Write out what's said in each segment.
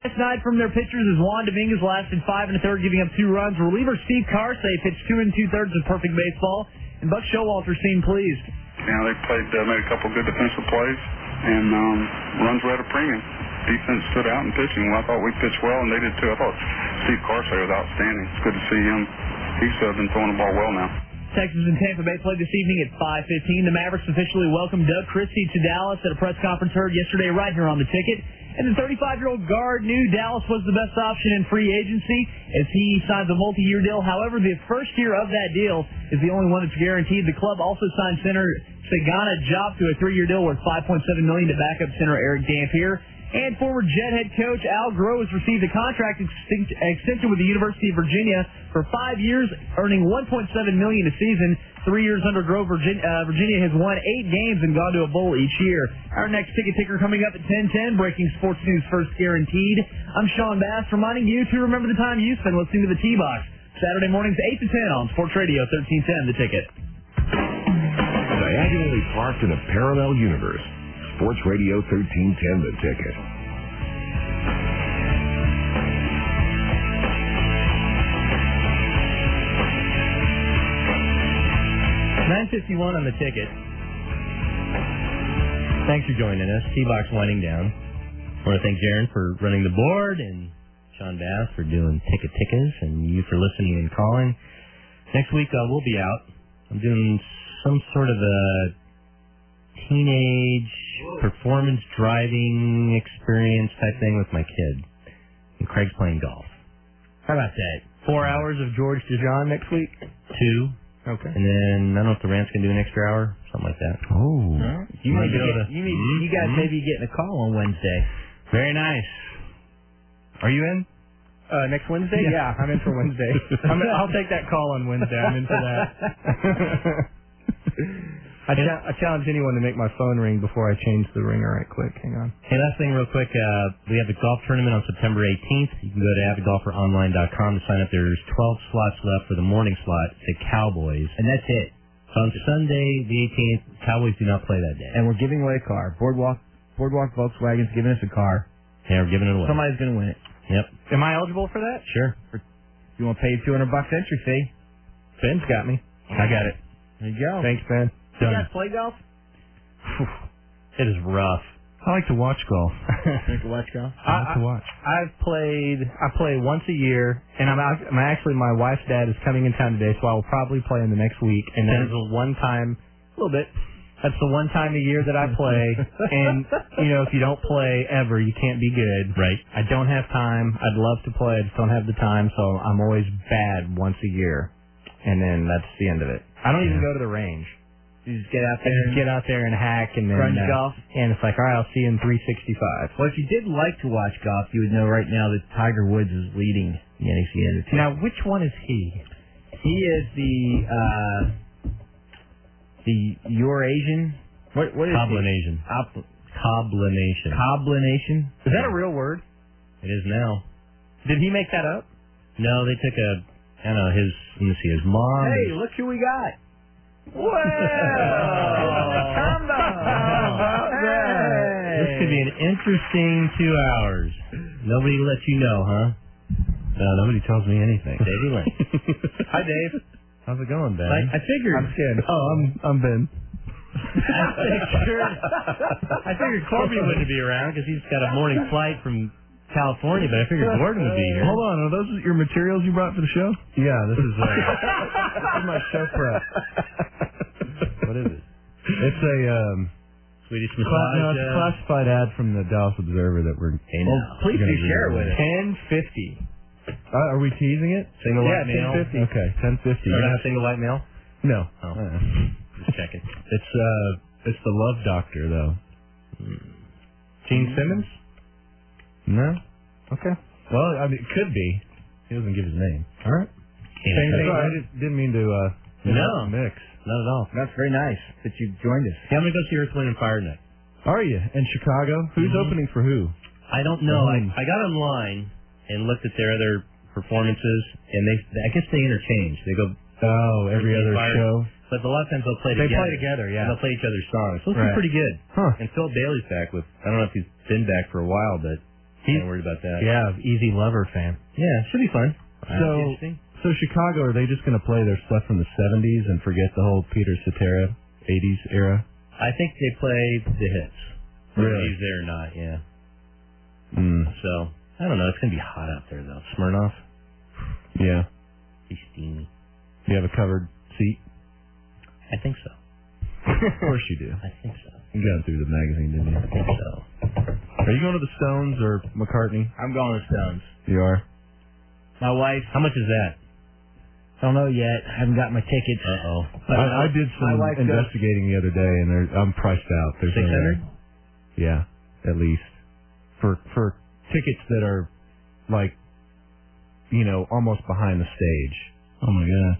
Last night from their pitchers is Juan Dominguez lasted 5 1/3, giving up 2 runs. Reliever Steve Carsey pitched 2 2/3 of perfect baseball, and Buck Showalter seemed pleased. They made a couple good defensive plays, and runs were at a premium. Defense stood out in pitching. Well, I thought we pitched well, and they did too. I thought Steve Carsey was outstanding. It's good to see him. He's been throwing the ball well now. Texas and Tampa Bay played this evening at 5:15. The Mavericks officially welcomed Doug Christie to Dallas at a press conference heard yesterday right here on the Ticket. And the 35-year-old guard knew Dallas was the best option in free agency as he signs a multi-year deal. However, the first year of that deal is the only one that's guaranteed. The club also signed center Sagana Diop to a 3-year deal worth $5.7 million to back up center Eric Dampier. And former Jet head coach Al Groves received a contract extension with the University of Virginia for 5 years, earning $1.7 million a season. 3 years under Grove, Virginia has won 8 games and gone to a bowl each year. Our next ticket ticker coming up at 10:10, breaking sports news first guaranteed. I'm Sean Bass, reminding you to remember the time you spend listening to the T-Box. Saturday mornings 8 to 10 on Sports Radio 1310, The Ticket. Diagonally parked in a parallel universe. Sports Radio 1310, The Ticket. $9:51 on The Ticket. Thanks for joining us. T-Box winding down. I want to thank Jaron for running the board and Sean Bass for doing tickets and you for listening and calling. Next week we'll be out. I'm doing some sort of a teenage performance driving experience type thing with my kid. And Craig's playing golf. How about that? 4 hours of George DeJean next week? 2. Okay. And then, I don't know if the Rants can do an extra hour, something like that. Oh. You guys may be getting a call on Wednesday. Very nice. Are you in? Next Wednesday? Yeah, I'm in for Wednesday. I'll take that call on Wednesday. I'm in for that. I challenge anyone to make my phone ring before I change the ringer right quick. Hang on. Hey, last thing real quick. We have the golf tournament on September 18th. You can go to avidgolferonline.com to sign up. There's 12 slots left for the morning slot. It's at Cowboys. And that's it. So on Sunday, the 18th, Cowboys do not play that day. And we're giving away a car. Boardwalk Volkswagen's giving us a car. Yeah, we're giving it away. Somebody's going to win it. Yep. Am I eligible for that? Sure. You want to pay $200 entry fee? Ben's got me. I got it. There you go. Thanks, Ben. You guys play golf? It is rough. I like to watch golf. You like to watch golf? I like to watch. I play once a year, and my wife's dad is coming in town today, so I will probably play in the next week. And that's the one time, a little bit. That's the one time a year that I play, and if you don't play ever, you can't be good. Right. I don't have time. I'd love to play, I just don't have the time, so I'm always bad once a year, and then that's the end of it. I don't even go to the range. You just get out there and hack and then golf. And it's like, all right, I'll see you in 365. Well, if you did like to watch golf, you would know right now that Tiger Woods is leading the NEC. Now, which one is he? He is the Eurasian. What is Coblination. Coblination. Coblination. Is that a real word? It is now. Did he make that up? No, they took his mom. Hey, look who we got. Well, combo. This could be an interesting 2 hours. Nobody lets you know, huh? No, nobody tells me anything. Davey Lynn. Hi, Dave. How's it going, Ben? I figured. I'm scared. Oh, I'm Ben. I figured Corby wouldn't be around because he's got a morning flight from California, but I figured Gordon would be here. Hold on, are those your materials you brought for the show? Yeah, this is my show prep. What is it? It's a Swedish massage. It's a classified ad from the Dallas Observer that we're. Please do share it with us. 1050. Are we teasing it? Single white male. 1050. Okay, 1050. You're not single white male? No. Oh. Just checking. It's the Love Doctor though. Gene Simmons? No. Okay. Well, I mean, it could be. He doesn't give his name. All right. I didn't mean to. Mix. Not at all. That's very nice that you joined us. Yeah, I'm gonna go see Earth, Wind and Fire next. Are you in Chicago? Who's opening for who? I don't know. I got online and looked at their other performances, and I guess they interchange. They go. Oh, every other show. But a lot of times they'll play together. They play together, yeah. And they'll play each other's songs. So it's pretty good. Huh. And Phil Bailey's back with. I don't know if he's been back for a while, but He's kind of worried about that. Yeah, Easy Lover fan. Yeah, should be fun. So Chicago, are they just going to play their stuff from the 70s and forget the whole Peter Cetera 80s era? I think they play the hits. Really? Whether he's there or not, yeah. So, I don't know. It's going to be hot out there, though. Smirnoff? Yeah. Be steamy. You have a covered seat? I think so. Of course you do. I think so. You got through the magazine, didn't you? I think so. Are you going to the Stones or McCartney? I'm going to Stones. You are? My wife, How much is that? I don't know yet. I haven't got my tickets. Uh-oh. I did some wife goes- investigating the other day, and I'm priced out. There's no 600? way. Yeah, at least. For tickets that are, like, almost behind the stage. Oh, my God.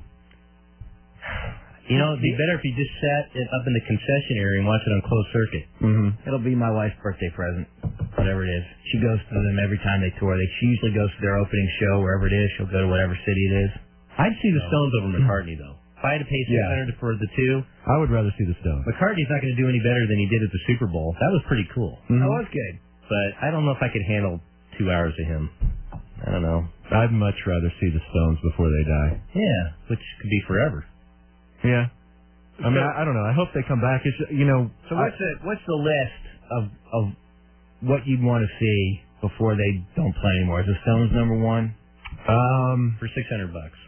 You know, it'd be better if you just sat up in the concession area and watched it on closed circuit. Mm-hmm. It'll be my wife's birthday present, whatever it is. She goes to them every time they tour. She usually goes to their opening show, wherever it is. She'll go to whatever city it is. I'd see the Stones over McCartney, though. If I had to pay $600 for the two, I would rather see the Stones. McCartney's not going to do any better than he did at the Super Bowl. That was pretty cool. Mm-hmm. That was good. But I don't know if I could handle 2 hours of him. I don't know. I'd much rather see the Stones before they die. Yeah, which could be forever. Yeah. I mean, I don't know. I hope they come back. It's So what's the list of what you'd want to see before they don't play anymore? Is the Stones number one? For $600.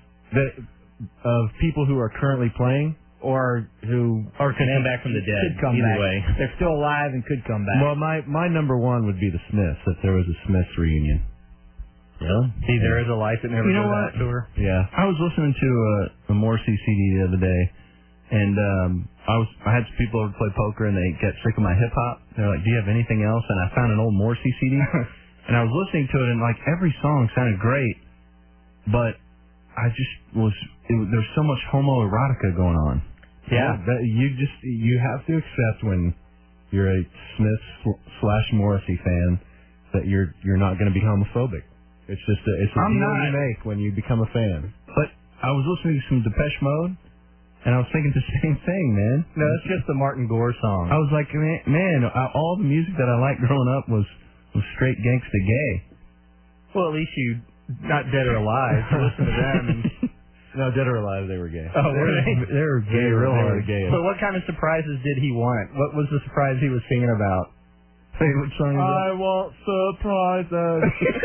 Of people who are currently playing, Or who Or could come back from the dead. could come Either back. way. They're still alive and could come back. well, my number one would be the Smiths. If there was a Smiths reunion. Really? See, there is a life that never You know goes what? out to her. Yeah. I was listening to a Morrissey CD the other day, and I had some people over to play poker, and they get sick of my hip hop. They're like, "Do you have anything else?" And I found an old Morrissey CD, and I was listening to it, and like every song sounded great, but I just there's so much homoerotica going on. Yeah. That you have to accept when you're a Smith/Morrissey fan that you're not going to be homophobic. It's just it's a deal you make when you become a fan. But I was listening to some Depeche Mode, and I was thinking the same thing, man. No, it's just the Martin Gore song. I was like, man, all the music that I liked growing up was straight gangsta gay. Well, at least you, not Dead or Alive, you listen to them. And, No, Dead or Alive, they were gay. oh, were they? They were gay, real hard. Gay. But what kind of surprises did he want? What was the surprise he was singing about? Say what song is that? I want surprises.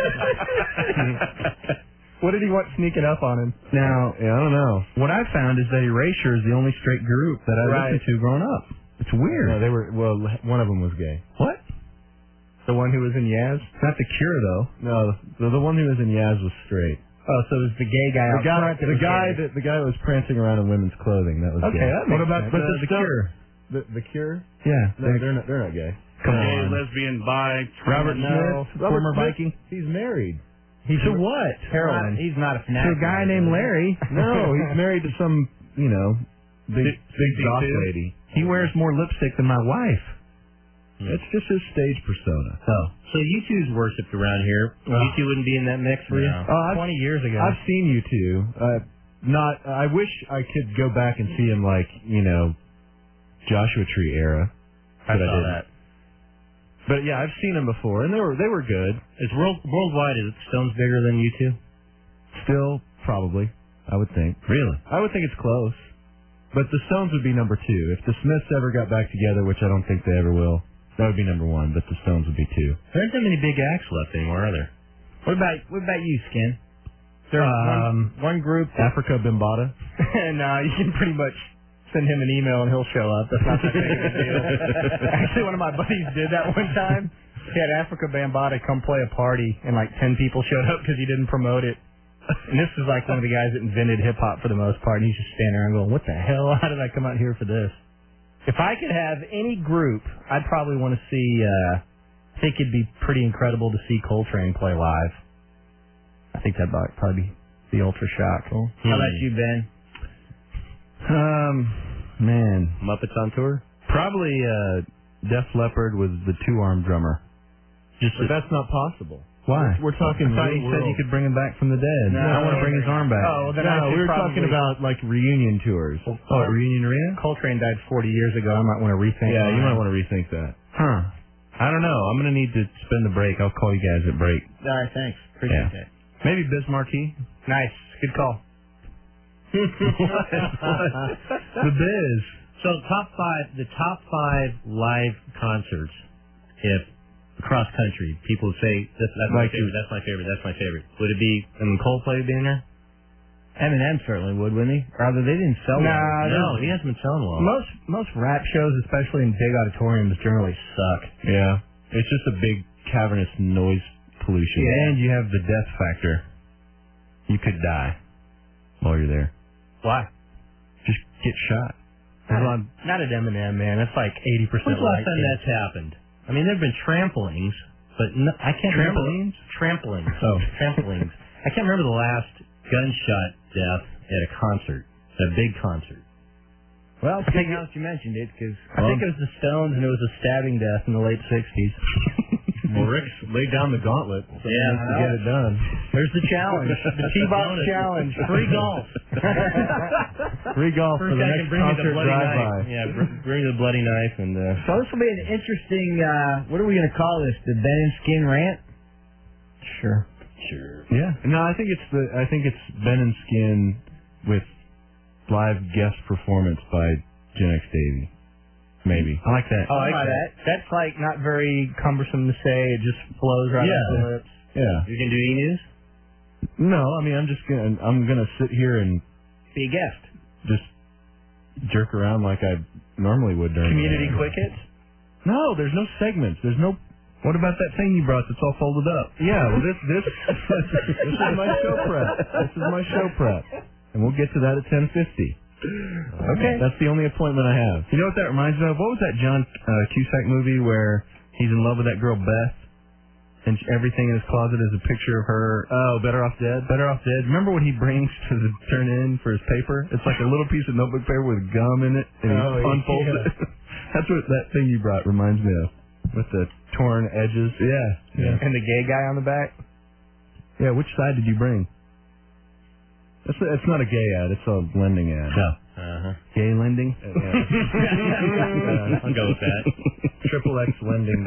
What did he want sneaking up on him? Now, I don't know. What I found is that Erasure is the only straight group that I listened to growing up. It's weird. No, one of them was gay. What? The one who was in Yaz? Not the Cure, though. No, the one who was in Yaz was straight. Oh, so it was the gay guy out front. The guy that was prancing around in women's clothing. That was okay. gay. That makes what about sense. the Cure? The Cure? Yeah, they're not gay. Come on. Lesbian, bi, Robert No. Smith, Robert former Smith? Viking. He's married. He's to what? Heroin. He's not a To fanatic. a guy named Larry. No, he's married to some, big goth lady. He wears more lipstick than my wife. It's just his stage persona. Oh. So you two's worshipped around here. You two wouldn't be in that mix for you? Oh, 20 years ago. I've seen you two. I wish I could go back and see him like, Joshua Tree era. I saw that. But yeah, I've seen them before, and they were good. Is worldwide, is Stones bigger than you two? Still, probably, I would think. Really? I would think it's close. But the Stones would be number 2. If the Smiths ever got back together, which I don't think they ever will, that would be number 1, but the Stones would be 2. There aren't that many big acts left anymore, are there? What about you, Skin? There's one group. Africa Bambaataa. And you can pretty much send him an email and he'll show up. That's not that big of a deal. Actually, one of my buddies did that one time. He had Africa Bambaataa come play a party, and like 10 people showed up because he didn't promote it. And this is like one of the guys that invented hip-hop for the most part, and he's just standing around going, what the hell? How did I come out here for this? If I could have any group, I'd probably want to see, I think it'd be pretty incredible to see Coltrane play live. I think that'd probably be ultra shock. Cool. How about you, Ben? Man. Muppets on tour? Probably Def Leppard was the 2-arm drummer. But that's not possible. Why? We're talking. I thought you said you could bring him back from the dead. No, I want to bring his arm back. Oh, well, then no, we were talking about like reunion tours. Reunion arena? Coltrane died 40 years ago. I might want to rethink. Yeah, you might want to rethink that. Huh. I don't know. I'm going to need to spend the break. I'll call you guys at break. All right, thanks. Appreciate that. Maybe Bismarcky. Nice. Good call. The Biz. So the top five live concerts, if across country, people say that's my favorite, that's my favorite, that's my favorite. Would it be Coldplay being there? Eminem certainly would, wouldn't he? Rather, they didn't sell well. No, he hasn't been selling well. Most rap shows, especially in big auditoriums, generally suck. Yeah. It's just a big cavernous noise pollution. Yeah. And you have the death factor. You could die while you're there. Why? Just get shot. Not at Eminem, man. That's like 80%. When's the last time that's happened? I mean, there have been trampolines, but no, I can't remember. Trampolines. Oh. Trampolines. I can't remember the last gunshot death at a concert, a big concert. Well, it's good now that you mentioned it, because I think it was the Stones, and it was a stabbing death in the late 60s. Well, Rick's laid down the gauntlet to get it done. There's the challenge. The T-Box challenge. Free golf. Free golf for the next concert drive-by. Yeah, bring the bloody knife. And so this will be an interesting, what are we going to call this, the Ben and Skin rant? Sure. Yeah. No, I think it's Ben and Skin with live guest performance by Gen X Davey. Maybe. I like that. I like that. That's like not very cumbersome to say. It just flows right off the lips. Yeah. You can do E-News? No, I mean I'm gonna sit here and be a guest. Just jerk around like I normally would during Community Quick Hits? No, there's no segments. There's no. What about that thing you brought that's all folded up? Yeah, well this is my show prep. This is my show prep, and we'll get to that at 10:50. Okay. That's the only appointment I have. You know what that reminds me of? What was that John Cusack movie where he's in love with that girl Beth, and everything in his closet is a picture of her? Oh, Better Off Dead? Better Off Dead. Remember what he brings to turn in for his paper? It's like a little piece of notebook paper with gum in it, and he unfolds it. That's what that thing you brought reminds me of, with the torn edges. Yeah. And the gay guy on the back? Yeah, which side did you bring? It's not a gay ad. It's a lending ad. No. Gay lending? I'll go with that. XXXlending.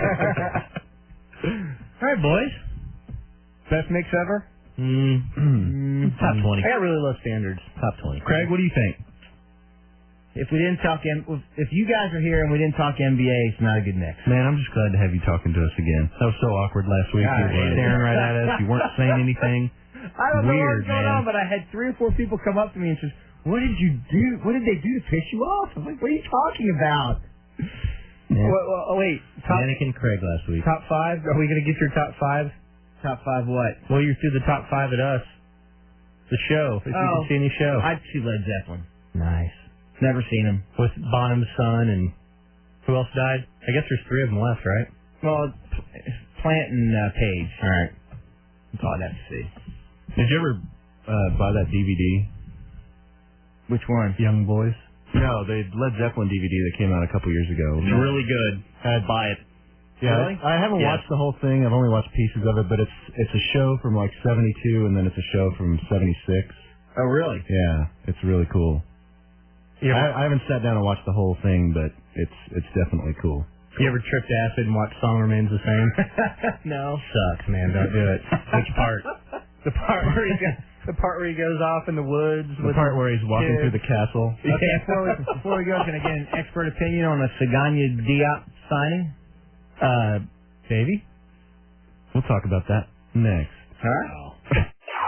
All right, boys. Best mix ever? Top 20. I got really low standards. Top 20. Craig, what do you think? If we didn't talk, if you guys are here and we didn't talk NBA, it's not a good mix. Man, I'm just glad to have you talking to us again. That was so awkward last week. You were staring right at us. You weren't saying anything. I don't know Weird, what's going on, but I had 3 or 4 people come up to me and says, "What did you do? What did they do to piss you off?" I'm like, "What are you talking about?" Yeah. Wait. Mannequin Craig last week. Top 5? Are we going to get your top 5? Top 5 what? Well, you're through the top 5 at us. The show. If you can see any show. I'd see Led Zeppelin. Nice. Never seen him. With Bonham's son and who else died? I guess there's 3 of them left, right? Well, Plant and Page. All right. That's all I'd have to see. Did you ever buy that DVD? Which one? Young Boys? No, the Led Zeppelin DVD that came out a couple years ago. It's really good. I'd buy it. Yeah, Really? I haven't watched the whole thing. I've only watched pieces of it, but it's a show from like 72, and then it's a show from 76. Oh, really? Yeah, it's really cool. You I haven't sat down and watched the whole thing, but it's definitely cool. You ever tripped acid and watched Song Remains the Same? No. Sucks, man. Don't do it. Which part? The part where he goes off in the woods. The part where he's walking through the castle. Okay, before we go, can I get an expert opinion on the Sagana Diop signing? Davey? We'll talk about that next. All right.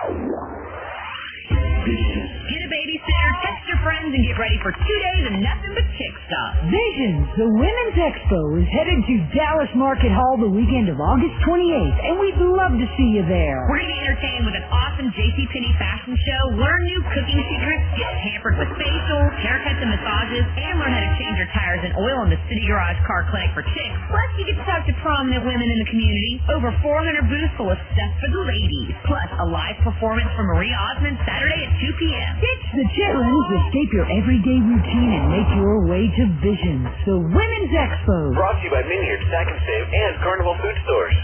Get a babysitter, text your friends, and get ready for 2 days of nothing but chick stuff. Visions, the Women's Expo, is headed to Dallas Market Hall the weekend of August 28th, and we'd love to see you there. We're going to be entertained with an awesome JCPenney fashion show, learn new cooking secrets, get pampered with facials, haircuts and massages, and learn how to change your tires and oil in the City Garage Car Clinic for chicks. Plus, you get to talk to prominent women in the community. Over 400 booths full of stuff for the ladies. Plus, a live performance from Marie Osmond Saturday at 2 p.m. Ditch the challenge, escape your everyday routine, and make your way to Visions, the Women's Expo. Brought to you by Minier, Stack and Save, and Carnival Food Stores.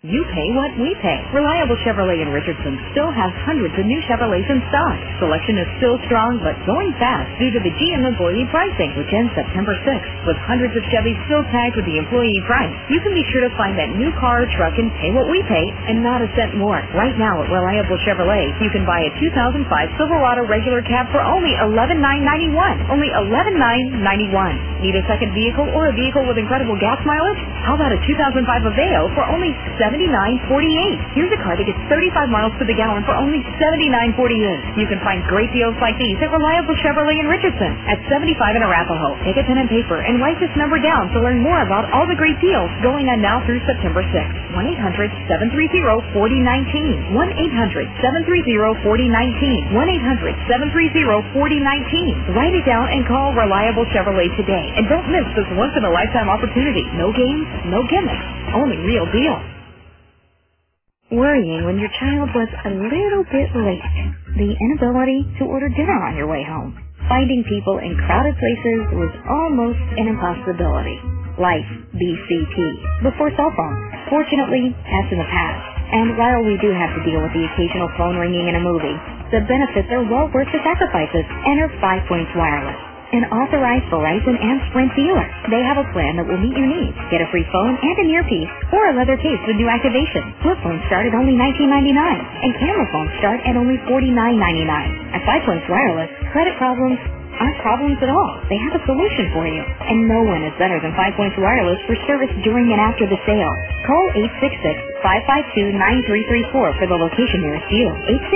You pay what we pay. Reliable Chevrolet in Richardson still has hundreds of new Chevrolets in stock. Selection is still strong, but going fast due to the GM employee pricing, which ends September 6th. With hundreds of Chevys still tagged with the employee price, you can be sure to find that new car or truck and pay what we pay and not a cent more. Right now at Reliable Chevrolet, you can buy a 2005 Silverado regular cab for only $11,991. Only $11,991. Need a second vehicle or a vehicle with incredible gas mileage? How about a 2005 Aveo for only $79.48? Here's a car that gets 35 miles to the gallon for only $79.48. You can find great deals like these at Reliable Chevrolet in Richardson at 75 in Arapahoe. Take a pen and paper and write this number down to learn more about all the great deals going on now through September 6th. 1-800-730-4019. 1-800-730-4019. 1-800-730-4019. Write it down and call Reliable Chevrolet today. And don't miss this once-in-a-lifetime opportunity. No games, no gimmicks, only real deals. Worrying when your child was a little bit late. The inability to order dinner on your way home. Finding people in crowded places was almost an impossibility. Life BCP. Before cell phones. Fortunately, that's in the past. And while we do have to deal with the occasional phone ringing in a movie, the benefits are well worth the sacrifices. Enter 5 Points Wireless, an authorized Verizon and Sprint dealer. They have a plan that will meet your needs. Get a free phone and an earpiece or a leather case with new activation. Flip phones start at only $19.99 and camera phones start at only $49.99. At 5 Points Wireless, credit problems aren't problems at all. They have a solution for you. And no one is better than 5 Points Wireless for service during and after the sale. Call 866-552-9334 for the location nearest you.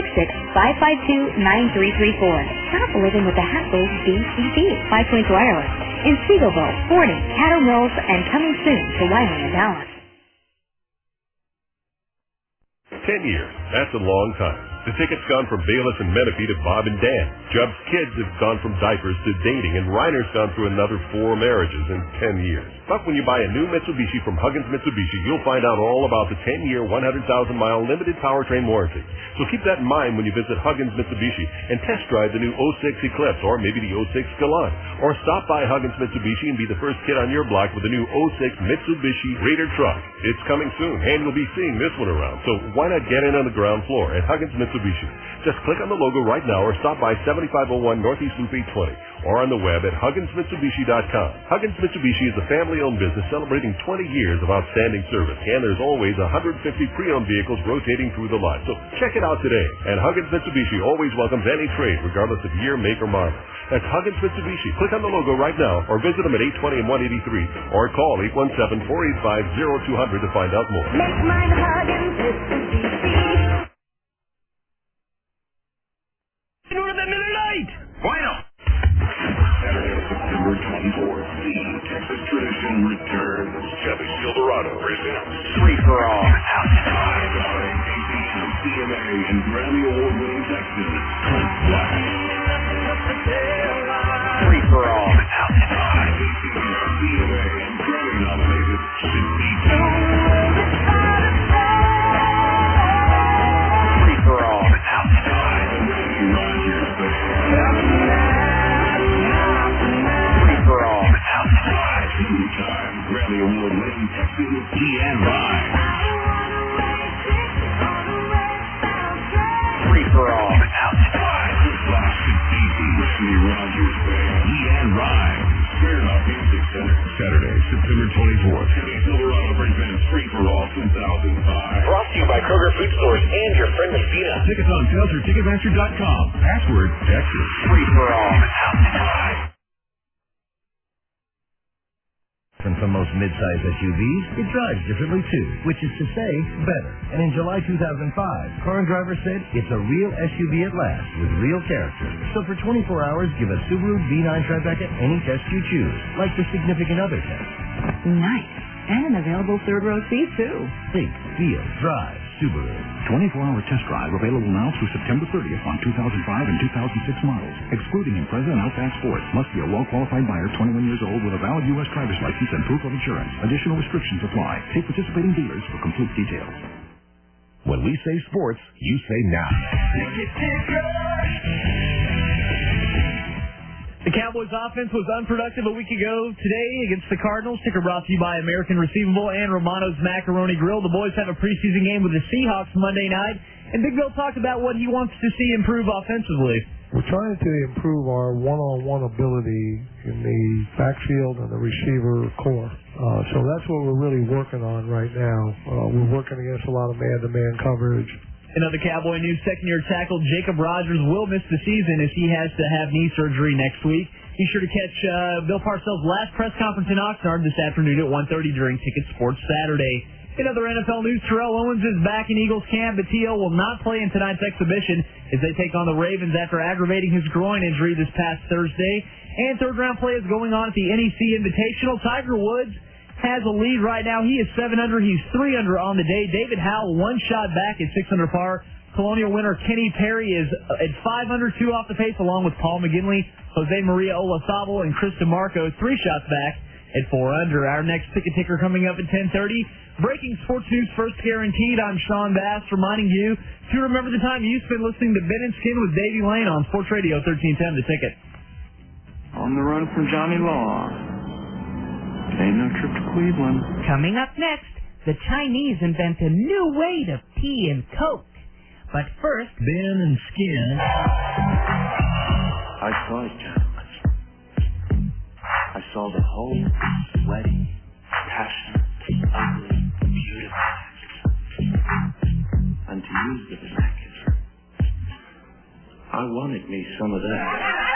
866-552-9334. Stop living with the hassle BCP. 5 Points Wireless. In Seagoville, Forney, Caddo Mills, and coming soon to Wyoming and Dallas. 10 years. That's a long time. The ticket's gone from Bayless and Menifee to Bob and Dan. Jubb's kids have gone from diapers to dating, and Reiner's gone through another 4 marriages in 10 years. But when you buy a new Mitsubishi from Huggins Mitsubishi, you'll find out all about the 10-year, 100,000-mile limited powertrain warranty. So keep that in mind when you visit Huggins Mitsubishi and test drive the new 06 Eclipse or maybe the 06 Galant. Or stop by Huggins Mitsubishi and be the first kid on your block with the new 06 Mitsubishi Raider truck. It's coming soon, and you'll be seeing this one around. So why not get in on the ground floor at Huggins Mitsubishi? Just click on the logo right now or stop by 7501 Northeast Loop 820 or on the web at HugginsMitsubishi.com. Huggins Mitsubishi is a family-owned business celebrating 20 years of outstanding service, and there's always 150 pre-owned vehicles rotating through the lot. So check it out today. And Huggins Mitsubishi always welcomes any trade, regardless of year, make, or model. That's Huggins Mitsubishi. Click on the logo right now or visit them at 820 and 183 or call 817-485-0200 to find out more. Make mine Huggins Mitsubishi. Bueno. Saturday, September 24th, the Texas tradition returns. Chevy Silverado presents Free for All. Starring ACM, CMA, and Grammy Award-winning Texan, Clint Black. Free for All. ACM, CMA, and Grammy-nominated Sydney. Free for All. Two-time Grammy Award-winning Texan Leanne Rhymes. Free for All. Blasted easy with Kenny Rogers Band. Leanne Rhymes. Fairmount Music Center. Saturday, September 24th. Chevy Silverado presents Free for All 2005. Brought to you by Kroger Food Stores and your friend Messina. Tickets on sale through Ticketmaster.com. Password Texas. Free for All. And for most mid-size SUVs, it drives differently too, which is to say, better. And in July 2005, Car and Driver said it's a real SUV at last with real character. So for 24 hours, give a Subaru B9 Tribeca any test you choose, like the significant other test. Nice. And an available third-row seat, too. Think, feel, drive Subaru. 24-hour test drive available now through September 30th on 2005 and 2006 models, excluding Impreza and Outback Sport. Must be a well-qualified buyer, 21 years old, with a valid U.S. driver's license and proof of insurance. Additional restrictions apply. See participating dealers for complete details. When we say sports, you say now. The Cowboys' offense was unproductive a week ago today against the Cardinals. Ticker brought to you by American Receivable and Romano's Macaroni Grill. The boys have a preseason game with the Seahawks Monday night, and Big Bill talked about what he wants to see improve offensively. We're trying to improve our one-on-one ability in the backfield and the receiver core. So that's what we're really working on right now. We're working against a lot of man-to-man coverage. Another Cowboy news, second-year tackle Jacob Rogers will miss the season as he has to have knee surgery next week. Be sure to catch Bill Parcells' last press conference in Oxnard this afternoon at 1:30 during Ticket Sports Saturday. In other NFL news, Terrell Owens is back in Eagles camp, but T.O. will not play in tonight's exhibition as they take on the Ravens after aggravating his groin injury this past Thursday. And third-round play is going on at the NEC Invitational. Tiger Woods has a lead right now. He is 7 under. He's 3 under on the day. David Howell, 1 shot back at 6 under par. Colonial winner Kenny Perry is at 5 under, 2 off the pace, along with Paul McGinley, Jose Maria Olazabal, and Chris DeMarco, 3 shots back at 4 under. Our next ticket ticker coming up at 10:30. Breaking sports news first guaranteed. I'm Sean Bass reminding you to remember the time you spent listening to Ben and Skin with Davey Lane on Sports Radio 1310 The Ticket. On the run from Johnny Law. Ain't no trip to Cleveland. Coming up next, the Chinese invent a new way to pee in Coke. But first, Ben and Skin. I saw it, gentlemen. I saw the whole sweaty, passionate, ugly, beautiful. And to use the vernacular, I wanted me some of that.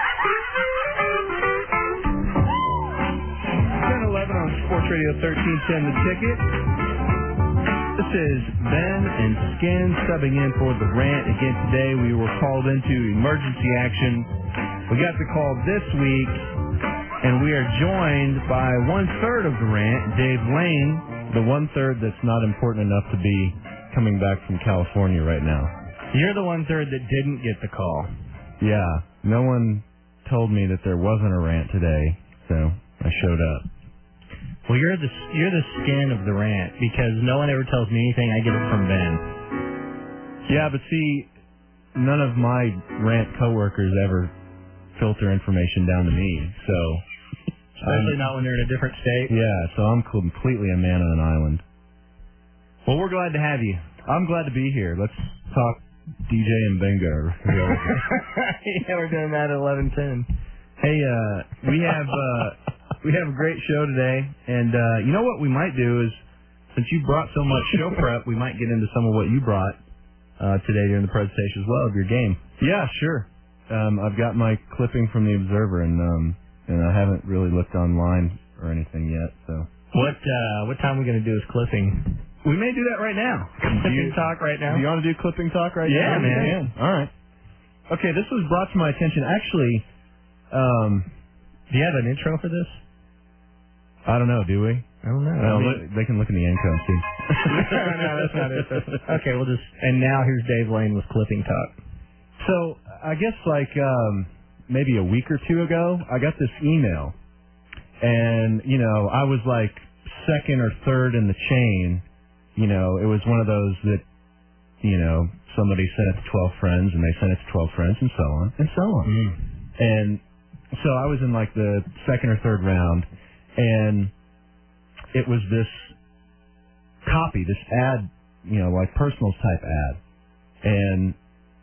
10:11 on Sports Radio 1310 The Ticket. This is Ben and Skin subbing in for the rant again today. We were called into emergency action. We got the call this week, and we are joined by 1/3 of the rant, Dave Lane, the 1/3 that's not important enough to be coming back from California right now. You're the 1/3 that didn't get the call. Yeah, no one told me that there wasn't a rant today, so I showed up. Well, you're the skin of the rant because no one ever tells me anything. I get it from Ben. Yeah, but see, none of my rant coworkers ever filter information down to me, so especially not when they're in a different state. Yeah, so I'm completely a man on an island. Well, we're glad to have you. I'm glad to be here. Let's talk DJ and bingo. Yeah, we're doing that at 11:10. Hey, we have a great show today, and you know what we might do is, since you brought so much show prep, we might get into some of what you brought today during the presentation as well of your game. Yeah, sure. I've got my clipping from the Observer, and I haven't really looked online or anything yet. So what time are we going to do is clipping? We may do that right now. Clipping talk right now? Do you want to do clipping talk right now? Yeah, man. All right. Okay, this was brought to my attention. Actually, do you have an intro for this? I don't know. Do we? I don't know. No, they can look in the income too. No, that's not it. Okay, we'll just. And now here's Dave Lane with clipping talk. So I guess like maybe a week or two ago, I got this email, and I was like second or third in the chain. It was one of those that somebody sent it to 12 friends, and they sent it to 12 friends, and so on and so on. And so I was in like the second or third round, and it was this copy, this ad, like personals type ad, and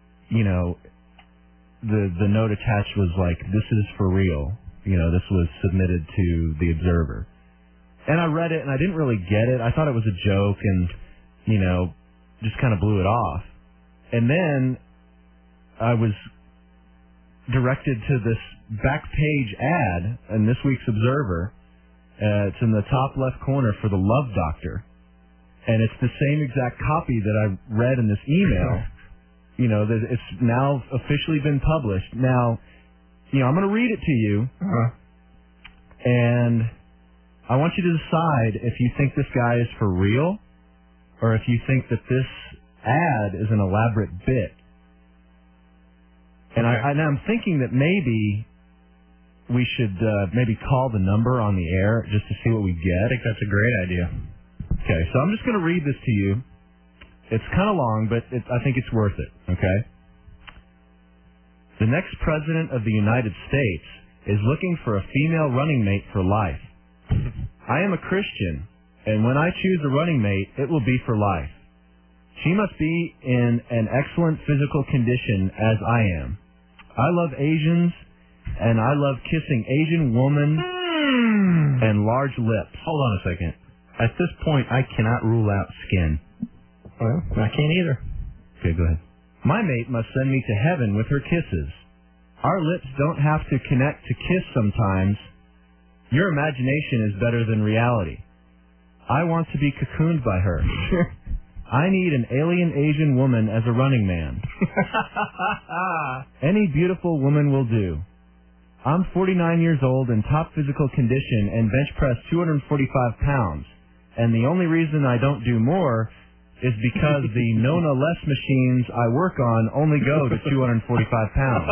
the note attached was like, "This is for real." This was submitted to the Observer. And I read it, and I didn't really get it. I thought it was a joke, and, just kind of blew it off. And then I was directed to this back page ad in this week's Observer. It's in the top left corner for the Love Doctor. And it's the same exact copy that I read in this email. That it's now officially been published. Now, I'm going to read it to you. And I want you to decide if you think this guy is for real or if you think that this ad is an elaborate bit. And I'm thinking that maybe we should maybe call the number on the air just to see what we get. I think that's a great idea. Okay, so I'm just going to read this to you. It's kind of long, but I think it's worth it, okay? The next president of the United States is looking for a female running mate for life. I am a Christian, and when I choose a running mate, it will be for life. She must be in an excellent physical condition as I am. I love Asians, and I love kissing Asian women and large lips. Hold on a second. At this point, I cannot rule out skin. Well, I can't either. Okay, go ahead. My mate must send me to heaven with her kisses. Our lips don't have to connect to kiss sometimes. Your imagination is better than reality. I want to be cocooned by her. I need an alien Asian woman as a running man. Any beautiful woman will do. I'm 49 years old in top physical condition and bench press 245 pounds. And the only reason I don't do more is because the Nona Less machines I work on only go to 245 pounds.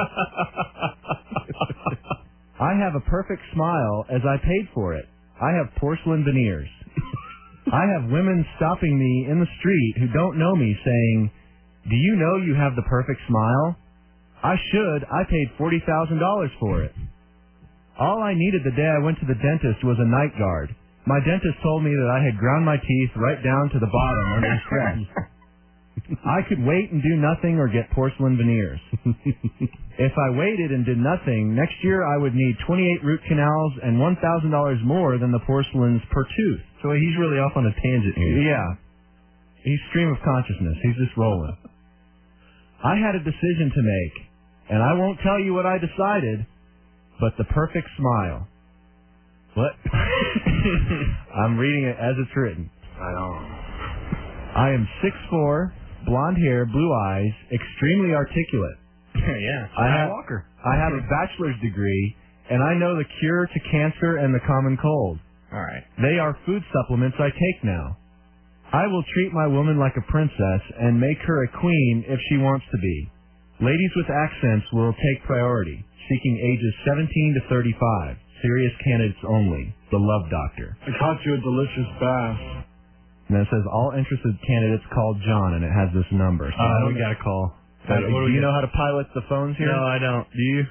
I have a perfect smile as I paid for it. I have porcelain veneers. I have women stopping me in the street who don't know me saying, "Do you know you have the perfect smile?" I should. I paid $40,000 for it. All I needed the day I went to the dentist was a night guard. My dentist told me that I had ground my teeth right down to the bottom under the stress. I could wait and do nothing or get porcelain veneers. If I waited and did nothing, next year I would need 28 root canals and $1,000 more than the porcelains per tooth. So he's really off on a tangent here. Yeah. He's stream of consciousness. He's just rolling. I had a decision to make, and I won't tell you what I decided, but the perfect smile. What? I'm reading it as it's written. I am 6'4", blonde hair, blue eyes, extremely articulate. Yeah, I have a bachelor's degree, and I know the cure to cancer and the common cold. All right. They are food supplements I take now. I will treat my woman like a princess and make her a queen if she wants to be. Ladies with accents will take priority, seeking ages 17 to 35. Serious candidates only. The Love Doctor. I caught you a delicious bass. And then it says, all interested candidates call John, and it has this number. So we got a call. Do you know how to pilot the phones here? No, I don't. Do you?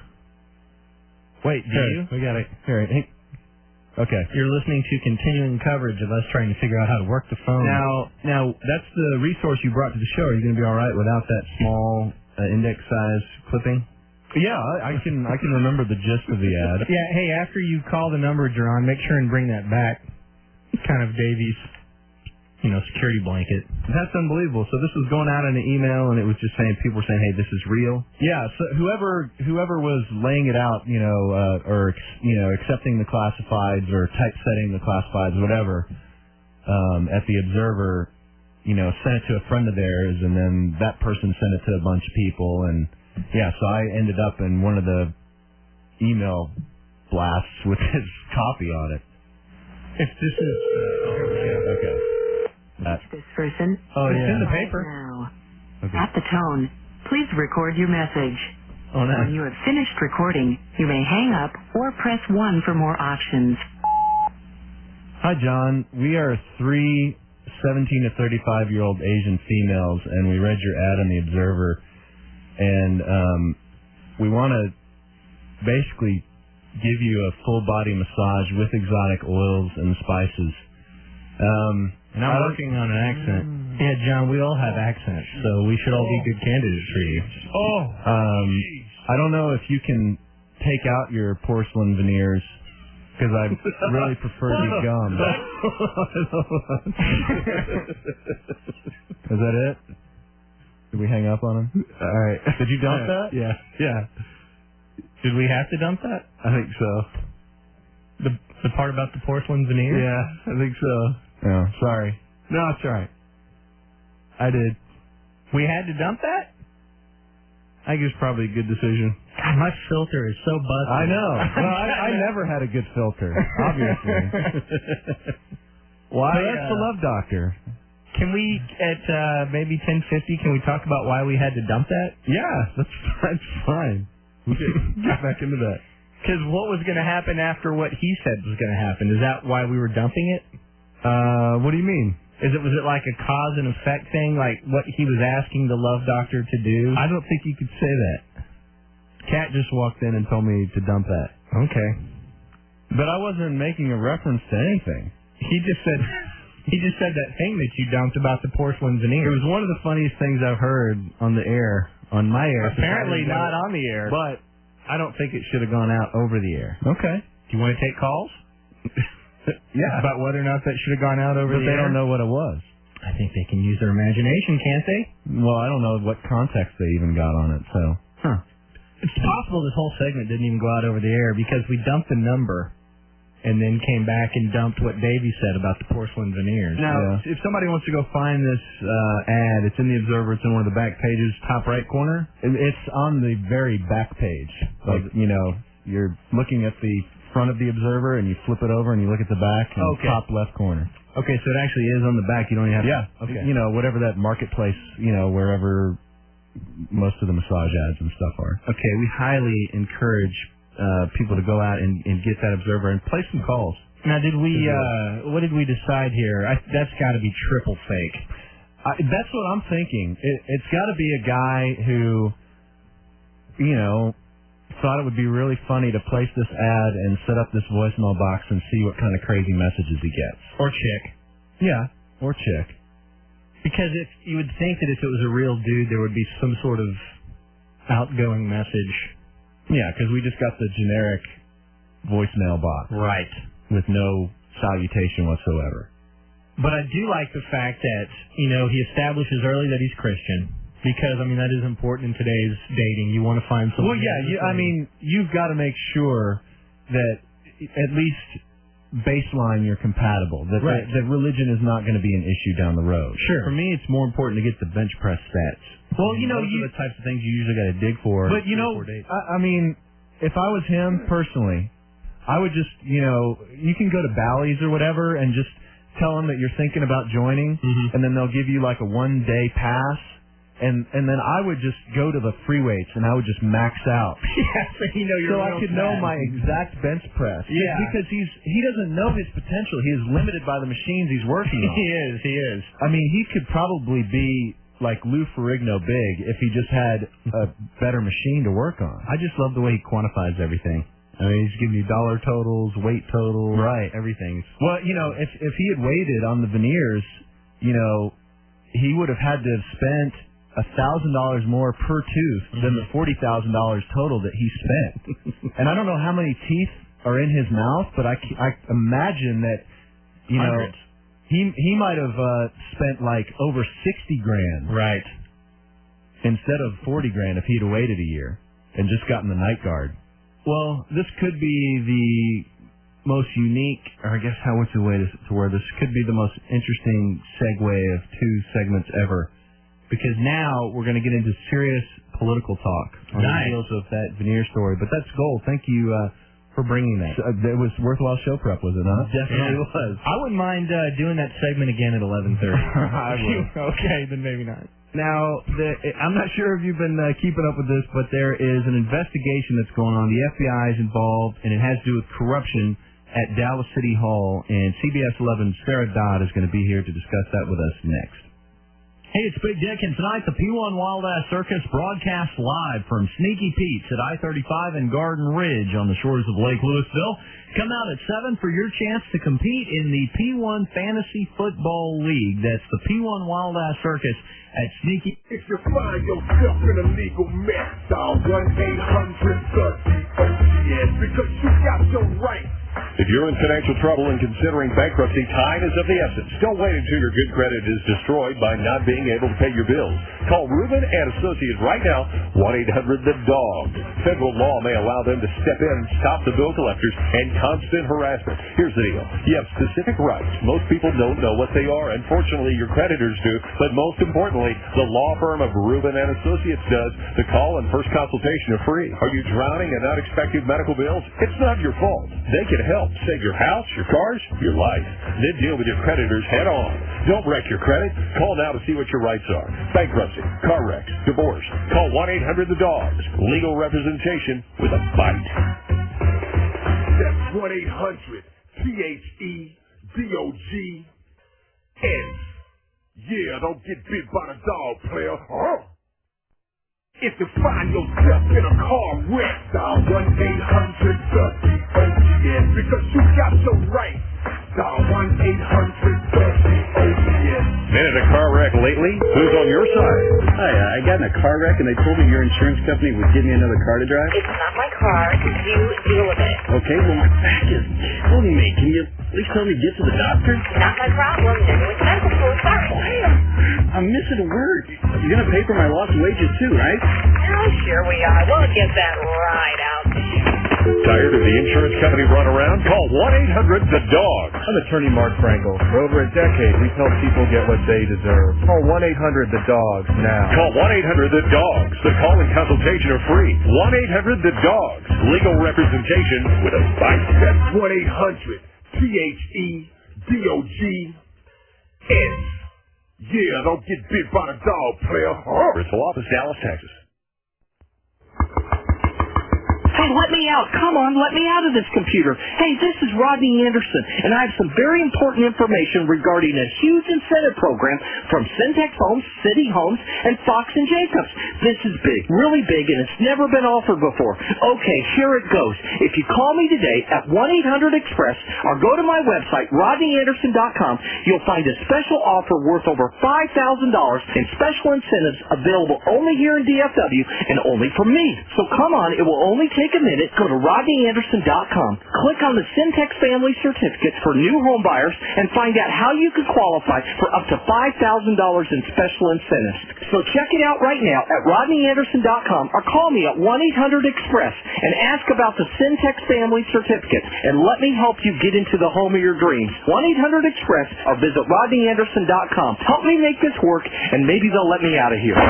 Wait, do you? We got it. Here, hey. Okay. You're listening to continuing coverage of us trying to figure out how to work the phone. Now that's the resource you brought to the show. Are you going to be all right without that small index size clipping? Yeah, I can remember the gist of the ad. Yeah, hey, after you call the number, Jerron, make sure and bring that back. It's kind of Davy's, security blanket. That's unbelievable. So this was going out in an email, and it was just saying, people were saying, hey, this is real. Yeah, so whoever was laying it out, or accepting the classifieds or typesetting the classifieds, whatever, at the Observer, sent it to a friend of theirs, and then that person sent it to a bunch of people, and yeah, so I ended up in one of the email blasts with his copy on it. If this is... okay. This person it's in the right paper. Now. Okay. At the tone, please record your message. Oh, nice. When you have finished recording, you may hang up or press 1 for more options. Hi, John. We are 3 17 to 35-year-old Asian females, and we read your ad on the Observer, and we want to basically give you a full-body massage with exotic oils and spices. And I'm working on an accent. Yeah, John, we all have accents, so we should all be good candidates for you. I don't know if you can take out your porcelain veneers, because I really prefer the gum. Is that it? Did we hang up on him? All right. Did you dump that? Yeah. Did we have to dump that? I think so. The part about the porcelain veneer? Yeah, I think so. Oh, sorry. No, it's all right. I did. We had to dump that? I think it was probably a good decision. God, my filter is so busted. I know. Well, I never had a good filter, obviously. Why? So that's the Love Doctor. Can we, at maybe 10:50, can we talk about why we had to dump that? Yeah, that's fine. We can get back into that. Because what was going to happen after what he said was going to happen? Is that why we were dumping it? What do you mean? Was it like a cause and effect thing, like what he was asking the Love Doctor to do? I don't think you could say that. Kat just walked in and told me to dump that. Okay. But I wasn't making a reference to anything. He just said that thing that you dumped about the porcelain veneer. It was one of the funniest things I've heard on the air, on my air. Apparently not on the air. But I don't think it should have gone out over the air. Okay. Do you want to take calls? Yeah. About whether or not that should have gone out over the air? But they don't know what it was. I think they can use their imagination, can't they? Well, I don't know what context they even got on it, so. Huh. It's possible this whole segment didn't even go out over the air because we dumped the number and then came back and dumped what Davey said about the porcelain veneers. Now, if somebody wants to go find this ad, it's in the Observer. It's in one of the back pages, top right corner. It's on the very back page. Like, you're looking at the front of the Observer and you flip it over and you look at the back and the top left corner. Okay, so it actually is on the back. You don't even have to... Yeah. Okay. Whatever that marketplace, wherever most of the massage ads and stuff are. Okay, we highly encourage people to go out and get that Observer and play some calls. Now, what did we decide here? That's got to be triple fake. That's what I'm thinking. It's got to be a guy who, thought it would be really funny to place this ad and set up this voicemail box and see what kind of crazy messages he gets. Or chick. Yeah, or chick. Because you would think that if it was a real dude, there would be some sort of outgoing message. Yeah, because we just got the generic voicemail box. Right. With no salutation whatsoever. But I do like the fact that, he establishes early that he's Christian. Because, that is important in today's dating. You want to find someone... Well, yeah, you've got to make sure that at least baseline you're compatible. That religion is not going to be an issue down the road. Sure. For me, it's more important to get the bench press stats. Well, those are the types of things you usually got to dig for. But, if I was him personally, I would just, you can go to Bally's or whatever and just tell them that you're thinking about joining, and then they'll give you like a 1-day pass. And then I would just go to the free weights and I would just max out. So I could know my exact bench press. Yeah. Because he doesn't know his potential. He is limited by the machines he's working on. He is. He could probably be like Lou Ferrigno big if he just had a better machine to work on. I just love the way he quantifies everything. He's giving you dollar totals, weight totals, right? Everything. Well, if he had waited on the veneers, he would have had to have spent $1,000 more per tooth than the $40,000 total that he spent. And I don't know how many teeth are in his mouth, but I imagine that Hundreds. He might have spent like over $60,000, right? Instead of $40,000 if he'd waited a year and just gotten the night guard. Well, this could be the most unique, or I guess what's the way to word this? Could be the most interesting segue of 2 segments ever. Because now we're going to get into serious political talk on the heels of that veneer story. But that's gold. Thank you for bringing that. It was worthwhile show prep, was it not? Definitely was. I wouldn't mind doing that segment again at 11:30. I would. Okay, then maybe not. Now, I'm not sure if you've been keeping up with this, but there is an investigation that's going on. The FBI is involved, and it has to do with corruption at Dallas City Hall. And CBS 11's Sarah Dodd is going to be here to discuss that with us next. Hey, it's Big Dick, and tonight the P1 Wild Ass Circus broadcasts live from Sneaky Pete's at I-35 and Garden Ridge on the shores of Lake Louisville. Come out at 7 for your chance to compete in the P1 Fantasy Football League. That's the P1 Wild Ass Circus at Sneaky. If you find yourself in a legal mess, dial 1-800-30-OCS because you got your rights. If you're in financial trouble and considering bankruptcy, time is of the essence. Don't wait until your good credit is destroyed by not being able to pay your bills. Call Reuben and Associates right now, 1-800-THE-DOG. Federal law may allow them to step in, stop the bill collectors, and constant harassment. Here's the deal. You have specific rights. Most people don't know what they are. Unfortunately, your creditors do. But most importantly, the law firm of Reuben and Associates does. The call and first consultation are free. Are you drowning in unexpected medical bills? It's not your fault. They can help save your house, your cars, your life. Then deal with your creditors head on. Don't wreck your credit. Call now to see what your rights are. Bankruptcy, car wrecks, divorce. Call 1-800-THE-DOGS. Legal representation with a bite. That's 1-800-THEDOGS. Yeah, don't get bit by the dog, player. If you find yourself in a car wreck, dial 1-800-WOPN because you got your rights. Dial 1-800-WOPN. Been in a car wreck lately? Who's on your side? Hi, I got in a car wreck and they told me your insurance company would give me another car to drive. It's not my car. You deal with it. Okay, well my back is killing me. Can you at least tell me to get to the doctor? Not my problem. You're with medical school. Sorry. I'm missing a word. You're going to pay for my lost wages too, right? Oh, sure we are. We'll get that right out to you. Tired of the insurance company runaround? Call 1-800-THE-DOG. I'm attorney Mark Frankel. For over a decade, we've helped people get what they deserve. Call 1-800-THE-DOG now. Call 1-800-THE-DOGS. The call and consultation are free. 1-800-THE-DOGS. Legal representation with a bite. That's 1-800-THEDOGS. Yeah, don't get bit by the dog, player. Bristol office, Dallas, Texas. Hey, let me out. Come on, let me out of this computer. Hey, this is Rodney Anderson, and I have some very important information regarding a huge incentive program from Syntex Homes, City Homes, and Fox & Jacobs. This is big, really big, and it's never been offered before. Okay, here it goes. If you call me today at 1-800-EXPRESS or go to my website, RodneyAnderson.com, you'll find a special offer worth over $5,000 in special incentives available only here in DFW and only from me. So come on, it will only take a minute. Go to RodneyAnderson.com. Click on the Syntex Family Certificate for new home buyers and find out how you can qualify for up to $5,000 in special incentives. So check it out right now at RodneyAnderson.com or call me at 1-800-EXPRESS and ask about the Syntex Family Certificate and let me help you get into the home of your dreams. 1-800-EXPRESS or visit RodneyAnderson.com. Help me make this work and maybe they'll let me out of here.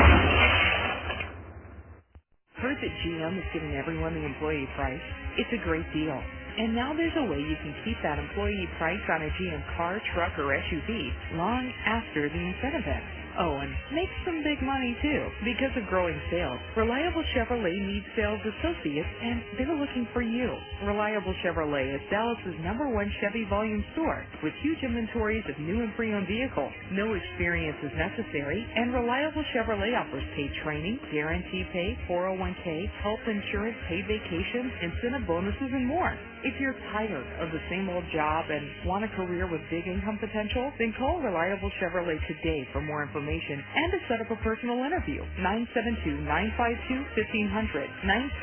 Heard that GM is giving everyone the employee price? It's a great deal. And now there's a way you can keep that employee price on a GM car, truck, or SUV long after the incentive ends. Oh, and make some big money too. Because of growing sales, Reliable Chevrolet needs sales associates, and they're looking for you. Reliable Chevrolet is Dallas's #1 Chevy volume store with huge inventories of new and pre-owned vehicles. No experience is necessary, and Reliable Chevrolet offers paid training, guarantee pay, 401k, health insurance, paid vacations, incentive bonuses, and more. If you're tired of the same old job and want a career with big income potential, then call Reliable Chevrolet today for more information and to set up a personal interview. 972-952-1500.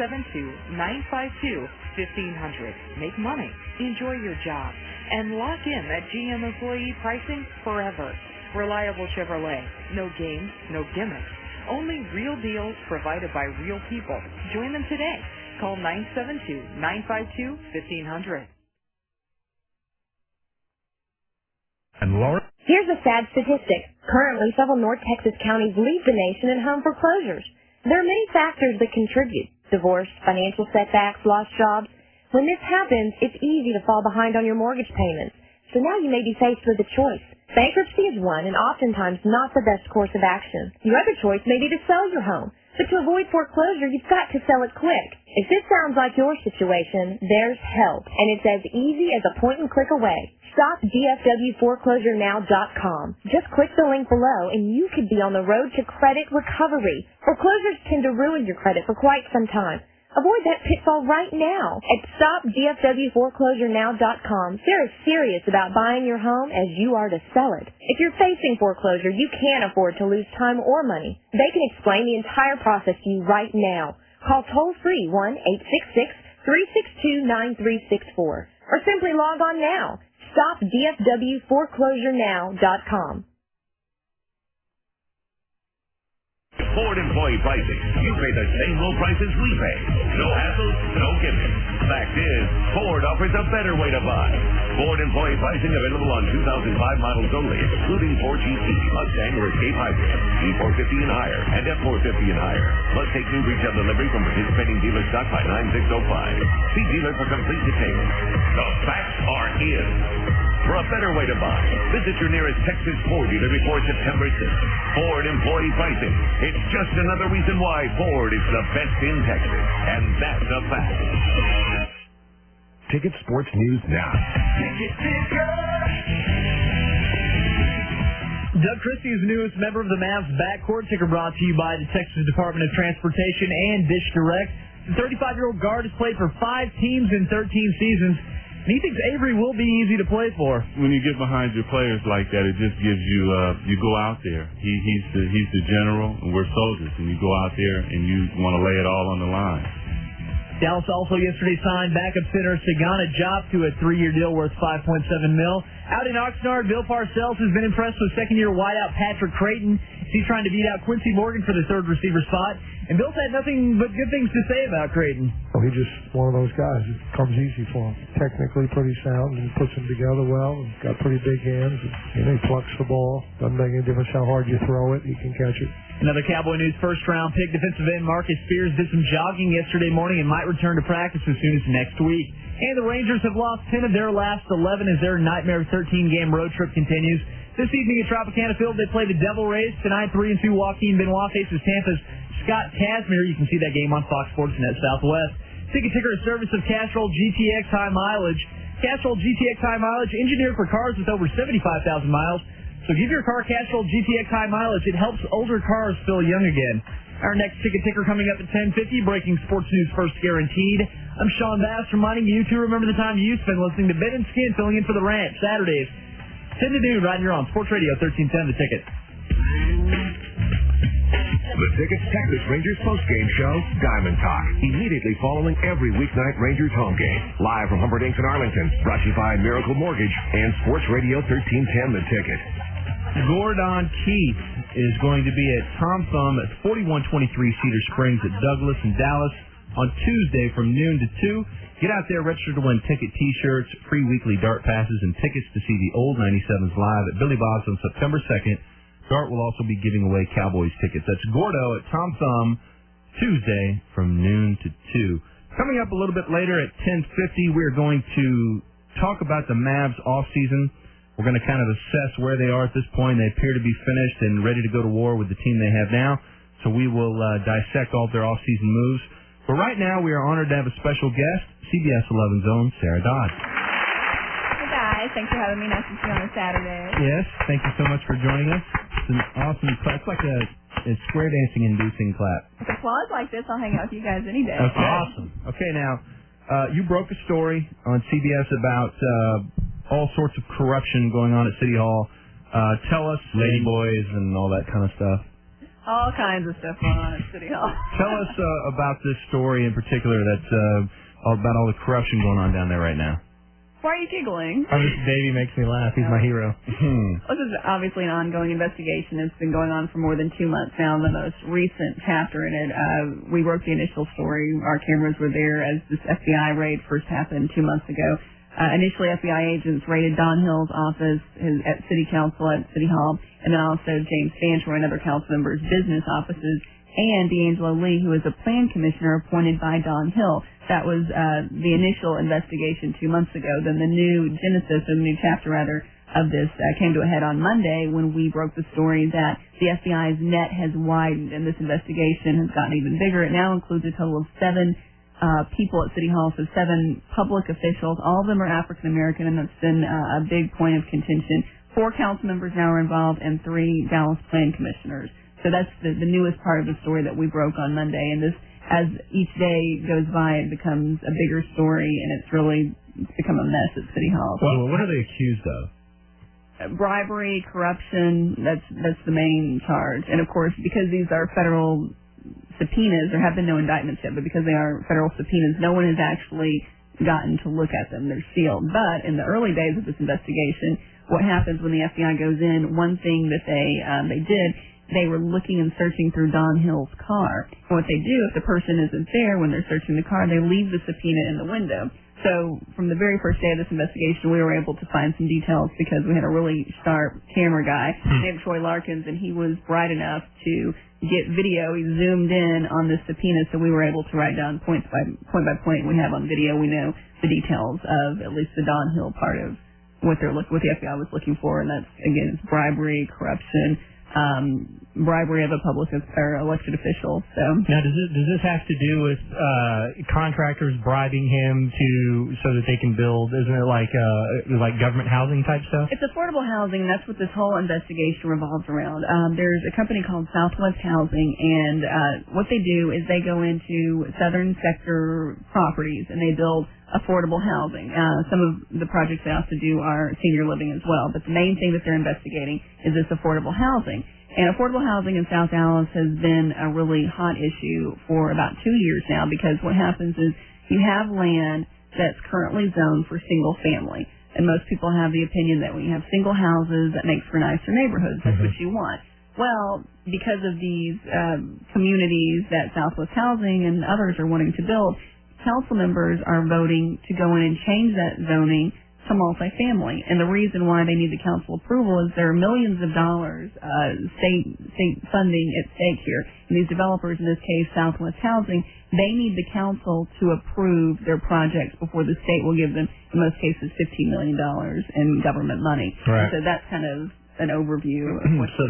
972-952-1500. Make money, enjoy your job, and lock in that GM employee pricing forever. Reliable Chevrolet. No games, no gimmicks. Only real deals provided by real people. Join them today. Call 972-952-1500. And Laura? Here's a sad statistic. Currently, several North Texas counties lead the nation in home foreclosures. There are many factors that contribute. Divorce, financial setbacks, lost jobs. When this happens, it's easy to fall behind on your mortgage payments. So now you may be faced with a choice. Bankruptcy is one and oftentimes not the best course of action. Your other choice may be to sell your home. But to avoid foreclosure, you've got to sell it quick. If this sounds like your situation, there's help, and it's as easy as a point and click away. StopDFWForeclosureNow.com. Just click the link below, and you could be on the road to credit recovery. Foreclosures tend to ruin your credit for quite some time. Avoid that pitfall right now at StopDFWForeclosureNow.com. They're as serious about buying your home as you are to sell it. If you're facing foreclosure, you can't afford to lose time or money. They can explain the entire process to you right now. Call toll-free 1-866-362-9364 or simply log on now. StopDFWForeclosureNow.com. Ford employee pricing. You pay the same low prices we pay. No hassles, no gimmicks. Fact is, Ford offers a better way to buy. Ford employee pricing available on 2005 models only, excluding Ford GT, Mustang, or Escape Hybrid, E450 and higher, and F450 and higher. Plus, take new retail delivery from participating dealer stock by 9605. See dealer for complete details. The facts are in. For a better way to buy, visit your nearest Texas Ford dealer before September 6th. Ford employee pricing. It's just another reason why Ford is the best in Texas. And that's a fact. Ticket Sports News now. Doug Christie is the newest member of the Mavs backcourt. Ticker brought to you by the Texas Department of Transportation and Dish Direct. The 35-year-old guard has played for 5 teams in 13 seasons, and he thinks Avery will be easy to play for. When you get behind your players like that, it just gives you you go out there. He's the general, and we're soldiers, and you go out there and you want to lay it all on the line. Dallas also yesterday signed backup center Sagana Diop to a 3-year deal worth $5.7 million. Out in Oxnard, Bill Parcells has been impressed with second-year wideout Patrick Creighton. He's trying to beat out Quincy Morgan for the third receiver spot. And Bill's had nothing but good things to say about Creighton. Oh, he's just one of those guys. It comes easy for him. Technically pretty sound and puts them together well. And got pretty big hands. And he plucks the ball. Doesn't make any difference how hard you throw it. He can catch it. Another Cowboy News first-round pick, defensive end Marcus Spears did some jogging yesterday morning and might return to practice as soon as next week. And the Rangers have lost 10 of their last 11 as their nightmare 13-game road trip continues. This evening at Tropicana Field, they play the Devil Rays. Tonight, 3-2 Joaquin Benoit faces Tampa's Scott Kazmir. You can see that game on Fox Sports Net Southwest. Ticket ticker is service of Castrol GTX High Mileage. Castrol GTX High Mileage, engineered for cars with over 75,000 miles. So give your car Castrol GTX High Mileage. It helps older cars feel young again. Our next ticket ticker coming up at 10:50, breaking sports news first guaranteed. I'm Sean Bass reminding you to remember the time you spend listening to Ben and Skin filling in for the Ranch Saturdays 10 to noon right here on Sports Radio 1310 The Ticket. The Ticket's Texas Rangers postgame show, Diamond Talk, immediately following every weeknight Rangers home game. Live from Humperdinck's in Arlington, brought to you by Miracle Mortgage and Sports Radio 1310 The Ticket. Gordon Keith is going to be at Tom Thumb at 4123 Cedar Springs at Douglas and Dallas on Tuesday from noon to 2. Get out there, register to win ticket T-shirts, free weekly dart passes, and tickets to see the old 97s live at Billy Bob's on September 2nd. Dart will also be giving away Cowboys tickets. That's Gordo at Tom Thumb, Tuesday from noon to 2. Coming up a little bit later at 10:50, we're going to talk about the Mavs offseason. We're going to kind of assess where they are at this point. They appear to be finished and ready to go to war with the team they have now. So we will dissect all of their off-season moves. But right now, we are honored to have a special guest, CBS 11's own Sarah Dodd. Hey guys, thanks for having me. Nice to see you on a Saturday. Yes, thank you so much for joining us. It's an awesome clap. It's like a square dancing inducing clap. With applause like this, I'll hang out with you guys any day. Okay. Awesome. Okay, now, you broke a story on CBS about all sorts of corruption going on at City Hall. Tell us, ladyboys and all that kind of stuff. All kinds of stuff going on at City Hall. Tell us about this story in particular that's about all the corruption going on down there right now. Why are you giggling? Davey makes me laugh. He's my hero. This is obviously an ongoing investigation. It's been going on for more than 2 months now. The most recent chapter in it, we wrote the initial story. Our cameras were there as this FBI raid first happened 2 months ago. Initially, FBI agents raided Don Hill's office at City Council at City Hall, and then also James Fancher and other council members' business offices, and D'Angelo Lee, who is a plan commissioner appointed by Don Hill. That was the initial investigation 2 months ago. Then the new genesis, or the new chapter rather, of this came to a head on Monday when we broke the story that the FBI's net has widened, and this investigation has gotten even bigger. It now includes a total of 7 people at City Hall, so 7 public officials. All of them are African American, and that's been a big point of contention. 4 council members now are involved, and 3 Dallas plan commissioners. So that's the newest part of the story that we broke on Monday. And this, as each day goes by, it becomes a bigger story, and it's really become a mess at City Hall. Well, what are they accused of? Bribery, corruption. That's the main charge. And of course, because these are federal subpoenas, there have been no indictments yet, but because they are federal subpoenas, no one has actually gotten to look at them. They're sealed. But in the early days of this investigation, what happens when the FBI goes in, one thing that they did, they were looking and searching through Don Hill's car. And what they do, if the person isn't there when they're searching the car, they leave the subpoena in the window. So from the very first day of this investigation, we were able to find some details because we had a really sharp camera guy named Troy Larkins, and he was bright enough to get video. He zoomed in on this subpoena, so we were able to write down point by point. We have on video. We know the details of at least the Don Hill part of what the FBI was looking for, and that's, again, it's bribery, corruption, bribery of a public or elected official. So now, does this have to do with contractors bribing him so that they can build? Isn't it like government housing type stuff? It's affordable housing, and that's what this whole investigation revolves around. There's a company called Southwest Housing, and what they do is they go into southern sector properties and they build affordable housing. Some of the projects they also do are senior living as well, but the main thing that they're investigating is this affordable housing. And affordable housing in South Dallas has been a really hot issue for about 2 years now, because what happens is you have land that's currently zoned for single family. And most people have the opinion that when you have single houses, that makes for nicer neighborhoods. That's what you want. Well, because of these communities that Southwest Housing and others are wanting to build, council members are voting to go in and change that zoning to multifamily. And the reason why they need the council approval is there are millions of dollars state funding at stake here. And these developers, in this case Southwest Housing, they need the council to approve their projects before the state will give them, in most cases, $15 million in government money. Right. So that's kind of an overview of what so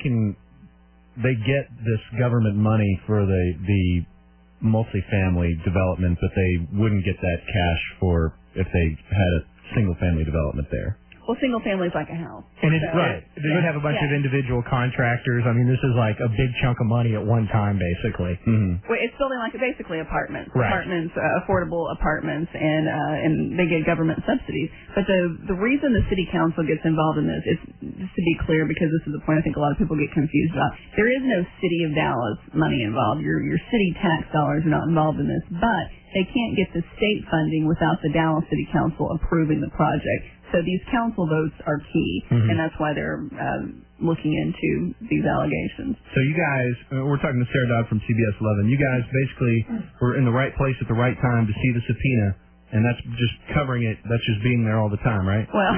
they get this government money for the multifamily development, but they wouldn't get that cash for if they had a single family development there. Well, single family is like a house. And it's right. They would have a bunch of individual contractors. I mean, this is like a big chunk of money at one time, basically. Well, it's building like basically apartments, Right. Affordable apartments, and they get government subsidies. But the reason the city council gets involved in this is, just to be clear, because this is the point I think a lot of people get confused about. There is no City of Dallas money involved. Your city tax dollars are not involved in this, but they can't get the state funding without the Dallas City Council approving the project. So these council votes are key, and that's why they're looking into these allegations. So you guys, we're talking to Sarah Dodd from CBS 11. You guys basically were in the right place at the right time to see the subpoena, and that's just covering it. That's just being there all the time, right? Well,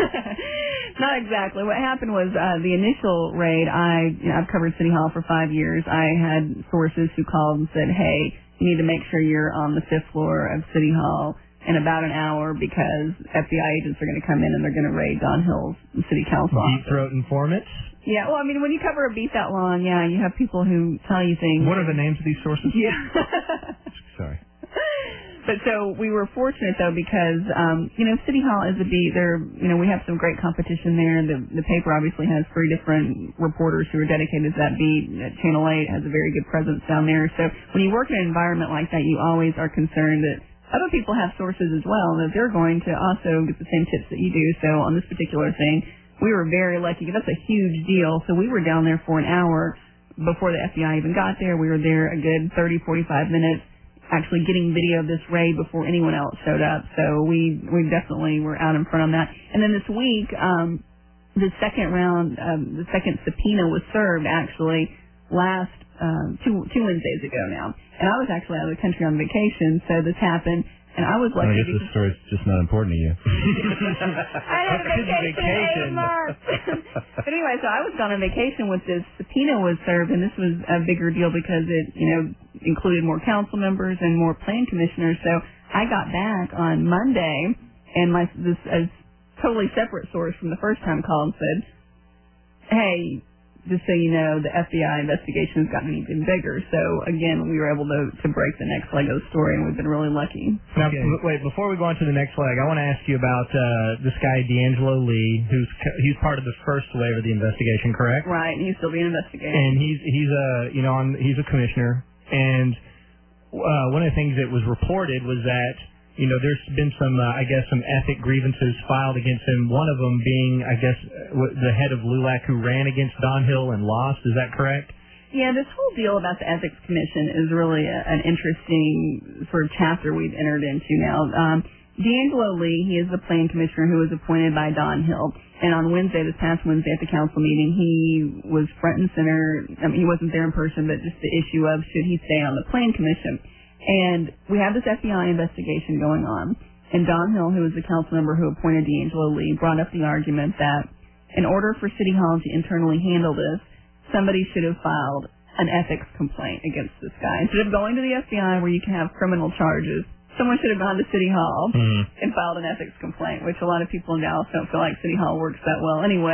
not exactly. What happened was the initial raid. I've covered City Hall for 5 years. I had sources who called and said, "Hey, you need to make sure you're on the 5th floor of City Hall in about an hour because FBI agents are going to come in and they're going to raid Don Hill's city council office." Deep throat informants? Yeah, well, I mean, when you cover a beat that long, yeah, you have people who tell you things. What are the names of these sources? Yeah. Sorry. But so we were fortunate, though, because, City Hall is a beat. We have some great competition there. The paper obviously has 3 different reporters who are dedicated to that beat. Channel 8 has a very good presence down there. So when you work in an environment like that, you always are concerned that other people have sources as well, that they're going to also get the same tips that you do. So on this particular thing, we were very lucky. That's a huge deal. So we were down there for an hour before the FBI even got there. We were there a good 30, 45 minutes, actually getting video of this raid before anyone else showed up. So we definitely were out in front on that. And then this week, the second round, the second subpoena was served actually last two Wednesdays ago now. And I was actually out of the country on vacation, so this happened. And I was lucky. I guess this story's just not important to you. I had a vacation in 8 months. But anyway, so I was gone on vacation when this subpoena was served, and this was a bigger deal because it, included more council members and more plan commissioners. So I got back on Monday, and this totally separate source from the first time called and said, "Hey, just so you know, the FBI investigation has gotten even bigger." So, again, we were able to break the next leg of the story, and we've been really lucky. Now, wait, before we go on to the next leg, I want to ask you about this guy, D'Angelo Lee, he's part of the first wave of the investigation, correct? Right, and he's still being investigated. And he's a commissioner. And one of the things that was reported was that there's been some ethic grievances filed against him. One of them being, the head of LULAC who ran against Don Hill and lost. Is that correct? Yeah, this whole deal about the Ethics Commission is really an interesting sort of chapter we've entered into now. D'Angelo Lee, he is the plan commissioner who was appointed by Don Hill. And on this past Wednesday at the council meeting, he was front and center. I mean, he wasn't there in person, but just the issue of should he stay on the plan commission. And we have this FBI investigation going on. And Don Hill, who was the council member who appointed D'Angelo Lee, brought up the argument that in order for City Hall to internally handle this, somebody should have filed an ethics complaint against this guy. Instead of going to the FBI where you can have criminal charges, someone should have gone to City Hall and filed an ethics complaint, which a lot of people in Dallas don't feel like City Hall works that well anyway.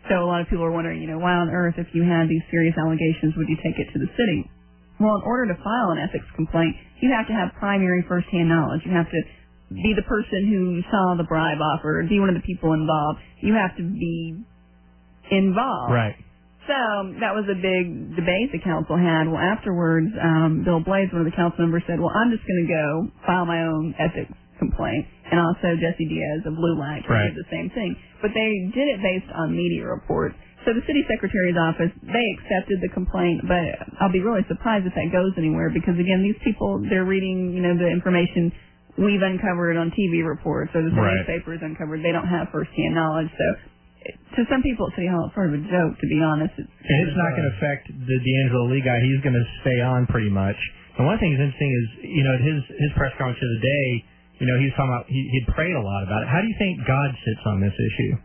So a lot of people are wondering, why on earth, if you had these serious allegations, would you take it to the city? Well, in order to file an ethics complaint, you have to have primary first-hand knowledge. You have to be the person who saw the bribe offer, be one of the people involved. You have to be involved. Right. So that was a big debate the council had. Well, afterwards, Bill Blades, one of the council members, said, well, I'm just going to go file my own ethics complaint. And also Jesse Diaz of Blue Light did the same thing. But they did it based on media reports. So the city secretary's office, they accepted the complaint, but I'll be really surprised if that goes anywhere because, again, these people, they're reading, the information we've uncovered on TV reports or the newspapers uncovered. They don't have first-hand knowledge. So to some people at City Hall, it's sort of a joke, to be honest. It's not going to affect the D'Angelo Lee guy. He's going to stay on pretty much. And one thing that's interesting is, at his press conference of the day, he was talking about, he'd prayed a lot about it. How do you think God sits on this issue?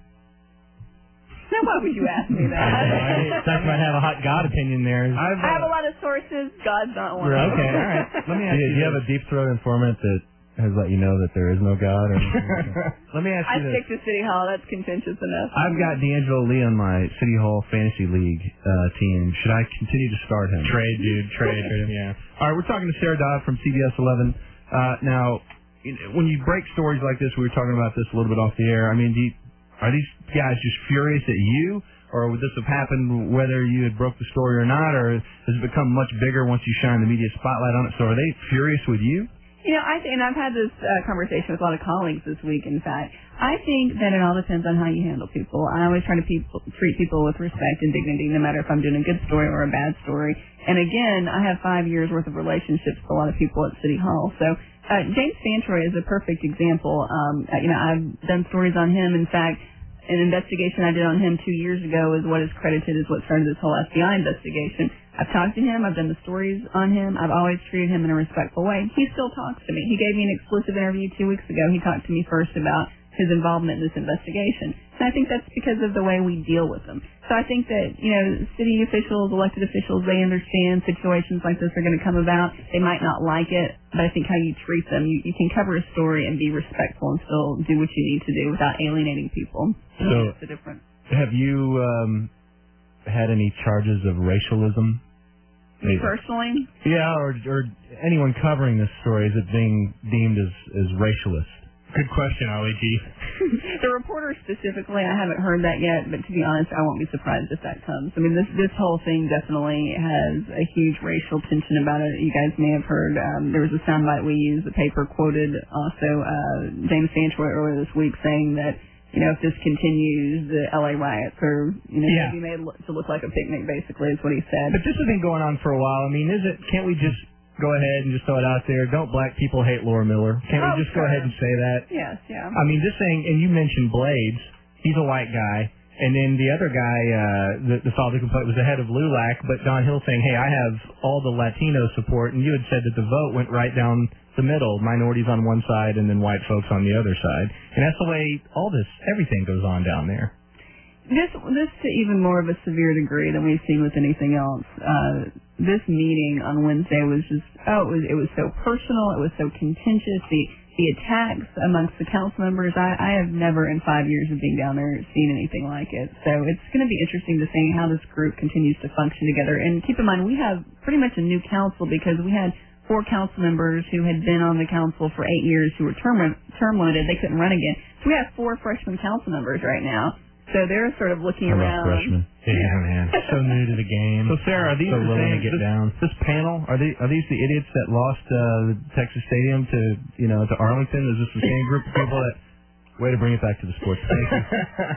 Now, why would you ask me that? That's why I have a hot God opinion there. I have a lot of sources. God's not one of them. Okay, all right. Let me ask you, do you have a deep throat informant that has let you know that there is no God? Or let me ask you this. I stick to City Hall. That's contentious enough. I've got D'Angelo Lee on my City Hall Fantasy League team. Should I continue to start him? Trade, dude. Trade him, yeah. All right, we're talking to Sarah Dodd from CBS 11. Now, when you break stories like this, we were talking about this a little bit off the air. I mean, are these guys just furious at you, or would this have happened whether you had broke the story or not, or has it become much bigger once you shine the media spotlight on it? So are they furious with you? And I've had this conversation with a lot of colleagues this week, in fact. I think that it all depends on how you handle people. I always try to treat people with respect and dignity, no matter if I'm doing a good story or a bad story. And again, I have 5 years worth of relationships with a lot of people at City Hall. So James Fantroy is a perfect example. I've done stories on him. In fact, an investigation I did on him 2 years ago is what is credited as what started this whole FBI investigation. I've talked to him. I've done the stories on him. I've always treated him in a respectful way. He still talks to me. He gave me an exclusive interview 2 weeks ago. He talked to me first about his involvement in this investigation. And I think that's because of the way we deal with them. So I think that, city officials, elected officials, they understand situations like this are going to come about. They might not like it, but I think how you treat them, you can cover a story and be respectful and still do what you need to do without alienating people. So that's the difference. Have you had any charges of racialism? Me personally? Yeah, or anyone covering this story, is it being deemed as racialist? Good question, Ollie G. The reporter specifically, I haven't heard that yet, but to be honest, I won't be surprised if that comes. I mean, this whole thing definitely has a huge racial tension about it. You guys may have heard, there was a soundbite we used, the paper quoted also James Fantroy earlier this week saying that, if this continues, the L.A. riots are, going to be made to look like a picnic, basically, is what he said. But this has been going on for a while. I mean, can't we just go ahead and just throw it out there? Don't black people hate Laura Miller? Can't we just go ahead and say that? Yes, yeah. I mean, this thing, and you mentioned Blades. He's a white guy. And then the other guy, the filed the complaint, was the head of LULAC, but Don Hill saying, hey, I have all the Latino support, and you had said that the vote went right down the middle, minorities on one side and then white folks on the other side. And that's the way everything goes on down there. This to even more of a severe degree than we've seen with anything else. This meeting on Wednesday was just, it was so personal, it was so contentious, the attacks amongst the council members, I have never in 5 years of being down there seen anything like it. So it's going to be interesting to see how this group continues to function together. And keep in mind, we have pretty much a new council because we had 4 council members who had been on the council for 8 years who were term limited. They couldn't run again. So we have 4 freshman council members right now. So they're sort of looking around. Freshmen. Yeah, man. So new to the game. So Sarah, are these so willing to get down? This panel, are these the idiots that lost the Texas Stadium to Arlington? Is this the same group of people that? Way to bring it back to the sports. Thank you.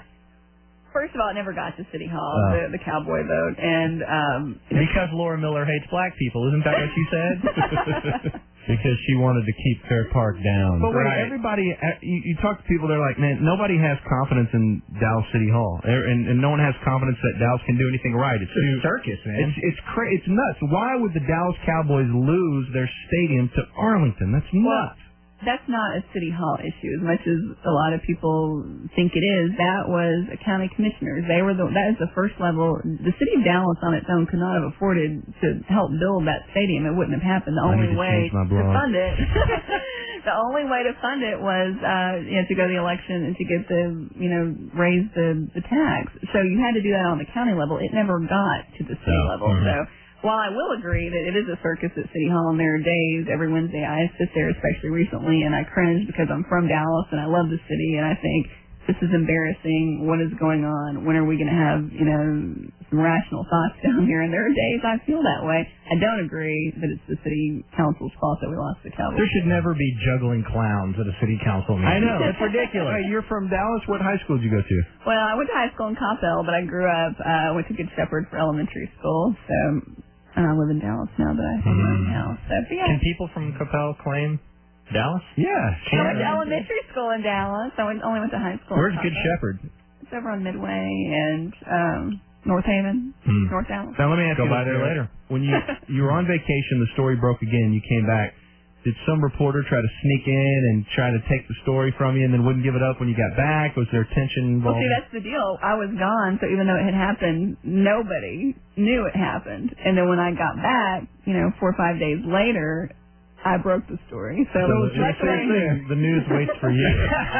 First of all, it never got to City Hall, the Cowboy vote, and because Laura Miller hates black people, isn't that what she said? Because she wanted to keep Fair Park down. But wait, everybody, you talk to people, they're like, man, nobody has confidence in Dallas City Hall, and no one has confidence that Dallas can do anything right. It's a circus, man. It's nuts. Why would the Dallas Cowboys lose their stadium to Arlington? That's nuts. that's not a city hall issue as much as a lot of people think it is. That was a county commissioners. That is the first level. The city of Dallas on its own could not have afforded to help build that stadium. It wouldn't have happened. The only way to fund it, the only way to fund it was to go to the election and to get raise the tax. So you had to do that on the county level. It never got to the city level. So. While I will agree that it is a circus at City Hall, and there are days every Wednesday I sit there, especially recently, and I cringe because I'm from Dallas and I love the city, and I think this is embarrassing. What is going on? When are we going to have, some rational thoughts down here? And there are days I feel that way. I don't agree that it's the city council's fault that we lost the Cowboys. There should never be juggling clowns at a city council meeting. I know. It's ridiculous. Hey, you're from Dallas. What high school did you go to? Well, I went to high school in Coppell, but I grew up, went to Good Shepherd for elementary school, so... And I live in Dallas now that I live now. So, yeah. Can people from Coppell claim Dallas? Yeah. I went to elementary school in Dallas. I only went to high school. Where's Good Shepherd? It's over on Midway and North Haven, North Dallas. Now let me ask you. Go by there later. When you were on vacation, the story broke again. You came back. Did some reporter try to sneak in and try to take the story from you and then wouldn't give it up when you got back? Was there tension involved? Well, see, that's the deal. I was gone, so even though it had happened, nobody knew it happened. And then when I got back, 4 or 5 days later, I broke the story. So the news waits for you.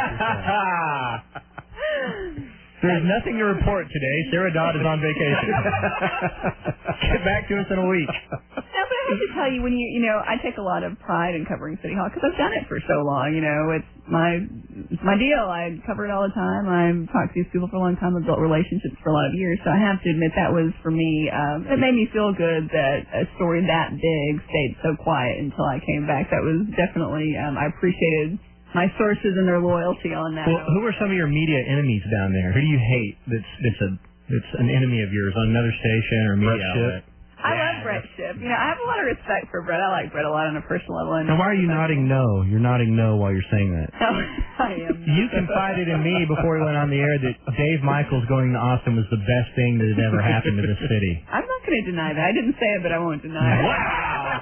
There's nothing to report today. Sarah Dodd is on vacation. Get back to us in a week. No, but I have to tell you, when I take a lot of pride in covering City Hall because I've done it for so long. It's my deal. I cover it all the time. I've talked to these people for a long time. I've built relationships for a lot of years. So I have to admit that was, for me, it made me feel good that a story that big stayed so quiet until I came back. That was definitely, I appreciated my sources and their loyalty on that. Well, who are some of your media enemies down there? Who do you hate that's an enemy of yours on another station or media outlet? I love Brett Shipp. I have a lot of respect for Brett. I like Brett a lot on a personal level. Now, why are you nodding no? You're nodding no while you're saying that. I am. You confided in me before we went on the air that Dave Michaels going to Austin was the best thing that had ever happened to this city. I'm not going to deny that. I didn't say it, but I won't deny it. Wow!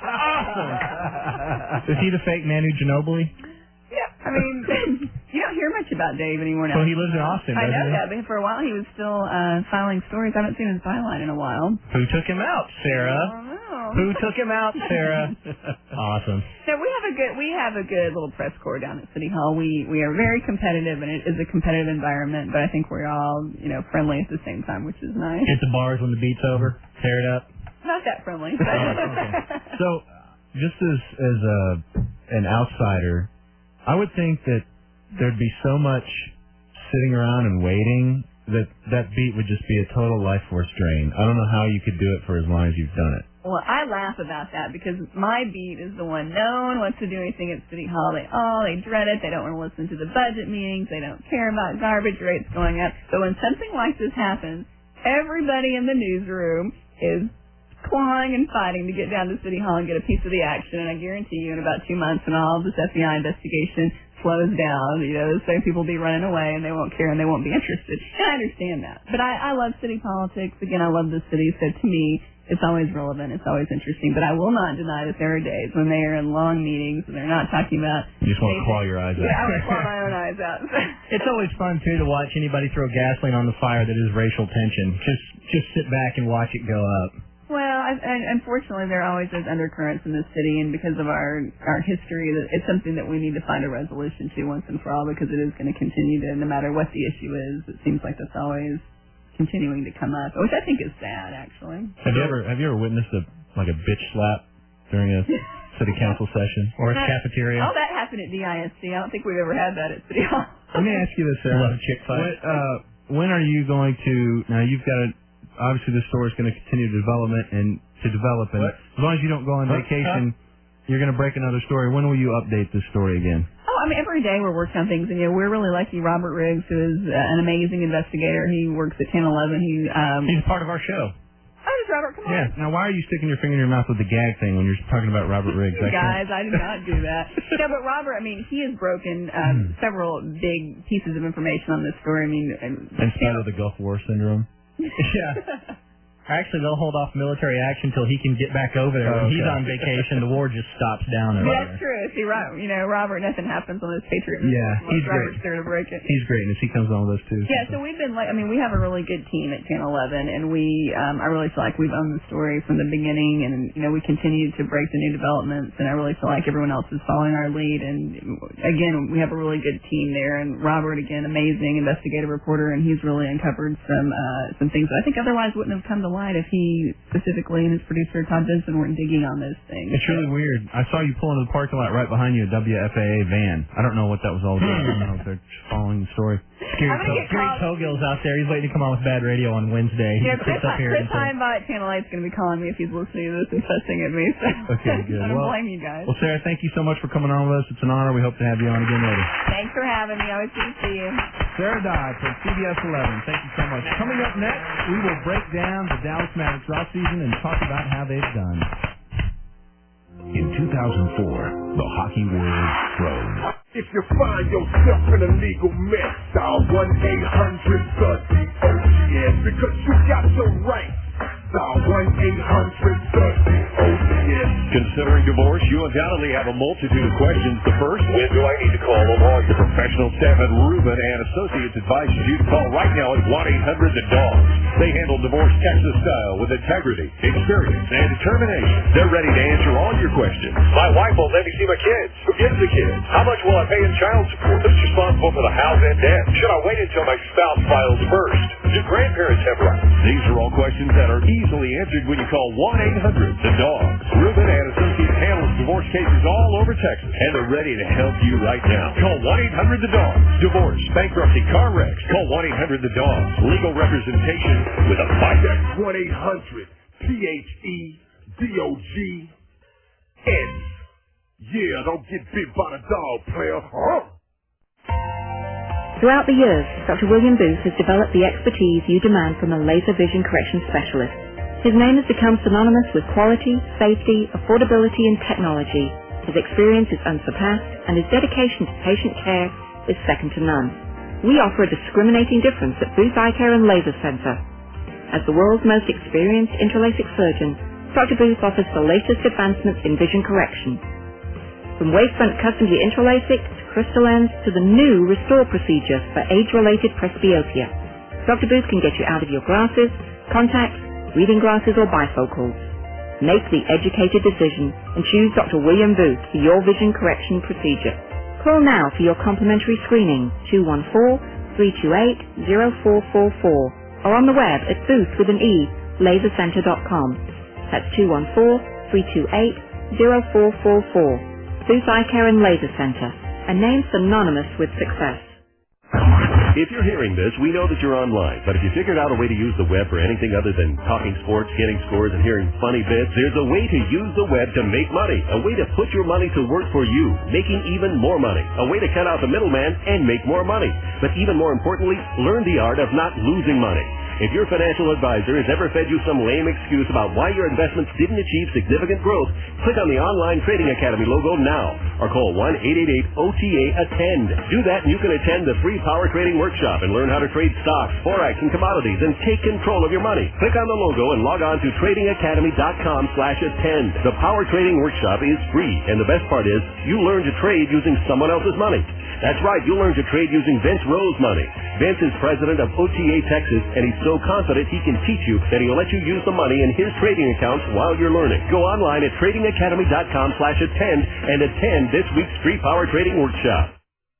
Awesome! Is he the fake Manu Ginobili? Yeah, I mean, you don't hear much about Dave anymore now. Well, he lives in Austin, doesn't I know he? that, but for a while he was still filing stories. I haven't seen his byline in a while. Who took him out, Sarah? I don't know. Who took him out, Sarah? Awesome. So we have a good little press corps down at City Hall. We are very competitive, and it is a competitive environment, but I think we're all, friendly at the same time, which is nice. Hit the bars when the beat's over, tear it up. Not that friendly. Okay. So, just as an outsider, I would think that there'd be so much sitting around and waiting that beat would just be a total life force drain. I don't know how you could do it for as long as you've done it. Well, I laugh about that because my beat is the one. No one wants to do anything at City Hall. They dread it. They don't want to listen to the budget meetings. They don't care about garbage rates going up. So when something like this happens, everybody in the newsroom is clawing and fighting to get down to City Hall and get a piece of the action. And I guarantee you in about 2 months when all of this FBI investigation slows down, the same people will be running away and they won't care and they won't be interested. And I understand that. But I love city politics. Again, I love the city. So to me, it's always relevant. It's always interesting. But I will not deny that there are days when they are in long meetings and they're not talking about... You just want to claw your eyes out. Yeah, I want to claw my own eyes out. It's always fun, too, to watch anybody throw gasoline on the fire that is racial tension. Just sit back and watch it go up. Well, unfortunately, there are always those undercurrents in this city, and because of our history, it's something that we need to find a resolution to once and for all, because it is going to continue to, no matter what the issue is, it seems like that's always continuing to come up, which I think is sad, actually. Have you ever witnessed a bitch slap during a city council session or a cafeteria? Oh, that happened at DISC. I don't think we've ever had that at City Hall. Let me ask you this, Sarah. Love a chick fight. When are you going to? Now you've got obviously this story is going to continue to develop, and as long as you don't go on vacation, you're going to break another story. When will you update this story again? Oh, I mean, every day we're working on things, and we're really lucky. Robert Riggs, who is an amazing investigator, he works at 1011. He's part of our show. Oh, does Robert come on? Yeah. Now, why are you sticking your finger in your mouth with the gag thing when you're talking about Robert Riggs? Guys, I did not do that. No, but Robert, I mean, he has broken several big pieces of information on this story. I mean, in spite of the Gulf War syndrome. Yeah. Actually, they'll hold off military action until he can get back over there. When he's on vacation, the war just stops down over That's there. true. See, Robert, nothing happens on this Patriot. Yeah, he's Robert's great. there to break it. He's great, and he comes on with us too. Yeah, so we've been we have a really good team at Channel 11, and I really feel like we've owned the story from the beginning, and we continue to break the new developments, and I really feel like everyone else is following our lead, and again, we have a really good team there, and Robert, again, amazing investigative reporter, and he's really uncovered some things that I think otherwise wouldn't have come to light if he specifically and his producer Todd Benson weren't digging on those things. It's really weird. I saw you pull into the parking lot right behind you, a WFAA van. I don't know what that was all about. I don't know if they're just following the story. Gary Cogill's out there. He's waiting to come on with Bad Radio on Wednesday. Yeah, Chris Heimbach at Channel 8 is going to be calling me if he's listening to this and fussing at me. So Okay, good. I don't blame you guys. Well, Sarah, thank you so much for coming on with us. It's an honor. We hope to have you on again later. Thanks for having me. Always good to see you. Sarah Dye from CBS 11. Thank you so much. Coming up next, we will break down the Dallas Mavericks offseason and talk about how they've done. In 2004, the hockey world froze. If you find yourself in a legal mess, dial 1-800-THE-OGN because you got your rights. Dial 1-800-THE-OGN. Considering divorce, you undoubtedly have a multitude of questions. The first, when do I need to call a lawyer? The professional staff at Rubin and Associates advises you to call right now at 1-800-THE-DOGS. They handle divorce Texas style with integrity, experience, and determination. They're ready to answer all your questions. My wife won't let me see my kids. Who gets the kids? How much will I pay in child support? Who's responsible for the house and debt? Should I wait until my spouse files first? Do grandparents have rights? These are all questions that are easily answered when you call 1-800-THE-DOGS. Rubin and Associates handles divorce cases all over Texas, and they're ready to help you right now. Call 1-800-THE-DOGS. Divorce, bankruptcy, car wrecks. Call 1-800-THE-DOGS. Legal representation with a fight. That's 1-800-THEDOGS. Yeah, don't get bit by the dog, player. Throughout the years, Dr. William Booth has developed the expertise you demand from a laser vision correction specialist. His name has become synonymous with quality, safety, affordability, and technology. His experience is unsurpassed, and his dedication to patient care is second to none. We offer a discriminating difference at Booth Eye Care and Laser Center. As the world's most experienced intralaser surgeon, Dr. Booth offers the latest advancements in vision correction. From wavefront custom intralasic to crystal lens to the new Restore procedure for age-related presbyopia, Dr. Booth can get you out of your glasses, contacts, reading glasses, or bifocals. Make the educated decision and choose Dr. William Booth for your vision correction procedure. Call now for your complimentary screening, 214-328-0444. or on the web at booth.lasercenter.com. That's 214-328-0444. Booth Eye Care and Laser Center, a name synonymous with success. If you're hearing this, we know that you're online, but if you figured out a way to use the web for anything other than talking sports, getting scores, and hearing funny bits, there's a way to use the web to make money, a way to put your money to work for you, making even more money, a way to cut out the middleman and make more money. But even more importantly, learn the art of not losing money. If your financial advisor has ever fed you some lame excuse about why your investments didn't achieve significant growth, click on the Online Trading Academy logo now or call 1-888-OTA-ATTEND. Do that and you can attend the free Power Trading Workshop and learn how to trade stocks, forex, and commodities and take control of your money. Click on the logo and log on to tradingacademy.com/attend. The Power Trading Workshop is free, and the best part is you learn to trade using someone else's money. That's right, you'll learn to trade using Vince Rose money. Vince is president of OTA Texas, and he's so confident he can teach you that he'll let you use the money in his trading accounts while you're learning. Go online at tradingacademy.com/attend and attend this week's free Power Trading Workshop.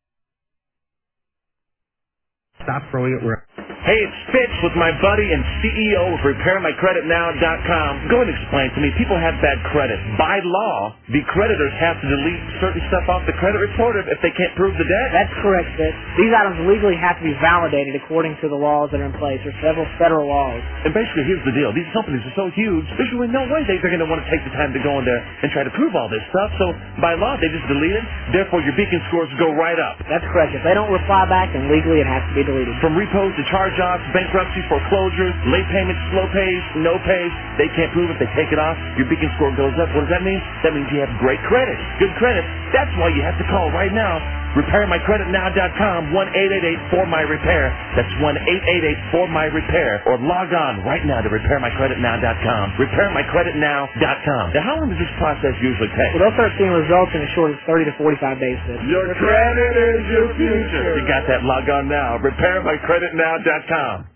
Stop throwing it where... Hey, it's Fitz with my buddy and CEO of RepairMyCreditNow.com. Go and explain to me. People have bad credit. By law, the creditors have to delete certain stuff off the credit report if they can't prove the debt. That's correct, Fitz. These items legally have to be validated according to the laws that are in place. There's several federal laws. And basically, here's the deal. These companies are so huge, there's really no way they're going to want to take the time to go in there and try to prove all this stuff. So, by law, they just delete it. Therefore, your beacon scores go right up. That's correct. If they don't reply back, then legally it has to be deleted. From repos to charge-offs, bankruptcy, foreclosures, late payments, slow pays, no pays, they can't prove it. They take it off. Your beacon score goes up. What does that mean? That means you have great credit. Good credit. That's why you have to call right now RepairMyCreditNow.com, 1-888-4MyRepair. That's 1-888-4MyRepair. Or log on right now to RepairMyCreditNow.com. RepairMyCreditNow.com. Now, how long does this process usually take? Well, they'll start seeing results in as short as 30 to 45 days. Your credit is your future. You got that? Log on now. RepairMyCreditNow.com.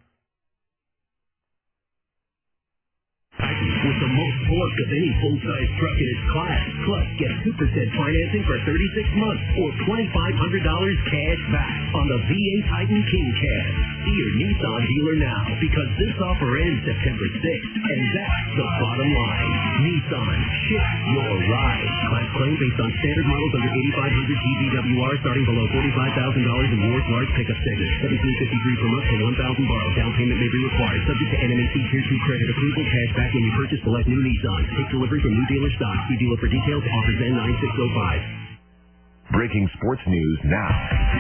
With the most torque of any full-size truck in its class. Plus, get 2% financing for 36 months or $2,500 cash back on the V8 Titan King Cab. See your Nissan dealer now because this offer ends September 6th, and that's the bottom line. Nissan, shift your ride. Class claim based on standard models under 8,500 GVWR starting below $45,000 in Worth large pickup segment. $1,753 per month for $1,000 borrowed. Down payment may be required. Subject to NMAC Tier 2 credit approval. Cash back when you purchase select new Nissan. Take delivery from new dealer stock. See dealer for details. Offers end 9605. Breaking sports news now.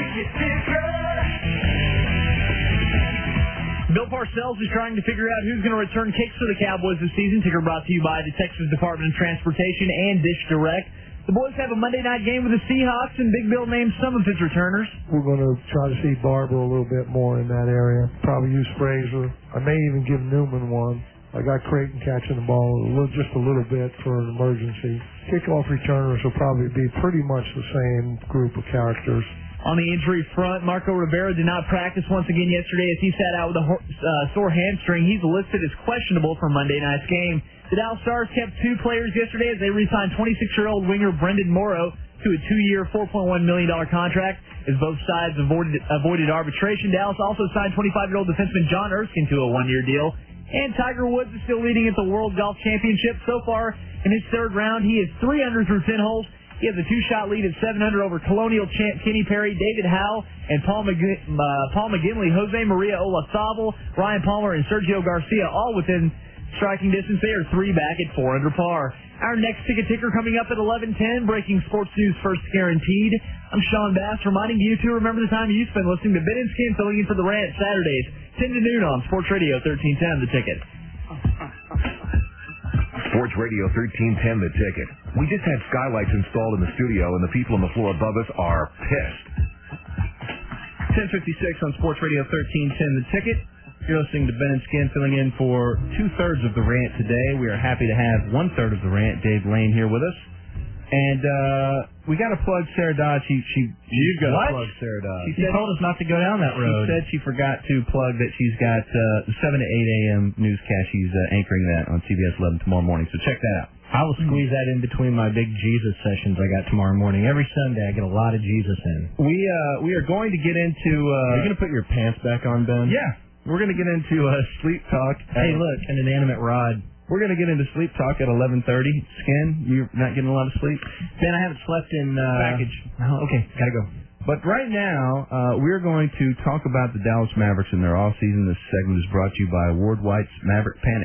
Bill Parcells is trying to figure out who's going to return kicks for the Cowboys this season. Ticker brought to you by the Texas Department of Transportation and Dish Direct. The boys have a Monday night game with the Seahawks, and Big Bill named some of his returners. We're going to try to see Barber a little bit more in that area. Probably use Frazier. I may even give Newman one. I got Creighton catching the ball just a little bit for an emergency. Kickoff returners will probably be pretty much the same group of characters. On the injury front, Marco Rivera did not practice once again yesterday as he sat out with a sore hamstring. He's listed as questionable for Monday night's game. The Dallas Stars kept two players yesterday as they re-signed 26-year-old winger Brendan Morrow to a 2-year, $4.1 million contract. As both sides avoided arbitration, Dallas also signed 25-year-old defenseman John Erskine to a 1-year deal. And Tiger Woods is still leading at the World Golf Championship. So far, in his third round, he is 3 under through 10 holes. He has a 2-shot lead at 7 under over Colonial champ Kenny Perry, David Howe, and Paul McGinley, Jose Maria Olazabal, Ryan Palmer, and Sergio Garcia, all within striking distance. They are 3 back at 4 under par. Our next ticket ticker coming up at 11:10. Breaking sports news first guaranteed. I'm Sean Bass, reminding you to remember the time you spend listening to Ben and Skin filling in for the Rant Saturdays, 10 to noon on Sports Radio 1310. The Ticket. Sports Radio 1310, The Ticket. We just had skylights installed in the studio, and the people on the floor above us are pissed. 10:56 on Sports Radio 1310, The Ticket. You're listening to Ben and Skin filling in for 2/3 of the Rant today. We are happy to have 1/3 of the Rant, Dave Lane, here with us. And we got to plug Sarah Dodd. You've got to plug Sarah Dodd. She told us not to go down that road. She said she forgot to plug that she's got the 7 to 8 a.m. newscast. She's anchoring that on CBS 11 tomorrow morning, so check that out. I will squeeze that in between my big Jesus sessions I got tomorrow morning. Every Sunday I get a lot of Jesus in. We are going to get into... Are you going to put your pants back on, Ben? Yeah. We're going to get into sleep talk. Hey, look, an inanimate rod. We're going to get into sleep talk at 11:30. Skin, you're not getting a lot of sleep? Ben, I haven't slept in... Package. Oh, okay, gotta go. But right now, we're going to talk about the Dallas Mavericks in their off-season. This segment is brought to you by Ward White's Maverick Panic.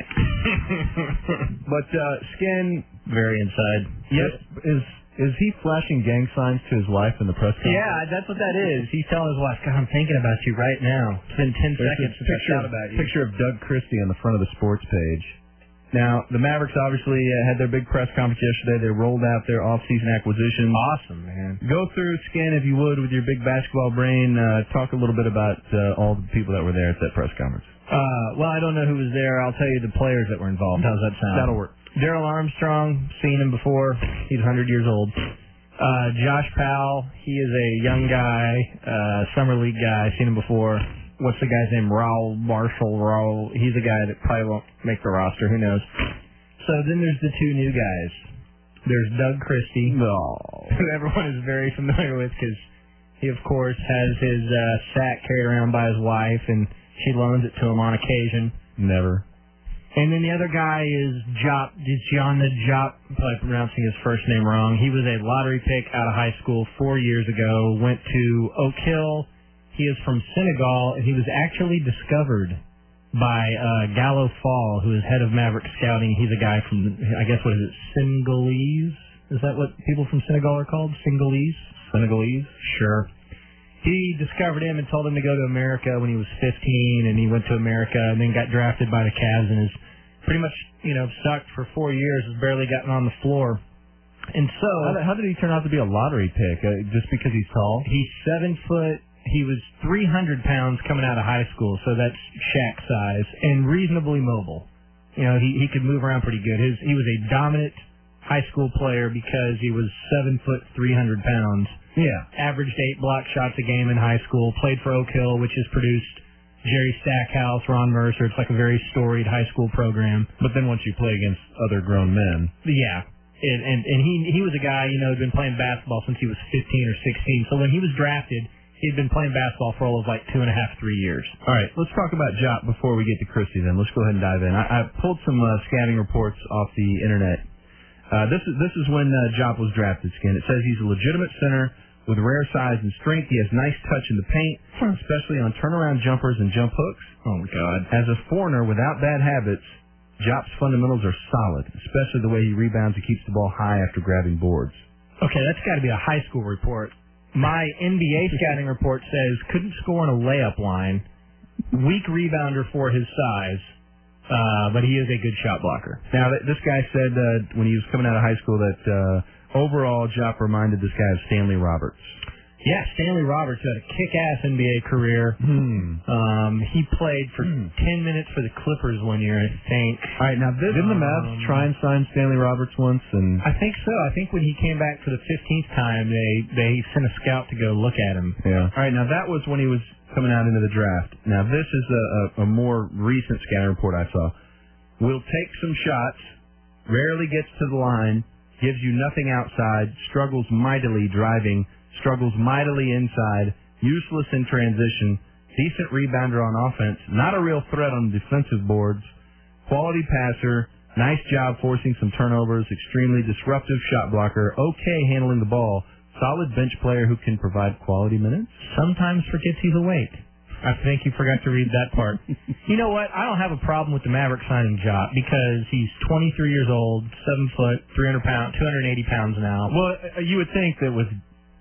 But Skin... Very inside. Yes. Is he flashing gang signs to his wife in the press conference? Yeah, that's what that is. He's telling his wife, God, I'm thinking about you right now. It's been 10 seconds since I thought about you. Picture of Doug Christie on the front of the sports page. Now, the Mavericks obviously had their big press conference yesterday. They rolled out their off-season acquisitions. Awesome, man. Go through, Skin, if you would, with your big basketball brain. Talk a little bit about all the people that were there at that press conference. Well, I don't know who was there. I'll tell you the players that were involved. How's that sound? That'll work. Daryl Armstrong, seen him before. He's 100 years old. Josh Powell, he is a young guy, summer league guy. Seen him before. What's the guy's name? Raul Marshall. He's a guy that probably won't make the roster. Who knows? So then there's the 2 new guys. There's Doug Christie, who everyone is very familiar with because he, of course, has his sack carried around by his wife, and she loans it to him on occasion. Never. And then the other guy is Dijon Jop, probably pronouncing his first name wrong. He was a lottery pick out of high school 4 years ago, went to Oak Hill. He is from Senegal, and he was actually discovered by Gallo Fall, who is head of Maverick Scouting. He's a guy from, I guess, what is it, Senegalese? Is that what people from Senegal are called? Senegalese? Sure. He discovered him and told him to go to America when he was 15, and he went to America and then got drafted by the Cavs and is pretty much, sucked for 4 years, has barely gotten on the floor. And so, how did he turn out to be a lottery pick? Just because he's tall? He's 7 foot. He was 300 pounds coming out of high school, so that's Shaq size, and reasonably mobile. You know, he could move around pretty good. He was a dominant high school player because he was 7 foot 300 pounds. Yeah. Averaged 8 block shots a game in high school. Played for Oak Hill, which has produced Jerry Stackhouse, Ron Mercer. It's like a very storied high school program. But then once you play against other grown men. Yeah. And he was a guy, you know, who'd been playing basketball since he was 15 or 16. So when he was drafted, he'd been playing basketball for all of like 2.5, 3 years. All right, let's talk about Jop before we get to Christie then. Let's go ahead and dive in. I pulled some scouting reports off the internet. This is when Jop was drafted, Skin. It says he's a legitimate center with rare size and strength. He has nice touch in the paint, especially on turnaround jumpers and jump hooks. Oh, my God. As a foreigner without bad habits, Jop's fundamentals are solid, especially the way he rebounds and keeps the ball high after grabbing boards. Okay, that's got to be a high school report. My NBA scouting report says couldn't score on a layup line, weak rebounder for his size, but he is a good shot blocker. Now, this guy said when he was coming out of high school that overall Jop reminded this guy of Stanley Roberts. Yeah, Stanley Roberts had a kick-ass NBA career. He played for 10 minutes for the Clippers one year, I think. All right, now didn't the Mavs try and sign Stanley Roberts once? And I think so. I think when he came back for the 15th time, they sent a scout to go look at him. Yeah. All right, now that was when he was coming out into the draft. Now this is a more recent scouting report I saw. Will take some shots, rarely gets to the line, gives you nothing outside, struggles mightily driving, struggles mightily inside, useless in transition, decent rebounder on offense, not a real threat on the defensive boards, quality passer, nice job forcing some turnovers, extremely disruptive shot blocker, okay handling the ball, solid bench player who can provide quality minutes. Sometimes forgets he's awake. I think you forgot to read that part. You know what? I don't have a problem with the Mavericks signing Jop because he's 23 years old, 7 foot, 300 pounds, 280 pounds now. Well, you would think that with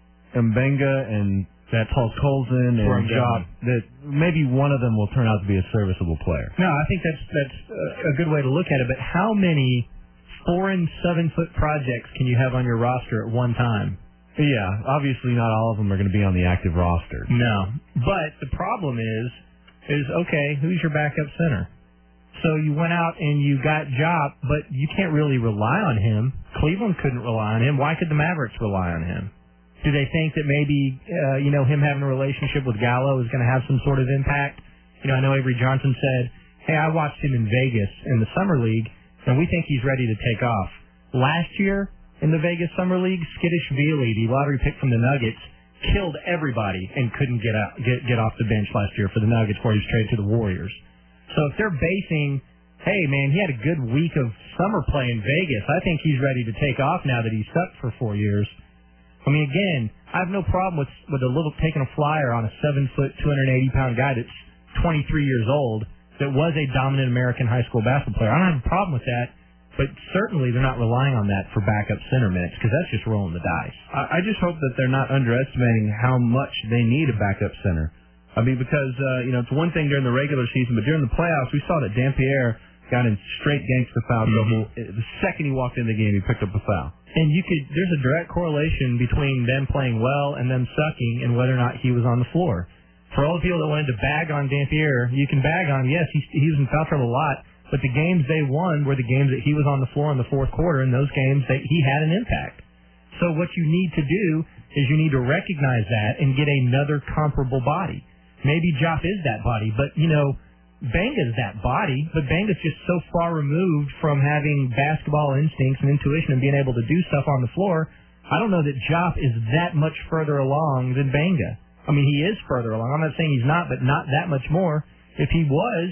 Mbenga and that Paul Colson and Jop, that maybe one of them will turn out to be a serviceable player. No, I think that's a good way to look at it. But how many foreign 7-foot projects can you have on your roster at one time? Yeah, obviously not all of them are going to be on the active roster. No, but the problem is okay, who's your backup center? So you went out and you got Jop, but you can't really rely on him. Cleveland couldn't rely on him. Why could the Mavericks rely on him? Do they think that maybe him having a relationship with Gallo is going to have some sort of impact? I know Avery Johnson said, hey, I watched him in Vegas in the Summer League, and we think he's ready to take off. Last year, in the Vegas Summer League, Skidishvili, the lottery pick from the Nuggets, killed everybody and couldn't get off the bench last year for the Nuggets before he was traded to the Warriors. So if they're basing, hey, man, he had a good week of summer play in Vegas, I think he's ready to take off now that he's sucked for 4 years. I mean, again, I have no problem with a little taking a flyer on a 7-foot, 280-pound guy that's 23 years old that was a dominant American high school basketball player. I don't have a problem with that. But certainly they're not relying on that for backup center minutes because that's just rolling the dice. I just hope that they're not underestimating how much they need a backup center. I mean, because, it's one thing during the regular season, but during the playoffs, we saw that Dampierre got in straight gangsta foul trouble. The second he walked in the game, he picked up a foul. And there's a direct correlation between them playing well and them sucking and whether or not he was on the floor. For all the people that wanted to bag on Dampierre, you can bag on him. Yes, he was in foul trouble a lot. But the games they won were the games that he was on the floor in the fourth quarter, and those games he had an impact. So what you need to do is you need to recognize that and get another comparable body. Maybe Jop is that body, but, Benga's that body, but Benga's just so far removed from having basketball instincts and intuition and being able to do stuff on the floor. I don't know that Jop is that much further along than Benga. I mean, he is further along. I'm not saying he's not, but not that much more. If he was...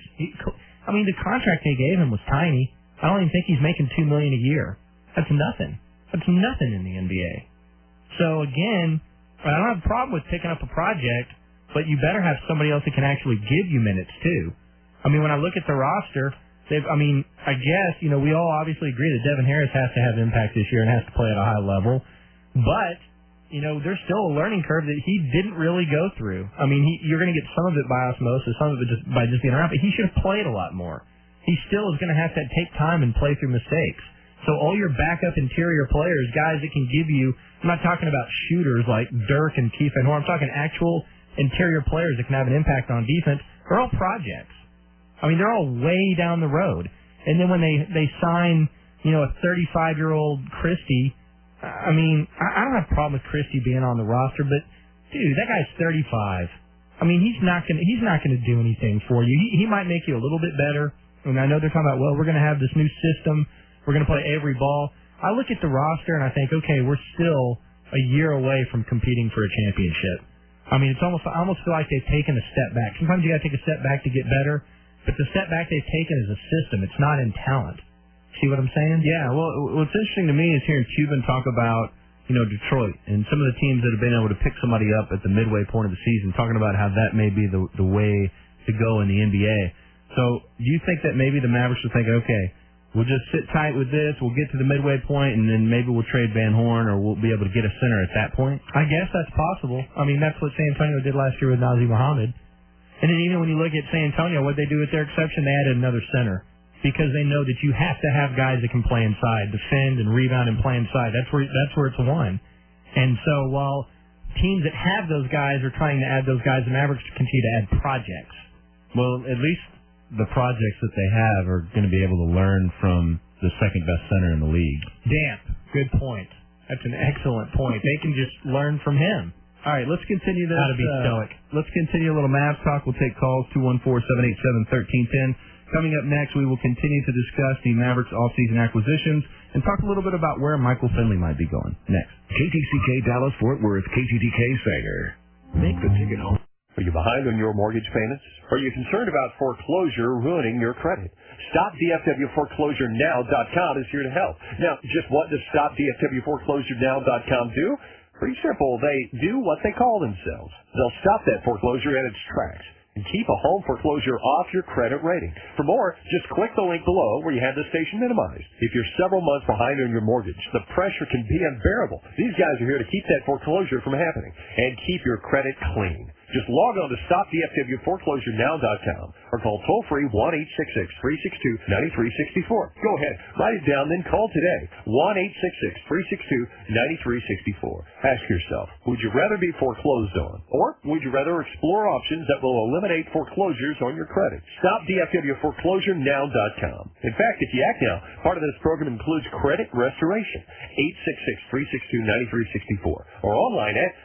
the contract they gave him was tiny. I don't even think he's making $2 million a year. That's nothing. That's nothing in the NBA. So again, I don't have a problem with picking up a project, but you better have somebody else that can actually give you minutes too. I mean, when I look at the roster, I guess, we all obviously agree that Devin Harris has to have impact this year and has to play at a high level, but there's still a learning curve that he didn't really go through. I mean, you're going to get some of it by osmosis, some of it just by being around, but he should have played a lot more. He still is going to have to take time and play through mistakes. So all your backup interior players, guys that can give you, I'm not talking about shooters like Dirk and Keith Van Horn, I'm talking actual interior players that can have an impact on defense. They're all projects. I mean, they're all way down the road. And then when they sign, a 35-year-old Christie, I mean, I don't have a problem with Christie being on the roster, but dude, that guy's 35. I mean, he's not gonna do anything for you. He might make you a little bit better. And I know they're talking about, well, we're gonna have this new system. We're gonna play every ball. I look at the roster and I think, okay, we're still a year away from competing for a championship. I mean, I almost feel like they've taken a step back. Sometimes you got to take a step back to get better, but the step back they've taken is a system. It's not in talent. See what I'm saying? Yeah. Well, what's interesting to me is hearing Cuban talk about, Detroit and some of the teams that have been able to pick somebody up at the midway point of the season, talking about how that may be the way to go in the NBA. So, do you think that maybe the Mavericks are thinking, okay, we'll just sit tight with this, we'll get to the midway point, and then maybe we'll trade Van Horn, or we'll be able to get a center at that point? I guess that's possible. I mean, that's what San Antonio did last year with Nazir Muhammad. And then even when you look at San Antonio, what they do with their exception, they added another center. Because they know that you have to have guys that can play inside, defend and rebound and play inside. That's where it's won. And so while teams that have those guys are trying to add those guys, the Mavericks continue to add projects. Well, at least the projects that they have are going to be able to learn from the second best center in the league. Damn, good point. That's an excellent point. They can just learn from him. All right, let's continue this. How to be stoic. Let's continue a little Mavs talk. We'll take calls 214-787-1310. Coming up next, we will continue to discuss the Mavericks off-season acquisitions and talk a little bit about where Michael Finley might be going next. KTCK Dallas Fort Worth, KTTK Sanger. Make the ticket home. Are you behind on your mortgage payments? Are you concerned about foreclosure ruining your credit? StopDFWForeclosureNow.com is here to help. Now, just what does StopDFWForeclosureNow.com do? Pretty simple. They do what they call themselves. They'll stop that foreclosure in its tracks and keep a home foreclosure off your credit rating. For more, just click the link below where you have the station minimized. If you're several months behind on your mortgage, the pressure can be unbearable. These guys are here to keep that foreclosure from happening and keep your credit clean. Just log on to StopDFWForeclosureNow.com or call toll-free 1-866-362-9364. Go ahead, write it down, then call today, 1-866-362-9364. Ask yourself, would you rather be foreclosed on, or would you rather explore options that will eliminate foreclosures on your credit? StopDFWForeclosureNow.com. In fact, if you act now, part of this program includes credit restoration, 866-362-9364, or online at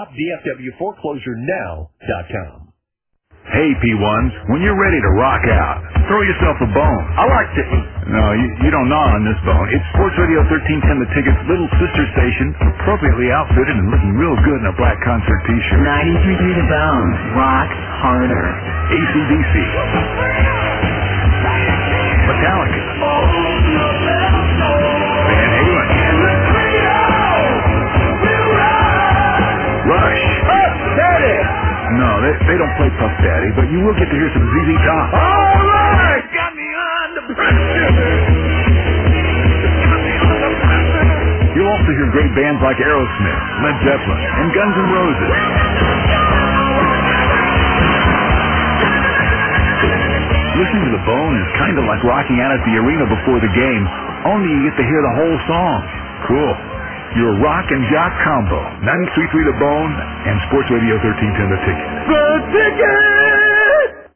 StopDFWForeclosureNow.com. Hey, P1s, when you're ready to rock out, throw yourself a bone. I like to... No, you don't gnaw on this bone. It's Sports Radio 1310, the Ticket's little sister station, appropriately outfitted and looking real good in a black concert T-shirt. 93.3 The Bone. Rock harder. AC/DC. Metallica. Van Halen. Rush. No, they don't play Puff Daddy, but you will get to hear some ZZ Top. All right! Got me under pressure! You'll also hear great bands like Aerosmith, Led Zeppelin, and Guns N' Roses. Listening to The Bone is kind of like rocking out at the arena before the game, only you get to hear the whole song. Cool. Your rock and jock combo. 93.3 The Bone and Sports Radio 1310 The Ticket. The Ticket!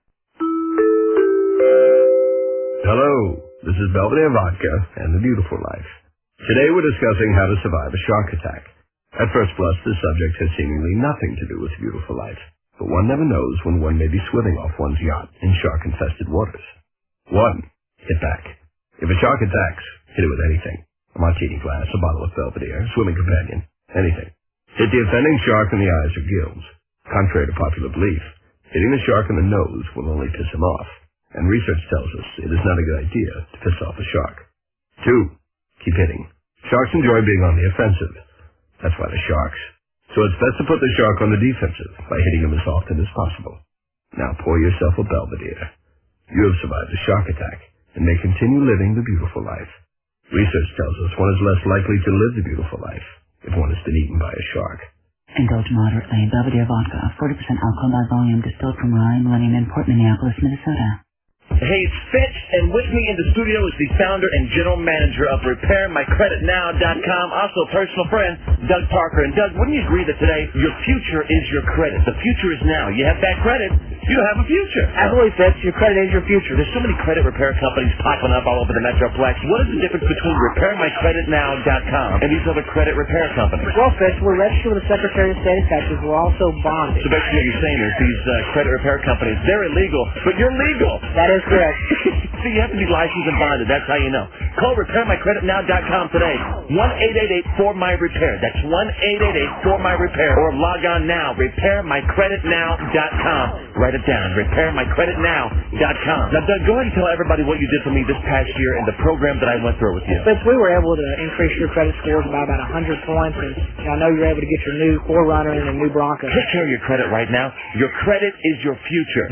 Hello, this is Belvedere Vodka and The Beautiful Life. Today we're discussing how to survive a shark attack. At first blush, the subject has seemingly nothing to do with The Beautiful Life, but one never knows when one may be swimming off one's yacht in shark-infested waters. 1. Hit back. If a shark attacks, hit it with anything. A martini glass, a bottle of Belvedere, swimming companion, anything. Hit the offending shark in the eyes or gills. Contrary to popular belief, hitting the shark in the nose will only piss him off, and research tells us it is not a good idea to piss off a shark. 2. Keep hitting. Sharks enjoy being on the offensive. That's why they're sharks. So it's best to put the shark on the defensive by hitting him as often as possible. Now pour yourself a Belvedere. You have survived a shark attack and may continue living the beautiful life. Research tells us one is less likely to live the beautiful life if one has been eaten by a shark. Indulge moderately. Belvedere Vodka, 40% alcohol by volume, distilled from Rye, Millennium Import, Minneapolis, Minnesota. Hey, it's Fitch, and with me in the studio is the founder and general manager of RepairMyCreditNow.com, also a personal friend, Doug Parker. And Doug, wouldn't you agree that today your future is your credit? The future is now. You have bad credit, you have a future. Absolutely, Fitch. Your credit is your future. There's so many credit repair companies popping up all over the Metroplex. What is the difference between RepairMyCreditNow.com and these other credit repair companies? Well, Fitch, we're registered with the Secretary of State of Texas. We're also bonded. So basically what you're saying is these credit repair companies, they're illegal, but you're legal. That is correct. So you have to be licensed and bonded. That's how you know. Call RepairMyCreditNow.com today. 1-888-4MyRepair. That's 1-888-4MyRepair. Or log on now. RepairMyCreditNow.com. Write it down. RepairMyCreditNow.com. Now, Doug, go ahead and tell everybody what you did for me this past year and the program that I went through with you. Fitch, we were able to increase your credit scores by about 100 points, and I know you're able to get your new 4Runner and a new Bronco. Take care of your credit right now. Your credit is your future.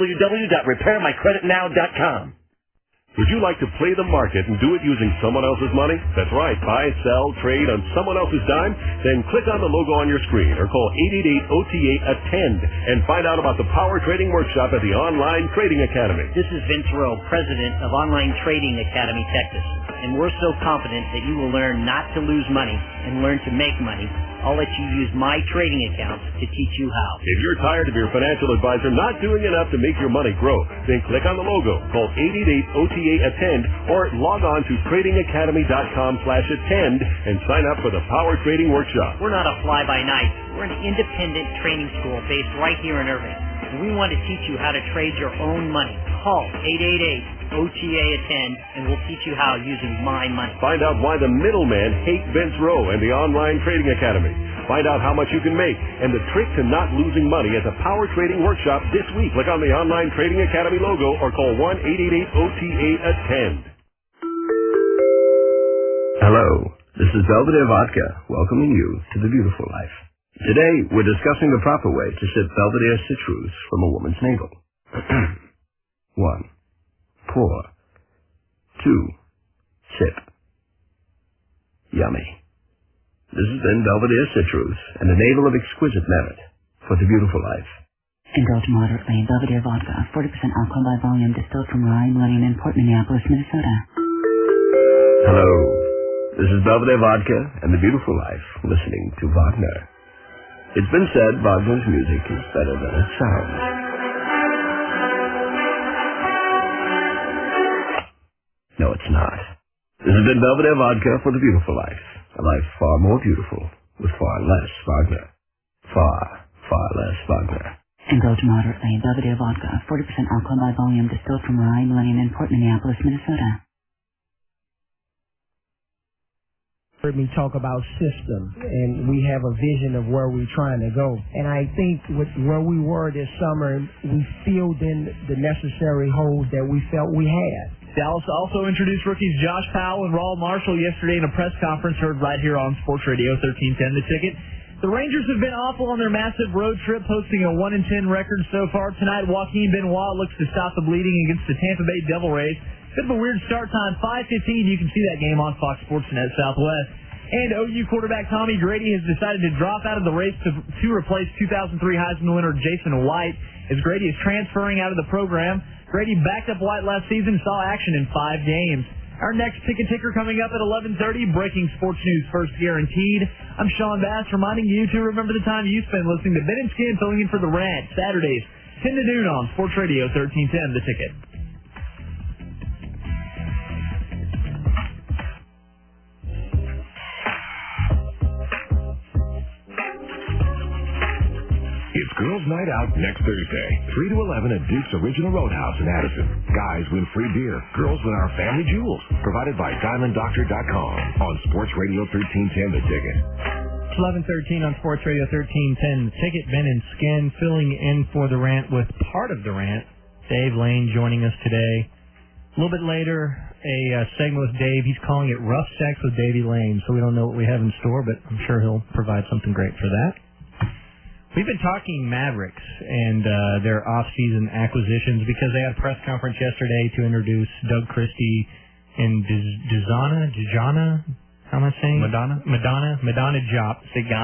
www.RepairMyCreditNow.com. Would you like to play the market and do it using someone else's money? That's right. Buy, sell, trade on someone else's dime? Then click on the logo on your screen or call 888-OTA-ATTEND and find out about the Power Trading Workshop at the Online Trading Academy. This is Vince Rowe, president of Online Trading Academy Texas. And we're so confident that you will learn not to lose money and learn to make money. I'll let you use my trading accounts to teach you how. If you're tired of your financial advisor not doing enough to make your money grow, then click on the logo, call 888-OTA-ATTEND, or log on to tradingacademy.com/attend and sign up for the Power Trading Workshop. We're not a fly-by-night. We're an independent training school based right here in Irving. And we want to teach you how to trade your own money. Call 888-OTA-ATTEND, and we'll teach you how using my money. Find out why the middlemen hate Vince Rowe and the Online Trading Academy. Find out how much you can make and the trick to not losing money at the Power Trading Workshop this week. Click on the Online Trading Academy logo or call 1-888-OTA-ATTEND. Hello, this is Belvedere Vodka welcoming you to the beautiful life. Today, we're discussing the proper way to sip Belvedere Citrus from a woman's navel. 1. Pour. 2. Sip. Yummy. This has been Belvedere Citrus and a navel of exquisite merit for the beautiful life. Indulge moderately. Belvedere Vodka, 40% alcohol by volume, distilled from Rye, Millennium, and Port Minneapolis, Minnesota. Hello, this is Belvedere Vodka and the beautiful life, listening to Wagner. It's been said Wagner's music is better than it sounds. No, it's not. This has been Belvedere Vodka for the beautiful life. A life far more beautiful with far less Wagner. Far, far less Wagner. Indulge moderately. Belvedere Vodka, 40% alcohol by volume, distilled from Rye, Millennium, and Port Minneapolis, Minnesota. Heard me talk about system, and we have a vision of where we're trying to go. And I think with where we were this summer, we filled in the necessary holes that we felt we had. Dallas also introduced rookies Josh Powell and Raul Marshall yesterday in a press conference heard right here on Sports Radio 1310 The Ticket. The Rangers have been awful on their massive road trip, posting a 1-10 record so far. Tonight, Joaquin Benoit looks to stop the bleeding against the Tampa Bay Devil Rays. Bit of a weird start time, 5:15. You can see that game on Fox Sports Net Southwest. And OU quarterback Tommy Grady has decided to drop out of the race to replace 2003 Heisman winner Jason White, as Grady is transferring out of the program. Grady backed up White last season and saw action in 5 games. Our next ticket ticker coming up at 11:30, breaking sports news first guaranteed. I'm Sean Bass, reminding you to remember the time you spend listening to Ben and Skin filling in for The Rant, Saturdays, 10 to noon on Sports Radio 1310 The Ticket. It's Girls Night Out next Thursday, 3 to 11 at Duke's Original Roadhouse in Addison. Guys win free beer. Girls win our family jewels. Provided by DiamondDoctor.com on Sports Radio 1310 The Ticket. It's 11:13 on Sports Radio 1310 The Ticket. Ben and Skin filling in for The Rant with part of The Rant. Dave Lane joining us today. A little bit later, a segment with Dave. He's calling it Rough Sex with Davey Lane, so we don't know what we have in store, but I'm sure he'll provide something great for that. We've been talking Mavericks and their off-season acquisitions because they had a press conference yesterday to introduce Doug Christie and Dejana, how am I saying? Madonna Jop.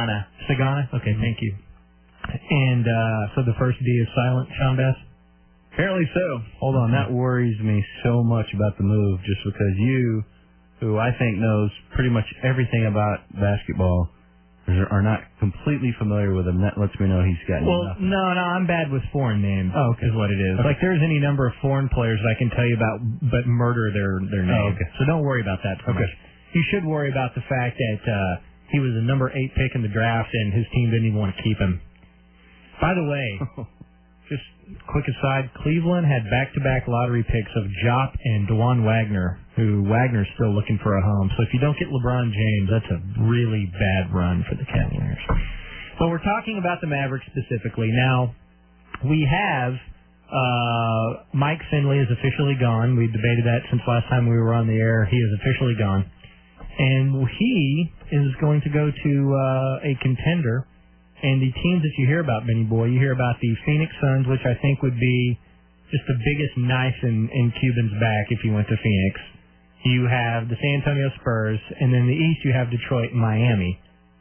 Sagana. Okay, thank you. And so the first D is silent, Sean Bass? Apparently so. Hold on, that worries me so much about the move, just because you, who I think knows pretty much everything about basketball, are not completely familiar with him. That lets me know he's got nothing. No, I'm bad with foreign names. Oh, okay. Is what it is. Okay. Like there's any number of foreign players I can tell you about, but murder their name. Oh, okay. So don't worry about that so much. You should worry about the fact that he was the number 8 pick in the draft, and his team didn't even want to keep him. By the way, just quick aside, Cleveland had back-to-back lottery picks of Jop and DeJuan Wagner, who Wagner's still looking for a home. So if you don't get LeBron James, that's a really bad run for the Cavaliers. But we're talking about the Mavericks specifically. Now, we have Mike Finley is officially gone. We debated that since last time we were on the air. He is officially gone. And he is going to go to a contender. And the teams that you hear about, Benny Boy, you hear about the Phoenix Suns, which I think would be just the biggest knife in Cuban's back if he went to Phoenix. You have the San Antonio Spurs, and then in the East you have Detroit and Miami.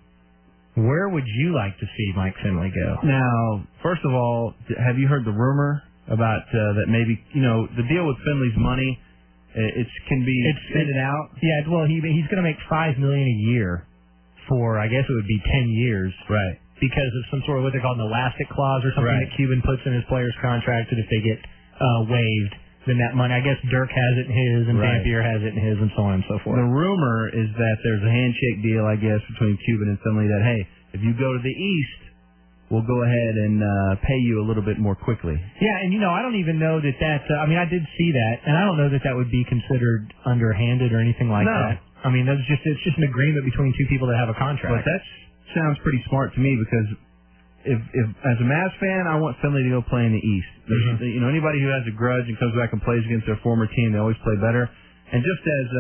Where would you like to see Mike Finley go? Now, first of all, have you heard the rumor about that maybe, the deal with Finley's money, it's extended out? Yeah, well, he's going to make $5 million a year for, I guess it would be 10 years. Right. Because of some sort of what they call an elastic clause or something that Cuban puts in his players' contract that if they get waived, then that money, I guess Dirk has it in his and Dampier has it in his and so on and so forth. The rumor is that there's a handshake deal, I guess, between Cuban and Finley that, hey, if you go to the East, we'll go ahead and pay you a little bit more quickly. Yeah, and I don't even know that I mean, I did see that, and I don't know that would be considered underhanded or anything like that. I mean, it's just an agreement between two people that have a contract. But that sounds pretty smart to me because if as a Mavs fan, I want Finley to go play in the East. Mm-hmm. Anybody who has a grudge and comes back and plays against their former team, they always play better. And just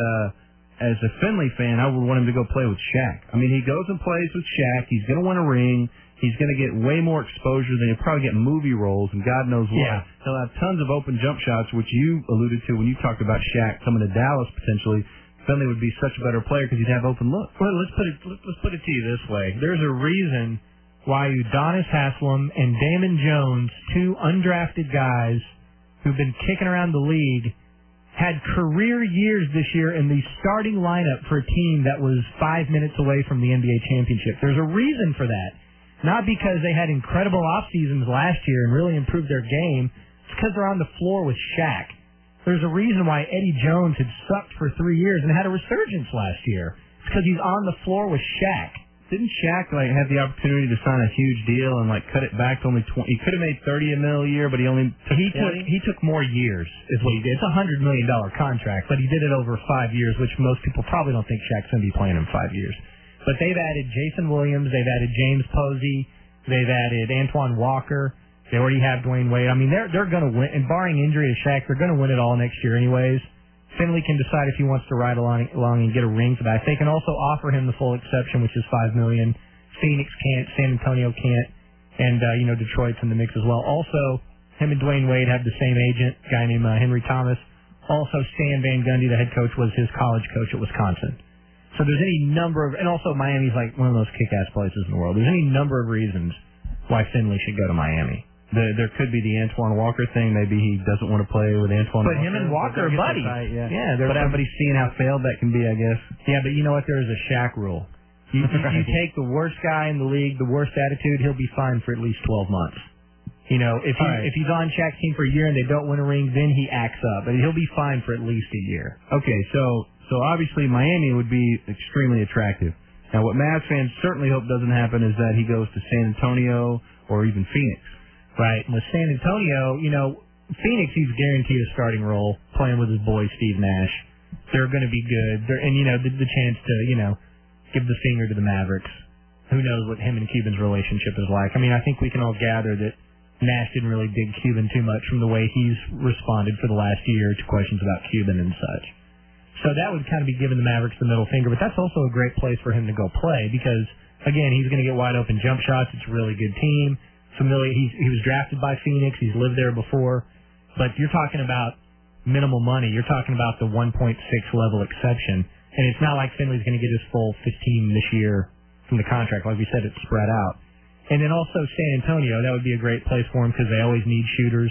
as a Finley fan, I would want him to go play with Shaq. I mean, he goes and plays with Shaq. He's going to win a ring. He's going to get way more exposure than he'll probably get movie roles and God knows what. Yeah. He'll have tons of open jump shots, which you alluded to when you talked about Shaq coming to Dallas potentially. Finley would be such a better player because he'd have open looks. Well, let's put it to you this way. There's a reason why Udonis Haslem and Damon Jones, two undrafted guys who've been kicking around the league, had career years this year in the starting lineup for a team that was 5 minutes away from the NBA championship. There's a reason for that. Not because they had incredible off seasons last year and really improved their game. It's because they're on the floor with Shaq. There's a reason why Eddie Jones had sucked for 3 years and had a resurgence last year. It's because he's on the floor with Shaq. Didn't Shaq have the opportunity to sign a huge deal and cut it back to only 20? He could have made $30 million a year, but he only took 20? He took more years, is what he did. It's a $100 million contract, but he did it over 5 years, which most people probably don't think Shaq's going to be playing in 5 years. But they've added Jason Williams, they've added James Posey, they've added Antoine Walker. They already have Dwayne Wade. I mean, they're going to win. And barring injury to Shaq, they're going to win it all next year anyways. Finley can decide if he wants to ride along and get a ring for that. They can also offer him the full exception, which is $5 million. Phoenix can't. San Antonio can't. And, Detroit's in the mix as well. Also, him and Dwayne Wade have the same agent, a guy named Henry Thomas. Also, Stan Van Gundy, the head coach, was his college coach at Wisconsin. So there's any number of... And also, Miami's like one of those kick-ass places in the world. There's any number of reasons why Finley should go to Miami. There could be the Antoine Walker thing. Maybe he doesn't want to play with Antoine Walker. But him and Walker are buddies. Yeah, but everybody's seeing how failed that can be, I guess. Yeah, but you know what? There is a Shaq rule. You take the worst guy in the league, the worst attitude, he'll be fine for at least 12 months. If he's on Shaq's team for a year and they don't win a ring, then he acts up. But he'll be fine for at least a year. Okay, so obviously Miami would be extremely attractive. Now, what Mavs fans certainly hope doesn't happen is that he goes to San Antonio or even Phoenix. Right. With San Antonio, Phoenix, he's guaranteed a starting role playing with his boy Steve Nash. They're going to be good. The chance to, give the finger to the Mavericks. Who knows what him and Cuban's relationship is like. I mean, I think we can all gather that Nash didn't really dig Cuban too much from the way he's responded for the last year to questions about Cuban and such. So that would kind of be giving the Mavericks the middle finger, but that's also a great place for him to go play because, again, he's going to get wide open jump shots. It's a really good team. Familiar, he was drafted by Phoenix. He's lived there before. But you're talking about minimal money. You're talking about the 1.6 level exception. And it's not like Finley's going to get his full 15 this year from the contract. Like we said, it's spread out. And then also San Antonio, that would be a great place for him because they always need shooters.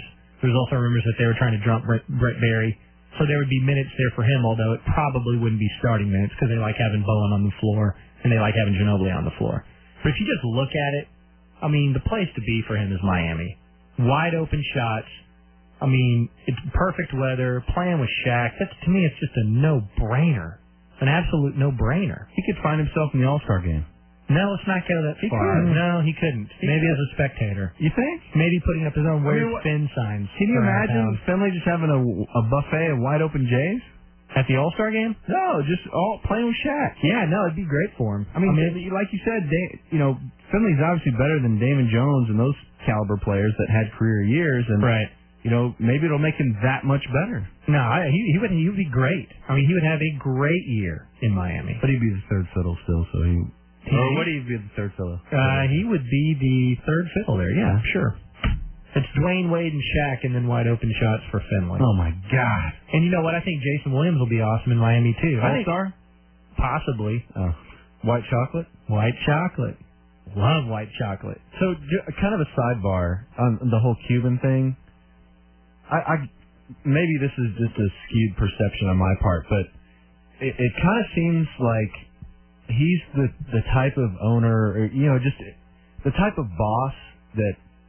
There's also rumors that they were trying to drop Brett Berry. So there would be minutes there for him, although it probably wouldn't be starting minutes because they like having Bowen on the floor and they like having Ginobili on the floor. But if you just look at it, I mean, the place to be for him is Miami. Wide open shots. I mean, it's perfect weather, playing with Shaq. To me, it's just a no-brainer. An absolute no-brainer. He could find himself in the All-Star game. No, let's not go that far. No, he couldn't. Maybe as a spectator. You think? Maybe putting up his own weird spin signs. Can you imagine Finley just having a buffet of wide open Jays? At the All-Star game? No, just all playing with Shaq. Yeah, no, it'd be great for him. I mean like you said, Finley's obviously better than Damon Jones and those caliber players that had career years. And, right. Maybe it'll make him that much better. No, he would be great. I mean, he would have a great year in Miami. But he'd be the third fiddle still, so he... Or would he be the third fiddle? He would be the third fiddle there, yeah, sure. It's Dwayne Wade and Shaq and then wide open shots for Finley. Oh, my God. And you know what? I think Jason Williams will be awesome in Miami, too. All-Star? Possibly. Oh. White chocolate? White chocolate. Love white chocolate. So, kind of a sidebar on the whole Cuban thing. I maybe this is just a skewed perception on my part, but it kind of seems like he's the type of owner, or, just the type of boss that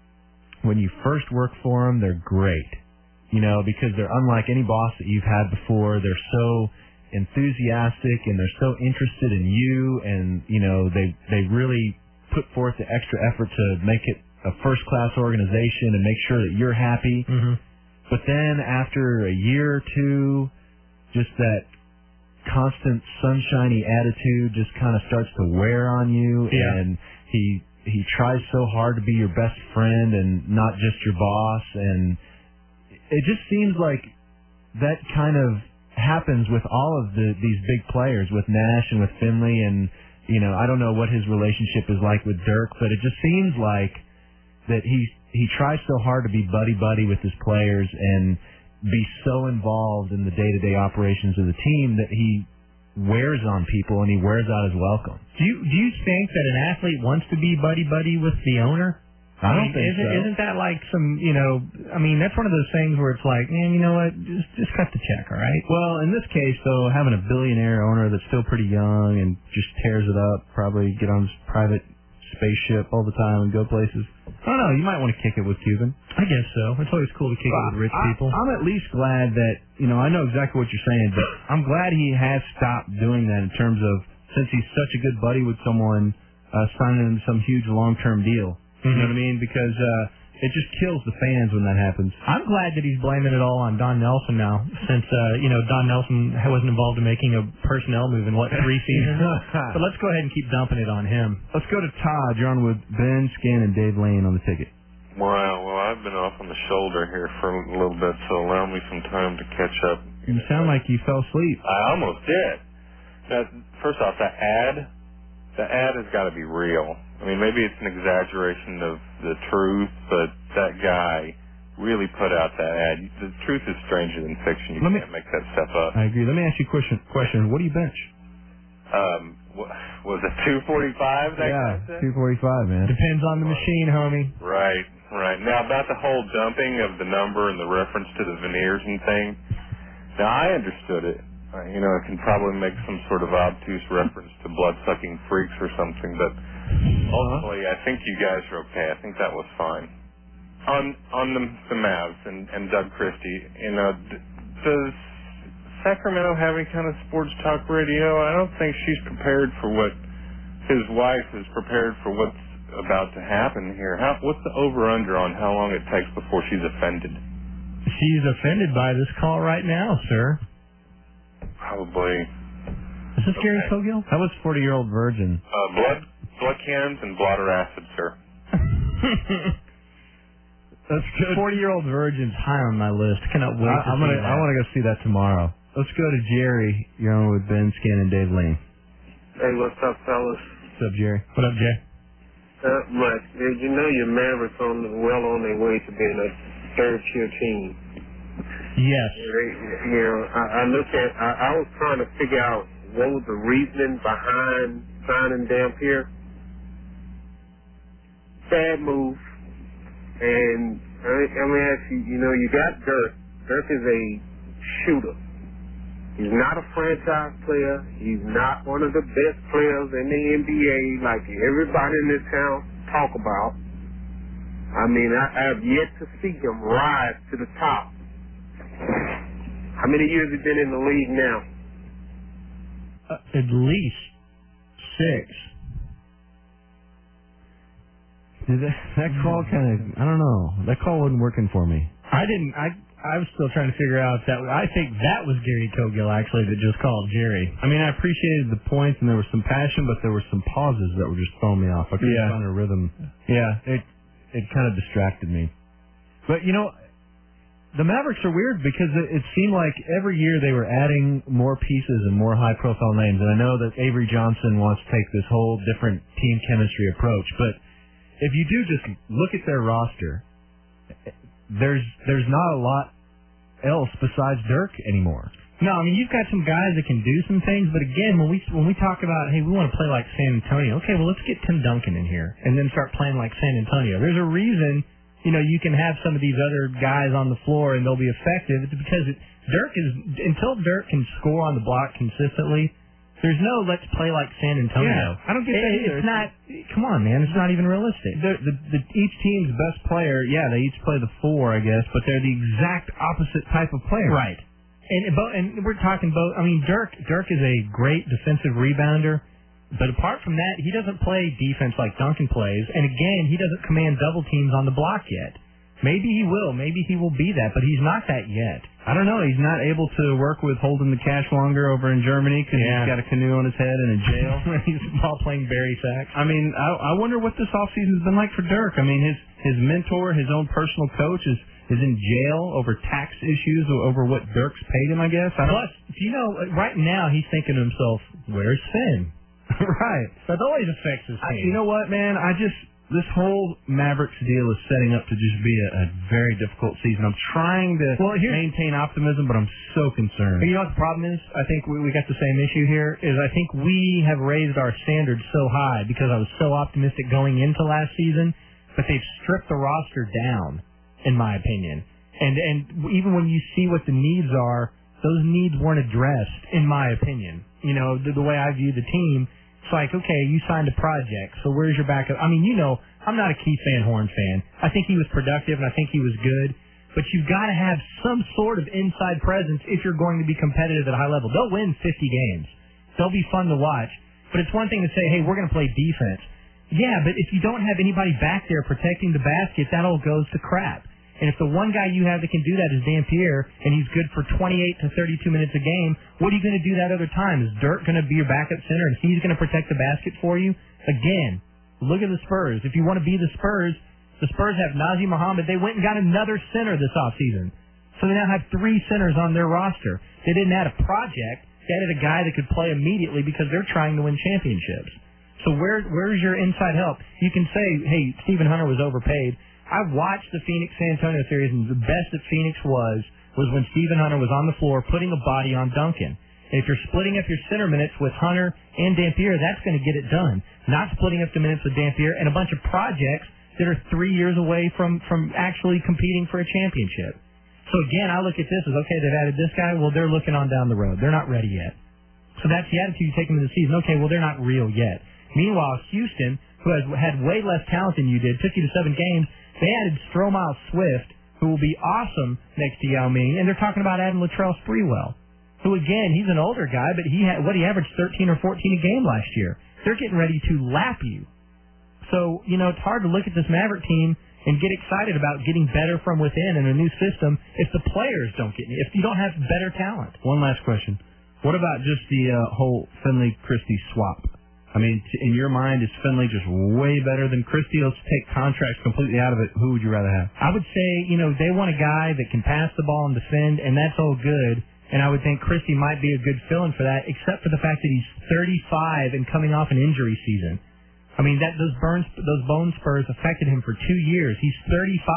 when you first work for them, they're great, because they're unlike any boss that you've had before. They're so enthusiastic and they're so interested in you, and they really put forth the extra effort to make it a first-class organization and make sure that you're happy. Mm-hmm. But then after a year or two, just that constant sunshiny attitude just kind of starts to wear on you, and he tries so hard to be your best friend and not just your boss, and it just seems like that kind of happens with all of these big players, with Nash and with Finley, and I don't know what his relationship is like with Dirk, but it just seems like that he tries so hard to be buddy-buddy with his players and be so involved in the day-to-day operations of the team that he wears on people and he wears out his welcome. Do you think that an athlete wants to be buddy-buddy with the owner? I don't think so. Isn't that like some, that's one of those things where it's like, man, you know what, just cut the check, all right? Well, in this case, though, having a billionaire owner that's still pretty young and just tears it up, probably get on his private spaceship all the time and go places. I don't know, you might want to kick it with Cuban. I guess so. It's always cool to kick it with rich people. I'm at least glad that, I know exactly what you're saying, but I'm glad he has stopped doing that in terms of, since he's such a good buddy with someone, signing him some huge long-term deal. You know what I mean? Because it just kills the fans when that happens. I'm glad that he's blaming it all on Don Nelson now, since, Don Nelson wasn't involved in making a personnel move in, 3 seasons? But let's go ahead and keep dumping it on him. Let's go to Todd. You're on with Ben, Skin, and Dave Lane on the ticket. Wow, well, I've been off on the shoulder here for a little bit, so allow me some time to catch up. You sound like you fell asleep. I almost did. Now, first off, the ad has got to be real. I mean, maybe it's an exaggeration of the truth, but that guy really put out that ad. The truth is stranger than fiction. You can't make that stuff up. I agree. Let me ask you a question. What do you bench? Was it 245? Yeah, 245, man. Depends on the machine, homie. Right. Now, about the whole dumping of the number and the reference to the veneers and thing, now I understood it. It can probably make some sort of obtuse reference to blood-sucking freaks or something, but ultimately, I think you guys are okay. I think that was fine. On the Mavs and Doug Christie, does Sacramento have any kind of sports talk radio? I don't think she's prepared for what his wife is prepared for what's about to happen here. What's the over-under on how long it takes before she's offended? She's offended by this call right now, sir. Probably. Is this Gary Cogill? How was 40-year-old virgin? Blood cannons and blotter acid, sir. That's good. 40-year-old virgin's high on my list. Cannot wait to see that. I want to go see that tomorrow. Let's go to Jerry. You're on with Ben, Skin, and Dave Lane. Hey, what's up, fellas? What's up, Jerry? What up, Jay? Much. Your Mavericks on their way to being a third-tier team. Yes. I was trying to figure out what was the reasoning behind signing Dampier. Bad move. And Let me ask you, you got Dirk. Dirk is a shooter. He's not a franchise player. He's not one of the best players in the NBA like everybody in this town talk about. I mean, I have yet to see him rise to the top. How many years has he been in the league now? At least 6. That call kind of, I don't know. That call wasn't working for me. I was still trying to figure out if that. I think that was Gary Cogill actually that just called Jerry. I mean, I appreciated the points and there was some passion, but there were some pauses that were just throwing me off. I couldn't find a rhythm. Yeah, it kind of distracted me. But the Mavericks are weird because it seemed like every year they were adding more pieces and more high-profile names. And I know that Avery Johnson wants to take this whole different team chemistry approach, but if you do just look at their roster, there's not a lot else besides Dirk anymore. No, I mean, you've got some guys that can do some things, but again, when we talk about, hey, we want to play like San Antonio, okay, well, let's get Tim Duncan in here and then start playing like San Antonio. There's a reason, you can have some of these other guys on the floor and they'll be effective. It's because until Dirk can score on the block consistently, there's no let's play like San Antonio. Yeah, I don't get that either. It's not, come on, man, it's not even realistic. Each team's best player, they each play the 4, I guess, but they're the exact opposite type of player. Right. And we're talking both. I mean, Dirk is a great defensive rebounder, but apart from that, he doesn't play defense like Duncan plays. And again, he doesn't command double teams on the block yet. Maybe he will. Maybe he will be that, but he's not that yet. I don't know. He's not able to work with holding the cash longer over in Germany because he's got a canoe on his head and in jail. He's all playing Barry Sachs. I mean, I wonder what this offseason's been like for Dirk. I mean, his mentor, his own personal coach is in jail over tax issues, over what Dirk's paid him, I guess. Plus, right now he's thinking to himself, where's Finn? Right. That always affects his team. You know what, man? This whole Mavericks deal is setting up to just be a very difficult season. I'm trying to maintain optimism, but I'm so concerned. You know what the problem is? I think we got the same issue here, is I think we have raised our standards so high because I was so optimistic going into last season, but they've stripped the roster down, in my opinion. And even when you see what the needs are, those needs weren't addressed, in my opinion. The way I view the team, it's like, okay, you signed a project, so where's your backup? I mean, I'm not a Keith Van Horn fan. I think he was productive, and I think he was good, but you've got to have some sort of inside presence if you're going to be competitive at a high level. They'll win 50 games. They'll be fun to watch, but it's one thing to say, hey, we're going to play defense. Yeah, but if you don't have anybody back there protecting the basket, that all goes to crap. And if the one guy you have that can do that is Dampier, and he's good for 28 to 32 minutes a game, what are you going to do that other time? Is Dirk going to be your backup center, and he's going to protect the basket for you? Again, look at the Spurs. If you want to be the Spurs have Nazir Muhammad. They went and got another center this offseason. So they now have 3 centers on their roster. They didn't add a project. They added a guy that could play immediately because they're trying to win championships. So where's your inside help? You can say, hey, Stephen Hunter was overpaid. I've watched the Phoenix-San Antonio series, and the best that Phoenix was when Stephen Hunter was on the floor putting a body on Duncan. And if you're splitting up your center minutes with Hunter and Dampier, that's going to get it done. Not splitting up the minutes with Dampier and a bunch of projects that are 3 years away from actually competing for a championship. So again, I look at this as, okay, they've added this guy. Well, they're looking on down the road. They're not ready yet. So that's the attitude you take them into the season. Okay, well, they're not real yet. Meanwhile, Houston, who has had way less talent than you did, took you to 7 games. They added Stromile Swift, who will be awesome next to Yao Ming, and they're talking about adding Latrell Sprewell, who, again, he's an older guy, but he averaged 13 or 14 a game last year. They're getting ready to lap you. So, it's hard to look at this Maverick team and get excited about getting better from within in a new system if the players if you don't have better talent. One last question. What about just the whole Finley-Christie swap? I mean, in your mind, is Finley just way better than Christie? Let's take contracts completely out of it. Who would you rather have? I would say, they want a guy that can pass the ball and defend, and that's all good. And I would think Christie might be a good fill-in for that, except for the fact that he's 35 and coming off an injury season. I mean, those bone spurs affected him for 2 years. He's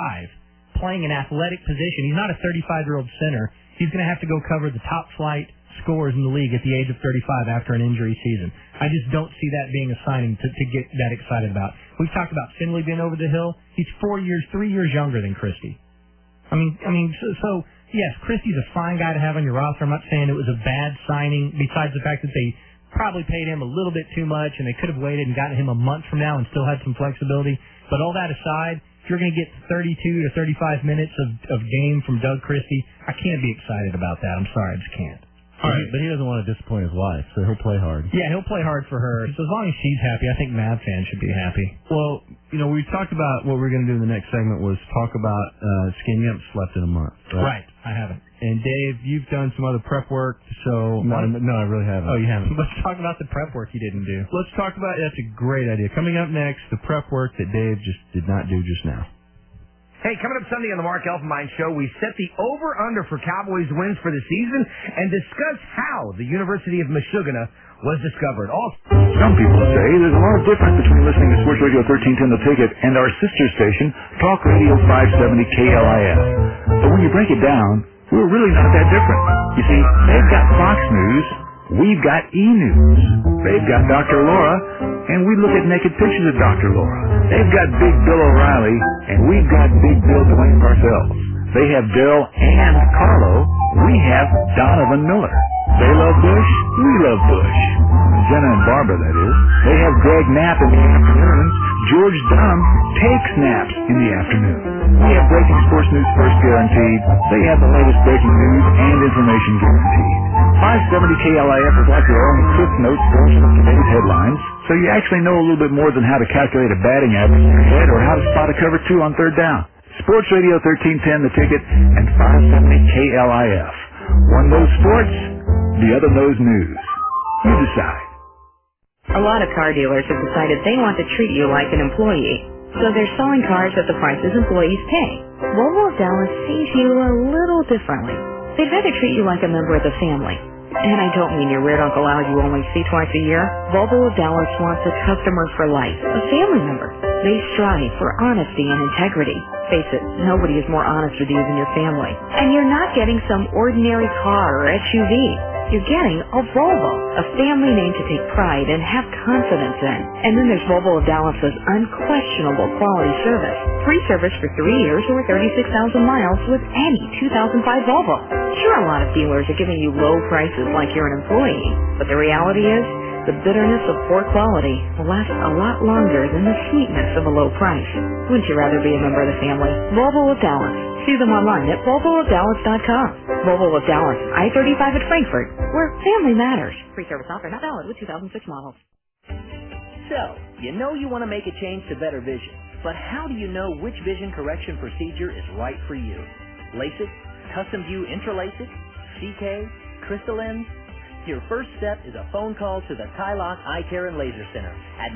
35, playing an athletic position. He's not a 35-year-old center. He's going to have to go cover the top flight scores in the league at the age of 35 after an injury season. I just don't see that being a signing to get that excited about. We've talked about Finley being over the hill. He's 3 years younger than Christie. I mean, so yes, Christie's a fine guy to have on your roster. I'm not saying it was a bad signing, besides the fact that they probably paid him a little bit too much, and they could have waited and gotten him a month from now and still had some flexibility. But all that aside, if you're going to get 32 to 35 minutes of game from Doug Christie, I can't be excited about that. I'm sorry, I just can't. All right, but he doesn't want to disappoint his wife, so he'll play hard. Yeah, he'll play hard for her. So as long as she's happy, I think Mav fans should be happy. Well, we talked about what we're going to do in the next segment was talk about skin. You haven't slept in a month, right? Right, I haven't. And Dave, you've done some other prep work, so... No, I really haven't. Oh, you haven't? Let's talk about the prep work you didn't do. Let's talk about... That's a great idea. Coming up next, the prep work that Dave just did not do just now. Hey, coming up Sunday on the Mark Elfenbein Show, we set the over-under for Cowboys wins for the season and discuss how the University of Michigan was discovered. Some people say there's a lot of difference between listening to Sports Radio 1310 The Ticket and our sister station, Talk Radio 570 KLIF. But when you break it down, we're really not that different. You see, they've got Fox News, we've got E-News. They've got Dr. Laura, and we look at naked pictures of Dr. Laura. They've got Big Bill O'Reilly, and we've got Big Bill Dwayne Parcells. They have Daryl and Carlo. We have Donovan Miller. They love Bush. We love Bush. Jenna and Barbara, that is. They have Greg Knapp in the afternoons. George Dunham takes naps in the afternoon. We have breaking sports news first guaranteed. They have the latest breaking news and information guaranteed. 570 KLIF is like your own Cliff Notes version of today's headlines, so you actually know a little bit more than how to calculate a batting average in your head or how to spot a cover 2 on third down. Sports Radio 1310 The Ticket and 570 KLIF. One knows sports, the other knows news. You decide. A lot of car dealers have decided they want to treat you like an employee, so they're selling cars at the prices employees pay. Volvo of Dallas sees you a little differently. They'd rather treat you like a member of the family. And I don't mean your weird Uncle Al you only see twice a year. Volvo of Dallas wants a customer for life, a family member. They strive for honesty and integrity. Face it, nobody is more honest with you than your family. And you're not getting some ordinary car or SUV. You're getting a Volvo, a family name to take pride and have confidence in. And then there's Volvo of Dallas's unquestionable quality service. Free service for 3 years or 36,000 miles with any 2005 Volvo. Sure, a lot of dealers are giving you low prices like you're an employee, but the reality is, the bitterness of poor quality will last a lot longer than the sweetness of a low price. Wouldn't you rather be a member of the family? Volvo of Dallas. See them online at VolvoofDallas.com. Volvo of Dallas, I-35 at Frankfurt, where family matters. Free service offer not valid with 2006 models. So, you know you want to make a change to better vision, but how do you know which vision correction procedure is right for you? LASIK, Custom View Intralasic, CK, Crystalens? Your first step is a phone call to the Tylock Eye Care and Laser Center at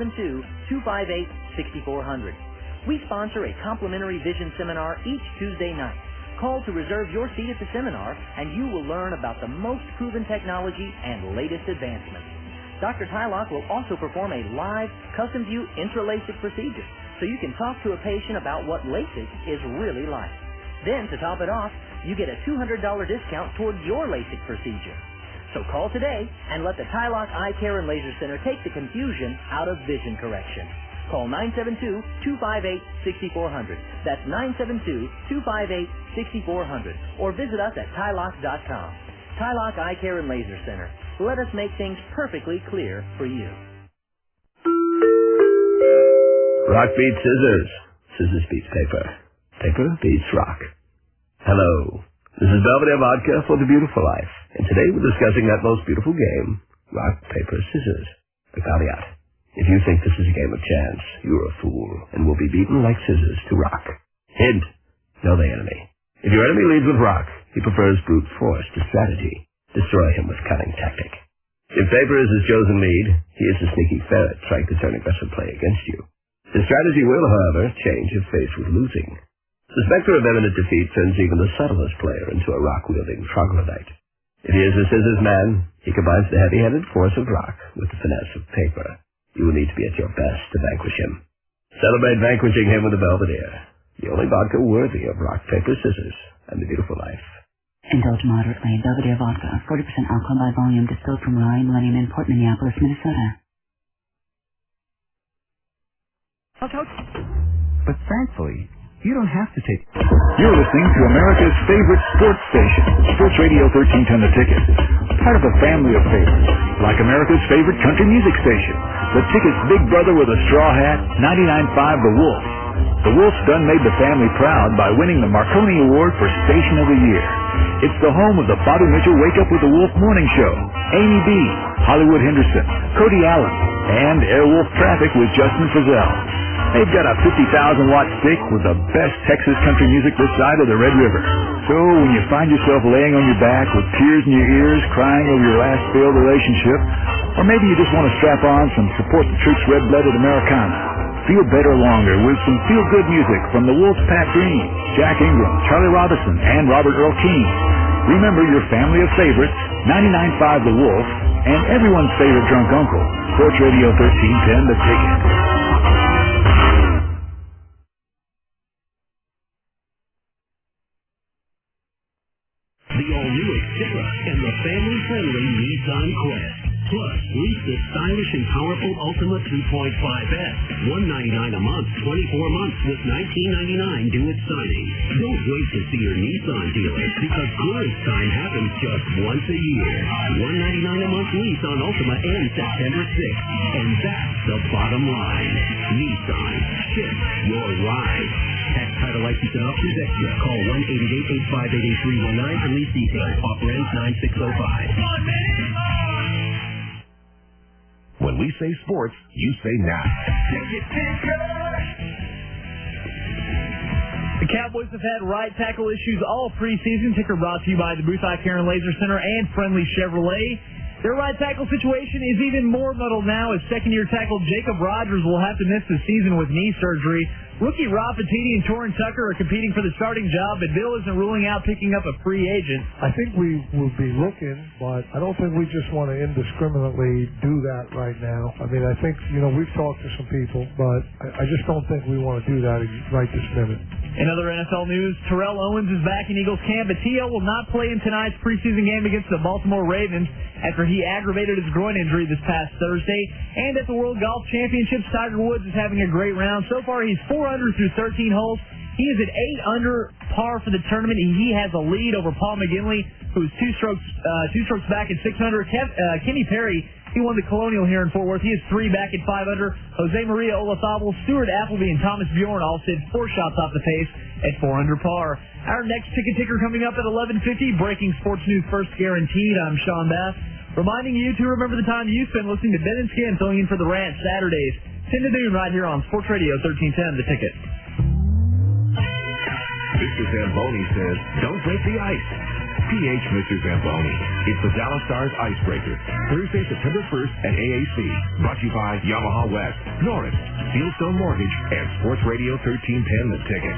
972-258-6400. We sponsor a complimentary vision seminar each Tuesday night. Call to reserve your seat at the seminar, and you will learn about the most proven technology and latest advancements. Dr. Tylock will also perform a live Custom View Intralasic procedure, so you can talk to a patient about what LASIK is really like. Then, to top it off, you get a $200 discount toward your LASIK procedure. So call today and let the Tylock Eye Care and Laser Center take the confusion out of vision correction. Call 972-258-6400. That's 972-258-6400. Or visit us at Tylock.com. Tylock Eye Care and Laser Center. Let us make things perfectly clear for you. Rock beats scissors. Scissors beats paper. Paper beats rock. Hello. This is Belvedere Vodka for the Beautiful Life. And today we're discussing that most beautiful game, rock, paper, scissors. The caveat. If you think this is a game of chance, you're a fool and will be beaten like scissors to rock. Hint. Know the enemy. If your enemy leads with rock, he prefers brute force to strategy. Destroy him with cunning tactic. If paper is his chosen lead, he is a sneaky ferret trying to turn aggressive play against you. His strategy will, however, change if faced with losing. The specter of imminent defeat turns even the subtlest player into a rock-wielding troglodyte. If he is a scissors man, he combines the heavy-handed force of rock with the finesse of paper. You will need to be at your best to vanquish him. Celebrate vanquishing him with a Belvedere, the only vodka worthy of rock, paper, scissors, and the beautiful life. Indulge moderately. Belvedere Vodka, 40% alcohol by volume, distilled from Rye Millennium Import, Minneapolis, Minnesota. But thankfully, you don't have to take... You're listening to America's favorite sports station, Sports Radio 1310 The Ticket. Part of a family of favorites, like America's favorite country music station. The Ticket's big brother with a straw hat, 99.5 The Wolf. The Wolf's done made the family proud by winning the Marconi Award for Station of the Year. It's the home of the Bobby Mitchell Wake Up with the Wolf Morning Show, Amy B., Hollywood Henderson, Cody Allen, and Airwolf Traffic with Justin Frizzell. They've got a 50,000-watt stick with the best Texas country music this side of the Red River. So when you find yourself laying on your back with tears in your ears, crying over your last failed relationship, or maybe you just want to strap on some Support the Troops red-blooded Americana, feel better longer with some feel-good music from the Wolves Pat Green, Jack Ingram, Charlie Robinson, and Robert Earl Keen. Remember your family of favorites, 99.5 The Wolf, and everyone's favorite drunk uncle, Sports Radio 1310 The Ticket. The all-new Xterra and the family-friendly Nissan Quest. Plus, lease the stylish and powerful Ultima 2.5S. $199 a month, 24 months with $19.99 due at signing. Don't wait to see your Nissan dealer because clearance time happens just once a year. $199 a month lease on Ultima ends September 6th. And that's the bottom line. Nissan. Ship your ride. Tax, title, license, and options extra. Call 1-888-858-8319 for lease details. Offer ends 9605. When we say sports, you say now. The Cowboys have had right tackle issues all preseason. Ticker brought to you by the Booth Eye Care and Laser Center and Friendly Chevrolet. Their right tackle situation is even more muddled now as second-year tackle Jacob Rogers will have to miss the season with knee surgery. Rookie Rob Petiti and Torrin Tucker are competing for the starting job, but Bill isn't ruling out picking up a free agent. I think we will be looking, but I don't think we just want to indiscriminately do that right now. I mean, I think, we've talked to some people, but I just don't think we want to do that right this minute. In other NFL news, Terrell Owens is back in Eagles camp, but T.O. will not play in tonight's preseason game against the Baltimore Ravens after he aggravated his groin injury this past Thursday. And at the World Golf Championships, Tiger Woods is having a great round. So far, he's 4 under through 13 holes. He is at 8 under par for the tournament, and he has a lead over Paul McGinley, who is two strokes back at 6 under. Kenny Perry, he won the Colonial here in Fort Worth. He is 3 back at 5 under. Jose Maria Olazabal, Stuart Appleby, and Thomas Bjorn all sit 4 shots off the pace at 4 under par. Our next ticket ticker coming up at 11:50. Breaking sports news first guaranteed. I'm Sean Bass, reminding you to remember the time you spend listening to Ben and Skin filling in for the Rant Saturdays 10 to noon right here on Sports Radio 1310 The Ticket. Mr. Zamboni says, don't break the ice. PH Mr. Zamboni. It's the Dallas Stars Icebreaker. Thursday, September 1st at AAC. Brought to you by Yamaha West, Norris, Fieldstone Mortgage, and Sports Radio 1310 The Ticket.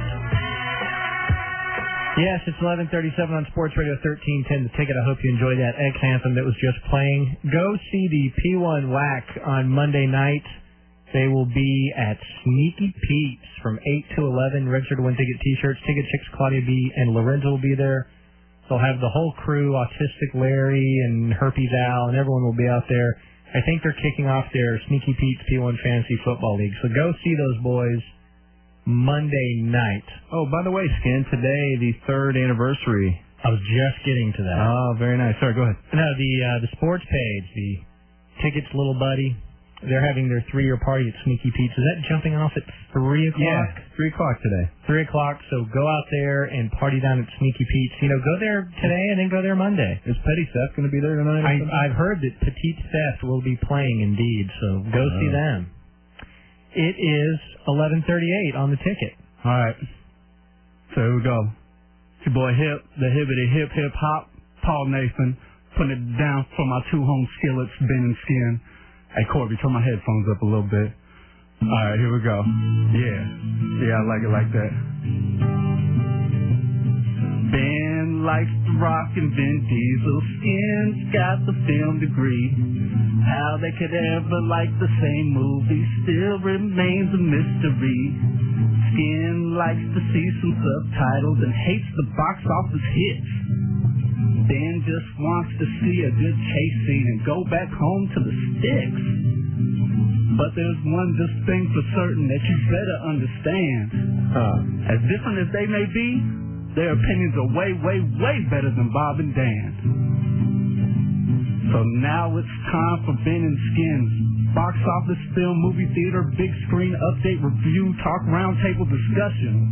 Yes, it's 11:37 on Sports Radio 1310 The Ticket. I hope you enjoyed that X anthem that was just playing. Go see the P1 WAC on Monday night. They will be at Sneaky Pete's from 8 to 11. Register to win ticket T-shirts. Ticket chicks Claudia B. and Lorenzo will be there. They'll have the whole crew, Autistic Larry and Herpes Al, and everyone will be out there. I think they're kicking off their Sneaky Pete's P1 Fantasy Football League. So go see those boys Monday night. Oh, by the way, Skin, today, the 3rd anniversary. I was just getting to that. Oh, very nice. Sorry, go ahead. No, the sports page, the Tickets Little Buddy, they're having their 3-year party at Sneaky Pete's. Is that jumping off at 3 o'clock? Yeah, 3 o'clock today. 3 o'clock, so go out there and party down at Sneaky Pete's. Go there today and then go there Monday. Is Petty Theft going to be there tonight? I've heard that Petite Theft will be playing indeed, so go see them. It is 11:38 on the ticket. All right. So here we go. It's your boy Hip, the hibbity hip hop, Paul Nathan, putting it down for my 2 home skillets, Ben and Skin. Hey, Corby, turn my headphones up a little bit. All right, here we go. Yeah, I like it like that. Ben likes to rock and Vin Diesel. Skin's got the film degree. How they could ever like the same movie still remains a mystery. Skin likes to see some subtitles and hates the box office hits. Dan just wants to see a good chase scene and go back home to the sticks. But there's one just thing for certain that you better understand. As different as they may be, their opinions are way, way, way better than Bob and Dan. So now it's time for Ben and Skins. Box office, film, movie theater, big screen, update, review, talk, roundtable discussion.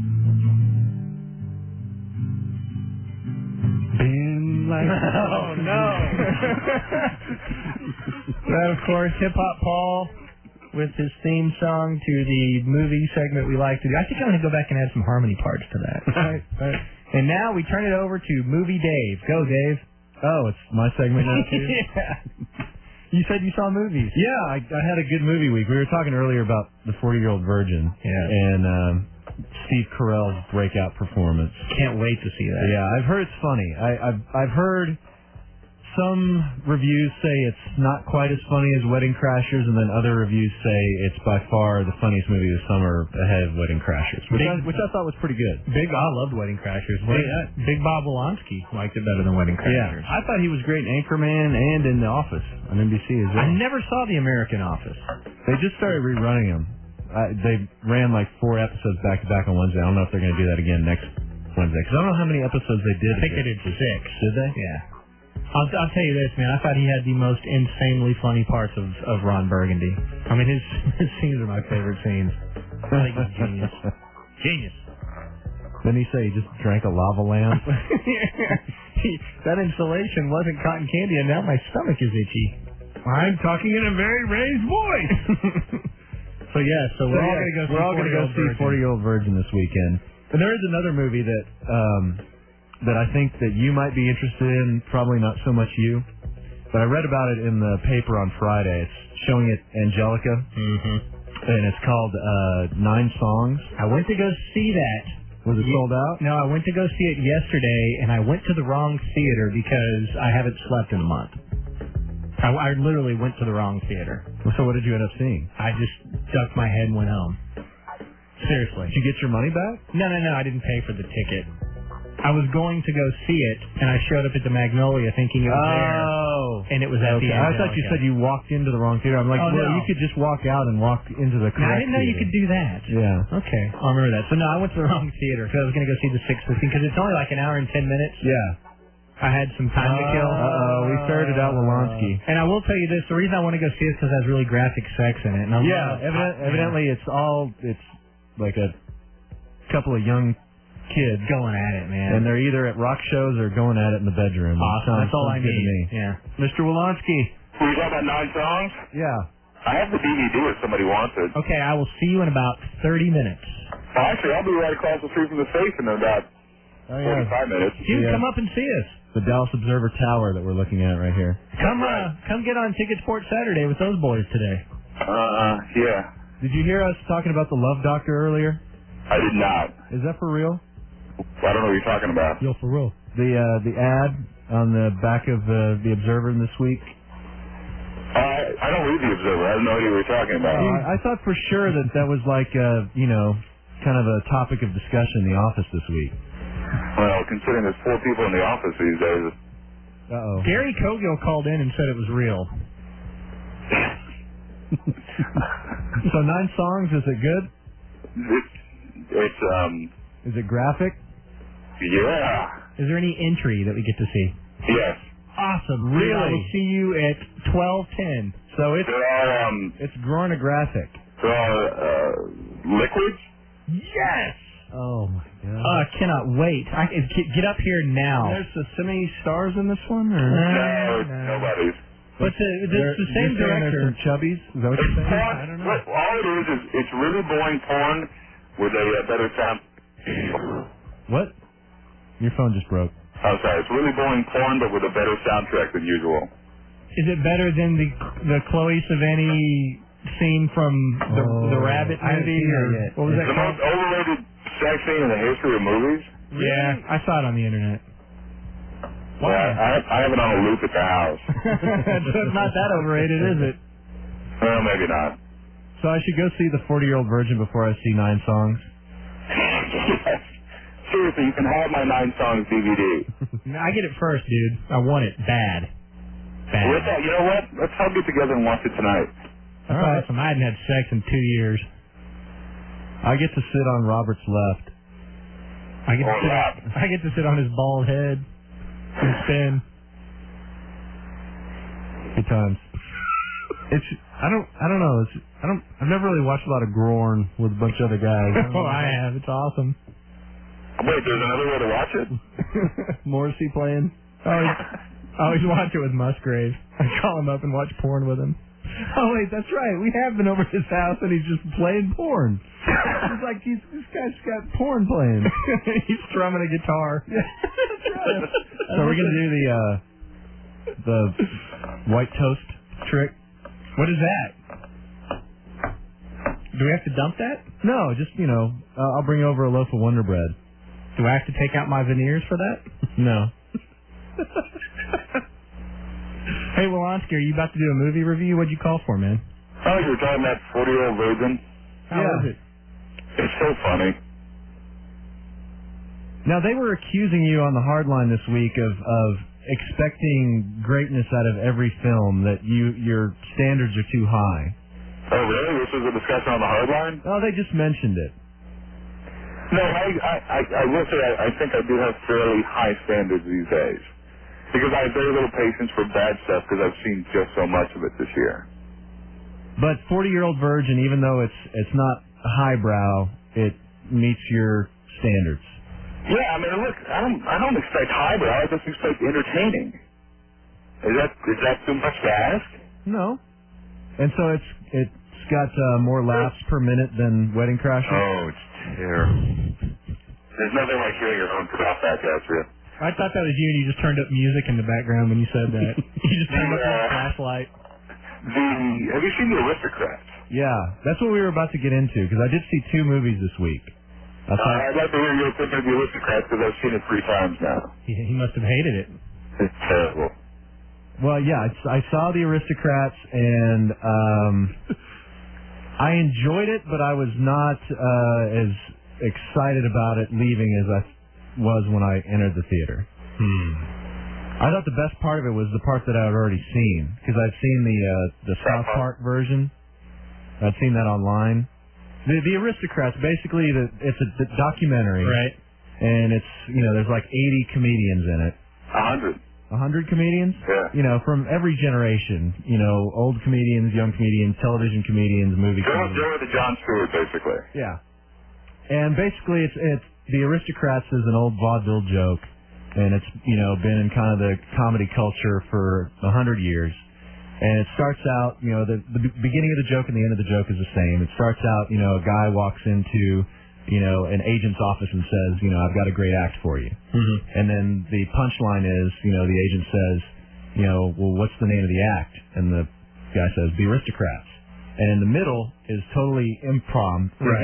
Ben like... Oh, no. That, of course, Hip Hop Paul with his theme song to the movie segment we like to do. I think I'm going to go back and add some harmony parts to that. Right. And now we turn it over to Movie Dave. Go, Dave. Oh, it's my segment now, too? Yeah. You said you saw movies. Yeah, I had a good movie week. We were talking earlier about The 40-Year-Old Virgin. Yeah. And Steve Carell's breakout performance. Can't wait to see that. Yeah, I've heard it's funny. I've heard some reviews say it's not quite as funny as Wedding Crashers, and then other reviews say it's by far the funniest movie of the summer ahead of Wedding Crashers, which I thought was pretty good. I loved Wedding Crashers. Big Bob Wolanski liked it better than Wedding Crashers. Yeah, I thought he was great in Anchorman and in The Office on NBC as well. I never saw The American Office. They just started rerunning them. They ran like 4 episodes back to back on Wednesday. I don't know if they're going to do that again next Wednesday, because I don't know how many episodes they did. I think they did 6. Did they? Yeah. I'll tell you this, man. I thought he had the most insanely funny parts of Ron Burgundy. I mean, his scenes are my favorite scenes. I think he's genius. Genius. Didn't he say he just drank a lava lamp? That insulation wasn't cotton candy, and now my stomach is itchy. I'm talking in a very raised voice. So we're all going to go see 40-Year-Old Virgin this weekend. And there is another movie that I think that you might be interested in, probably not so much you, but I read about it in the paper on Friday. It's showing at Angelica, and it's called 9 Songs. I went to go see that. Was it sold out? No, I went to go see it yesterday, and I went to the wrong theater because I haven't slept in a month. I literally went to the wrong theater. So what did you end up seeing? I just ducked my head and went home. Seriously. Did you get your money back? No, I didn't pay for the ticket. I was going to go see it, and I showed up at the Magnolia thinking it was there, and it was at the Angelica. I thought you said you walked into the wrong theater. I'm like, you could just walk out and walk into the correct I didn't know theater. you could do that. Yeah. Okay, I'll remember that. So, no, I went to the wrong theater because I was going to go see the 6:15 because it's only like an hour and 10 minutes. Yeah. I had some time to kill. We started out Wolanski. And I will tell you this, the reason I want to go see it is because it has really graphic sex in it. And evidently it's like a couple of young kids going at it, man. And they're either at rock shows or going at it in the bedroom. Awesome. That's all I need. To me. Yeah. Mr. Wolanski. Were you talking about 9 songs? Yeah. I have the DVD if somebody wants it. Okay, I will see you in about 30 minutes. Well, actually, I'll be right across the street from the station in about 45 minutes. Dude, come up and see us. The Dallas Observer Tower that we're looking at right here. Come get on Ticket Sport Saturday with those boys today. Yeah. Did you hear us talking about the Love Doctor earlier? I did not. Is that for real? I don't know what you're talking about. Yo, for real. The ad on the back of the Observer this week. I don't read the Observer. I have no idea what you're talking about. I thought for sure that was like kind of a topic of discussion in the office this week. Well, considering there's 4 people in the office these days. Uh-oh. Gary Cogill called in and said it was real. So 9 songs, is it good? It's Is it graphic? Yeah. Is there any entry that we get to see? Yes. Awesome. Really? I will see you at 12:10. So it's it's pornographic. They're all liquids? Yes. Oh my God! I cannot wait. Get up here now. There's Sesame stars in this one, or no, nobody's. But it's the same director. There's some chubbies. Is that what you're saying? I don't know. All it is it's really boring porn with a better sound. What? Your phone just broke. I'm sorry. It's really boring porn, but with a better soundtrack than usual. Is it better than the Chloe Sevigny scene from the Rabbit movie? What was that the called? most overrated sex scene in the history of movies? Yeah, I saw it on the internet. Why? I have it on a loop at the house. It's not that overrated, is it? Well, maybe not. So I should go see the 40-Year-Old Virgin before I see 9 songs? Yes. seriously, you can have my 9 songs DVD. I get it first, dude. I want it bad. You know what? Let's all get together and watch it tonight. All right. I hadn't had sex in 2 years. I get to sit on Robert's left. I get to sit on his bald head and spin. Good times. I don't know. I've never really watched a lot of Gorn with a bunch of other guys. Oh, I have. It's awesome. Wait, there's another way to watch it? Morrissey playing. I always watch it with Musgrave. I call him up and watch porn with him. Oh wait, that's right. We have been over to his house and he's just playing porn. It's like this guy's got porn playing. He's strumming a guitar. Yeah, that's right. So we're gonna do the white toast trick. What is that? Do we have to dump that? No, just I'll bring over a loaf of Wonder Bread. Do I have to take out my veneers for that? No. Hey, Wolanski, are you about to do a movie review? What'd you call for, man? Oh, you were talking about 40-Year-Old Virgin? How is it? It's so funny. Now, they were accusing you on the Hardline this week of expecting greatness out of every film, that your standards are too high. Oh, really? This was a discussion on the Hardline? Oh, they just mentioned it. No, I will say I think I do have fairly high standards these days. Because I have very little patience for bad stuff because I've seen just so much of it this year. But 40-Year-Old Virgin, even though it's not highbrow, it meets your standards. Yeah, I mean, look, I don't expect highbrow. I just expect entertaining. Is that too much to ask? No. And so it's got more laughs per minute than Wedding Crashers? Oh, it's terrible. There's nothing like hearing your own crap back after you. I thought that was you, and you just turned up music in the background when you said that. You just turned up your flashlight. Have you seen The Aristocrats? Yeah, that's what we were about to get into, because I did see 2 movies this week. I'd like to hear your opinion of The Aristocrats, because I've seen it 3 times now. He must have hated it. It's terrible. Well, yeah, I saw The Aristocrats, and I enjoyed it, but I was not as excited about it leaving as I was when I entered the theater. I thought the best part of it was the part that I had already seen, because I'd seen the South Park version. I'd seen that online. The Aristocrats, basically, it's a documentary, right? And it's there's like 80 comedians in it. 100. 100 comedians? Yeah. From every generation. Old comedians, young comedians, television comedians, movie comedians. Joe the Jon Stewart, basically. Yeah. And basically, it's The Aristocrats is an old vaudeville joke, and it's been in kind of the comedy culture for 100 years. And it starts out, the beginning of the joke and the end of the joke is the same. It starts out, a guy walks into an agent's office and says, I've got a great act for you. Mm-hmm. And then the punchline is, the agent says, well, what's the name of the act? And the guy says, The Aristocrats. And in the middle is totally improv.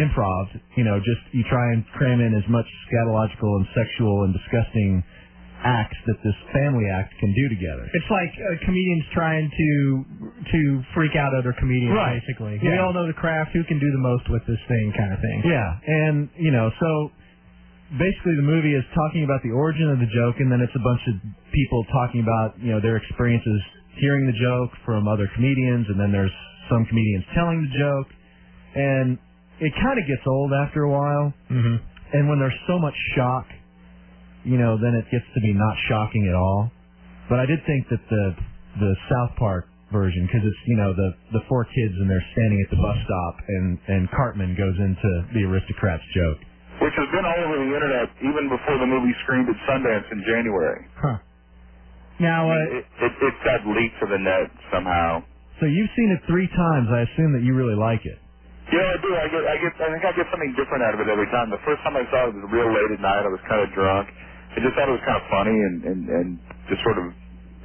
Just you try and cram in as much scatological and sexual and disgusting acts that this family act can do together. It's like comedians trying to freak out other comedians, right. Basically. Yeah. We all know the craft, who can do the most with this thing kind of thing. Yeah, and, so basically the movie is talking about the origin of the joke, and then it's a bunch of people talking about, their experiences hearing the joke from other comedians, and then there's some comedians telling the joke, and it kind of gets old after a while, mm-hmm. and when there's so much shock, then it gets to be not shocking at all. But I did think that the South Park version, because it's, the 4 kids and they're standing at the bus stop, and Cartman goes into the Aristocrats joke. Which has been all over the internet even before the movie screened at Sundance in January. Huh. Now, it got leaked to the net somehow. So you've seen it 3 times. I assume that you really like it. Yeah, I do. I think I get something different out of it every time. The first time I saw it was real late at night. I was kind of drunk. I just thought it was kind of funny and just sort of,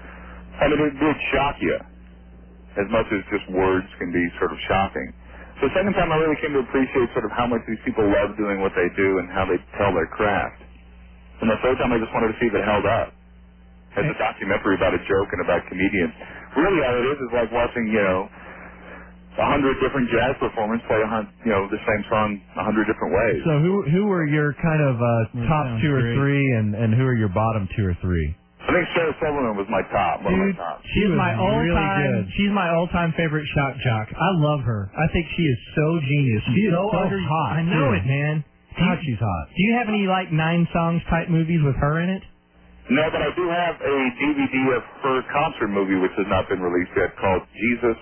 it did shock you as much as just words can be sort of shocking. So the second time I really came to appreciate sort of how much these people love doing what they do and how they tell their craft. And the third time I just wanted to see if it held up. As a documentary about a joke and about comedians. Really all it is like watching, 100 different jazz performers play the same song 100 different ways. So who were your kind of top sounds 2 or great. 3, and who are your bottom 2 or 3? I think Sarah Silverman was my top. One of my tops. She's my really all-time. good. She's my all-time favorite shock jock. I love her. I think she is so genius. She is so so hot, I know too. it, man. God, she's hot. Do you have any like 9 songs type movies with her in it? No, but I do have a DVD of her concert movie, which has not been released yet, called Jesus.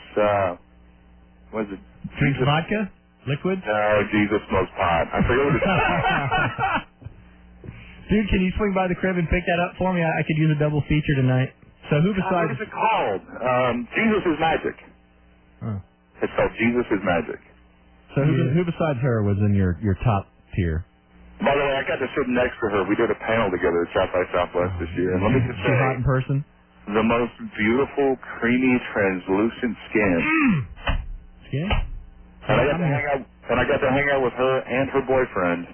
What is it? Drinks vodka, liquid. No, Jesus smokes pot. I forget what it's called. Dude, can you swing by the crib and pick that up for me? I could use a double feature tonight. So who What besides? is it called? Jesus is Magic. Oh. It's called Jesus is Magic. So who besides her was in your top tier? By the way, I got to sit next to her. We did a panel together at South by Southwest this year. And let me just She hot in say, person? the most beautiful, creamy, translucent skin. Skin? And I got to hang out with her and her boyfriend,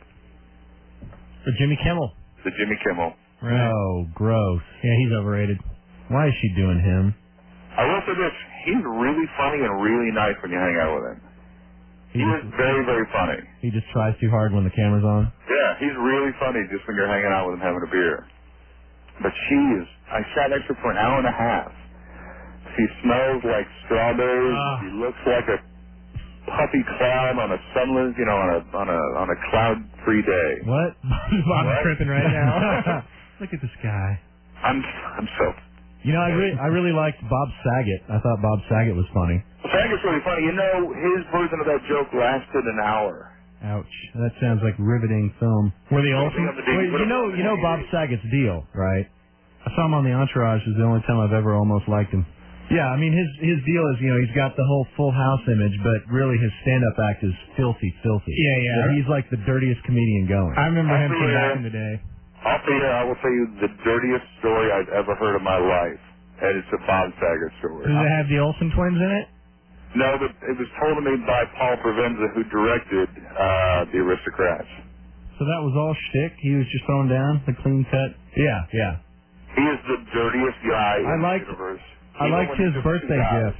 For Jimmy Kimmel. the Jimmy Kimmel. Right. Oh, gross. Yeah, he's overrated. Why is she doing him? I will say this, he's really funny and really nice when you hang out with him. He is very, very funny. He just tries too hard when the camera's on? Yeah, he's really funny just when you're hanging out with him having a beer. But I sat next to her for an hour and a half. She smells like strawberries. She looks like a puffy cloud on a sunless, on a cloud-free day. What? Bob's tripping right now. Look at this guy. I'm so... You know, I really liked Bob Saget. I thought Bob Saget was funny. Saget's really funny. His version of that joke lasted an hour. Ouch. That sounds like riveting film. Were the Olsen- Wait, you know Bob Saget's deal, right? I saw him on The Entourage. It was the only time I've ever almost liked him. Yeah, I mean, his deal is, he's got the whole Full House image, but really his stand-up act is filthy. Yeah. He's like the dirtiest comedian going. I remember him from back in the day. I will tell you the dirtiest story I've ever heard of my life, and it's a Bob Saget story. Does it have the Olsen twins in it? No, but it was told to me by Paul Provenza, who directed The Aristocrats. So that was all shtick? He was just throwing down the clean cut? Yeah. He is the dirtiest guy in the universe. I liked his birthday gift.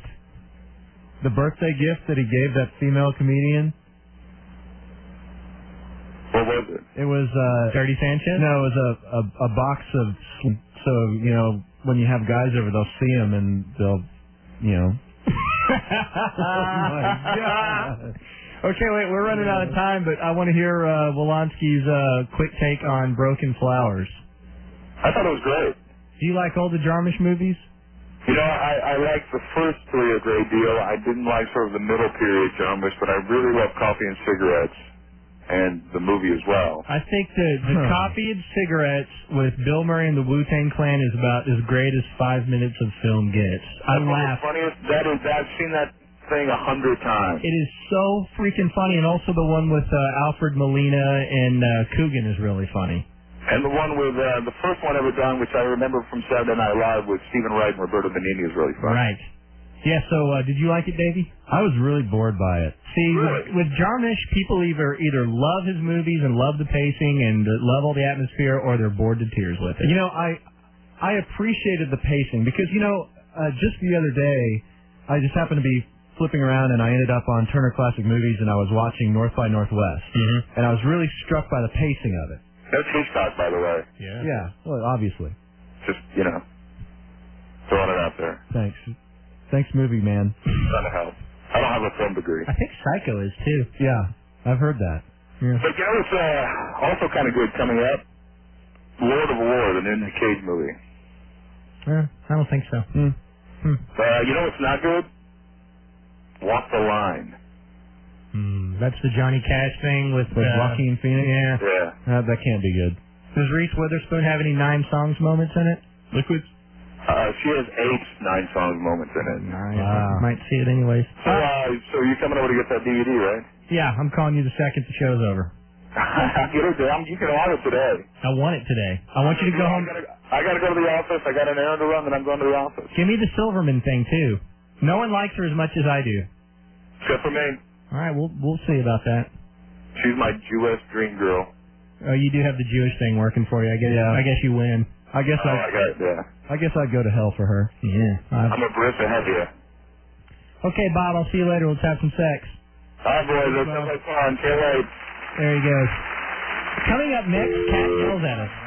The birthday gift that he gave that female comedian. What was it? It was Dirty Sanchez? No, it was a box of so when you have guys over, they'll see him and they'll Oh my God. Okay, wait, we're running out of time, but I want to hear Wolanski's quick take on Broken Flowers. I thought it was great. Do you like all the Jarmusch movies? I liked the first 3 a great deal. I didn't like sort of the middle period Jarmusch, but I really love Coffee and Cigarettes and the movie as well. I think the Coffee and Cigarettes with Bill Murray and the Wu-Tang Clan is about as great as 5 minutes of film gets. I laugh. Funniest, I've seen that thing 100 times. It is so freaking funny, and also the one with Alfred Molina and Coogan is really funny. And the one with the first one ever done, which I remember from Saturday Night Live with Stephen Wright and Roberto Benigni, is really funny. Right. Yeah, so did you like it, Davey? I was really bored by it. See, with Jarmusch, people either love his movies and love the pacing and love all the atmosphere, or they're bored to tears with it. I appreciated the pacing because, just the other day, I just happened to be flipping around and I ended up on Turner Classic Movies and I was watching North by Northwest. Mm-hmm. And I was really struck by the pacing of it. That's Hitchcock, by the way. Yeah, well, obviously. Just, throwing it out there. Thanks, movie man. Trying to help. I don't have a film degree. I think Psycho is, too. Yeah, I've heard that. Yeah. But it's also kind of good coming up. Lord of War, the new Nick Cage movie. I don't think so. What's not good? Walk the Line. That's the Johnny Cash thing with Joaquin Phoenix? Yeah. That can't be good. Does Reese Witherspoon have any 9 songs moments in it? Liquids? She has 8 9-song moments in it. Wow. Might see it anyways. So you're coming over to get that DVD, right? Yeah, I'm calling you the second the show's over. You can want it today. I want it today. I want you to go home. I got to go to the office. I got an errand to run, then I'm going to the office. Give me the Silverman thing, too. No one likes her as much as I do. Except for me. All right, we'll see about that. She's my Jewish dream girl. Oh, you do have the Jewish thing working for you. I guess you win. I guess I'd go to hell for her. Yeah. I'm a Brit ahead of you. Okay, Bob, I'll see you later. Let's have some sex. All right, boys. That sounds like fun. Can't wait. There he goes. Coming up next, Cat yells at us.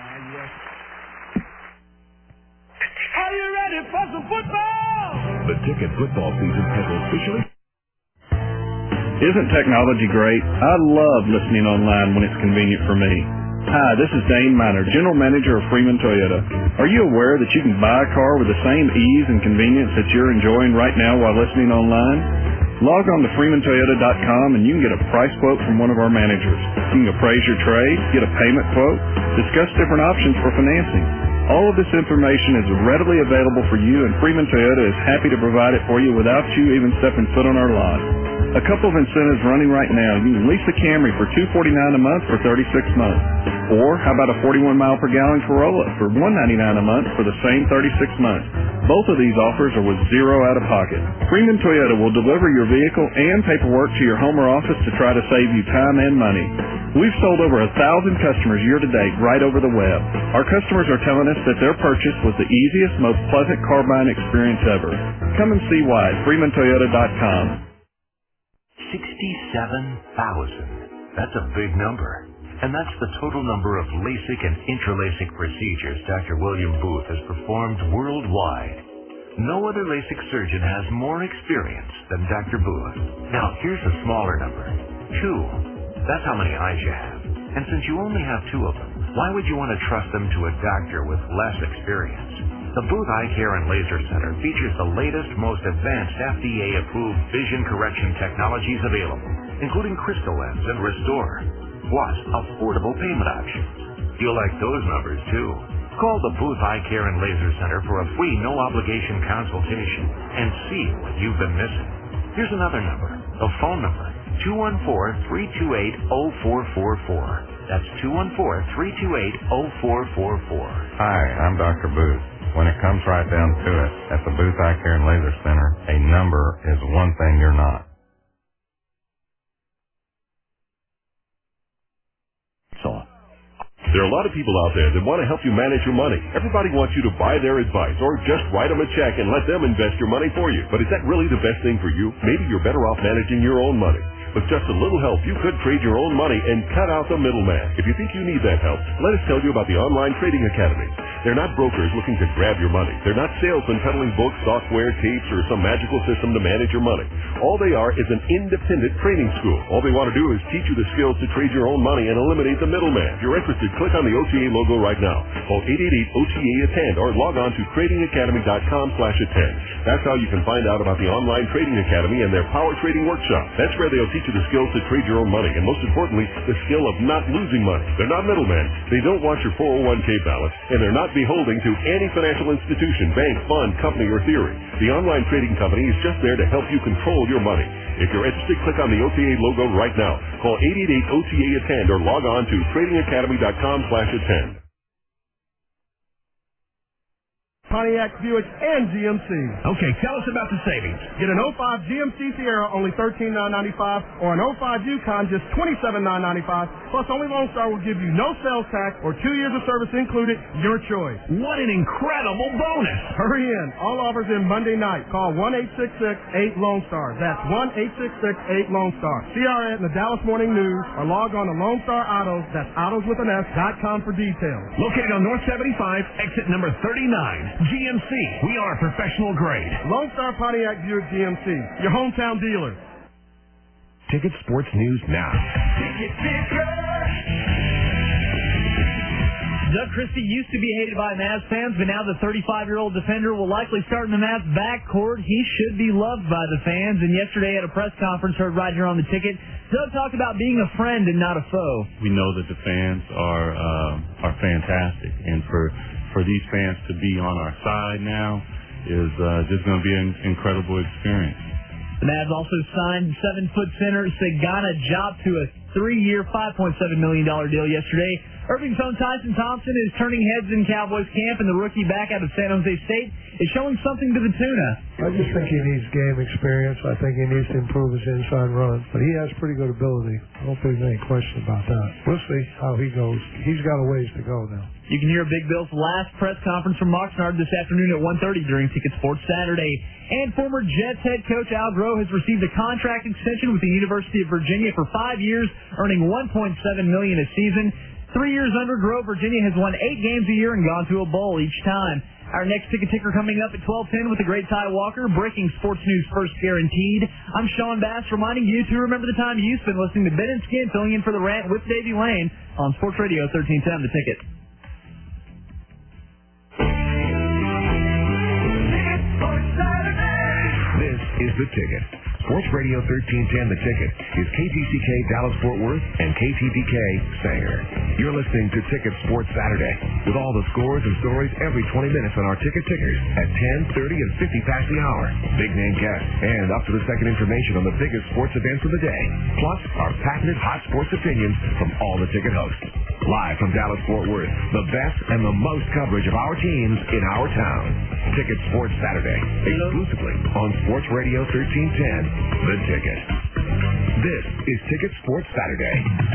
Are you ready for some football? The Ticket football season has officially... Isn't technology great? I love listening online when it's convenient for me. Hi, this is Dane Miner, General Manager of Freeman Toyota. Are you aware that you can buy a car with the same ease and convenience that you're enjoying right now while listening online? Log on to freemantoyota.com and you can get a price quote from one of our managers. You can appraise your trade, get a payment quote, discuss different options for financing. All of this information is readily available for you, and Freeman Toyota is happy to provide it for you without you even stepping foot on our lot. A couple of incentives running right now. You can lease a Camry for $249 a month for 36 months. Or how about a 41 mile per gallon Corolla for $199 a month for the same 36 months? Both of these offers are with zero out of pocket. Freeman Toyota will deliver your vehicle and paperwork to your home or office to try to save you time and money. We've sold over 1,000 customers year to date right over the web. Our customers are telling us that their purchase was the easiest, most pleasant car buying experience ever. Come and see why at freemantoyota.com. 67,000. That's a big number. And that's the total number of LASIK and intralaSIK procedures Dr. William Booth has performed worldwide. No other LASIK surgeon has more experience than Dr. Booth. Now, here's a smaller number. 2. That's how many eyes you have. And since you only have 2 of them, why would you want to trust them to a doctor with less experience? The Booth Eye Care and Laser Center features the latest, most advanced FDA-approved vision correction technologies available, including Crystal Lens and Restore, plus affordable payment options. You'll like those numbers, too. Call the Booth Eye Care and Laser Center for a free, no-obligation consultation and see what you've been missing. Here's another number, a phone number, 214-328-0444. That's 214-328-0444. Hi, I'm Dr. Booth. When it comes right down to it, at the Booth Eye Care and Laser Center, a number is one thing you're not. There are a lot of people out there that want to help you manage your money. Everybody wants you to buy their advice or just write them a check and let them invest your money for you. But is that really the best thing for you? Maybe you're better off managing your own money. With just a little help, you could trade your own money and cut out the middleman. If you think you need that help, let us tell you about the Online Trading Academy. They're not brokers looking to grab your money. They're not salesmen peddling books, software, tapes, or some magical system to manage your money. All they are is an independent training school. All they want to do is teach you the skills to trade your own money and eliminate the middleman. If you're interested, click on the OTA logo right now. Call 888-OTA-ATTEND or log on to tradingacademy.com/attend. That's how you can find out about the Online Trading Academy and their Power Trading Workshop. That's where they'll teach you the skills to trade your own money, and most importantly, the skill of not losing money. They're not middlemen. They don't want your 401k balance, and they're not beholding to any financial institution, bank, fund, company, or theory. The Online Trading Company is just there to help you control your money. If you're interested, click on the OTA logo right now. Call 888-OTA-ATTEND or log on to tradingacademy.com/attend. Pontiac, Buick, and GMC. Okay, tell us about the savings. Get an 05 GMC Sierra, only $13,995, or an 05 Yukon, just $27,995. Plus, only Lone Star will give you no sales tax or 2 years of service included, your choice. What an incredible bonus. Hurry in. All offers in Monday night. Call 1-866-8-LONE STAR. That's 1-866-8-LONE STAR. See our ad in the Dallas Morning News, or log on to Lone Star Autos, that's autos with an S.com for details. Located on North 75, exit number 39. GMC, we are professional grade. Lone Star Pontiac Buick GMC, your hometown dealer. Ticket Sports News now. Doug Christie used to be hated by Mavs fans, but now the 35-year-old defender will likely start in the Mavs backcourt. He should be loved by the fans, and yesterday at a press conference heard right here on the Ticket, Doug talked about being a friend and not a foe. We know that the fans are fantastic, and for these fans to be on our side now is just going to be an incredible experience. The Mavs also signed 7-foot center Sagana Diop to a 3-year, $5.7 million deal yesterday. Irving's own Tyson Thompson is turning heads in Cowboys camp, and the rookie back out of San Jose State is showing something to the tuna. I just think he needs game experience. I think he needs to improve his inside runs, but he has pretty good ability. I don't think there's any question about that. We'll see how he goes. He's got a ways to go now. You can hear Big Bill's last press conference from Oxnard this afternoon at 1:30 during Ticket Sports Saturday. And former Jets head coach Al Groh has received a contract extension with the University of Virginia for 5 years, earning $1.7 million a season. 3 years under Groh, Virginia has won 8 games a year and gone to a bowl each time. Our next ticket ticker coming up at 12:10 with the great Ty Walker, breaking sports news first guaranteed. I'm Sean Bass, reminding you to remember the time you spent listening to Ben and Skin, filling in for the rant with Davey Lane on Sports Radio 1310, The Ticket. This is The Ticket. Sports Radio 1310 The Ticket is KTCK Dallas-Fort Worth and KTDK Sanger. You're listening to Ticket Sports Saturday with all the scores and stories every 20 minutes on our ticket tickers at 10, 30, and 50 past the hour. Big name guests and up-to-the-second information on the biggest sports events of the day. Plus, our patented hot sports opinions from all the ticket hosts. Live from Dallas-Fort Worth, the best and the most coverage of our teams in our town. Ticket Sports Saturday, exclusively on Sports Radio 1310, The Ticket. This is Ticket Sports Saturday.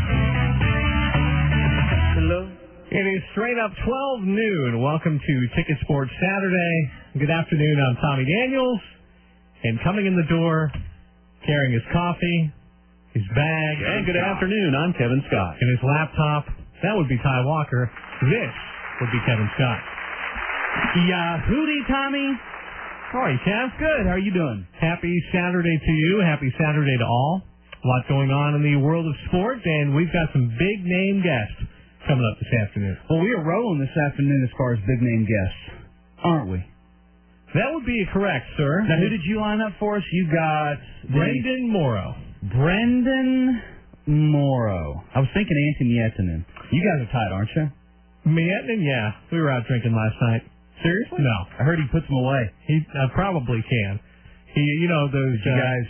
Hello. It is straight up 12 noon. Welcome to Ticket Sports Saturday. Good afternoon. I'm Tommy Daniels. And coming in the door, carrying his coffee, his bag, And good afternoon. I'm Kevin Scott. and his laptop. That would be Ty Walker. This would be Kevin Scott. Yeah, hootie, Tommy. How are you, Kev? Good. How are you doing? Happy Saturday to you. Happy Saturday to all. A lot going on in the world of sports, and we've got some big-name guests coming up this afternoon. Well, we are rolling this afternoon as far as big-name guests, aren't we? That would be correct, sir. Now, who did you line up for us? You got Brendan Morrow. Brendan Morrow. I was thinking Anthony Yettinen. You guys are tight, aren't you? Yettinen, yeah. We were out drinking last night. Seriously? No. I heard he puts them away. He probably can. He, you know, those... you guys...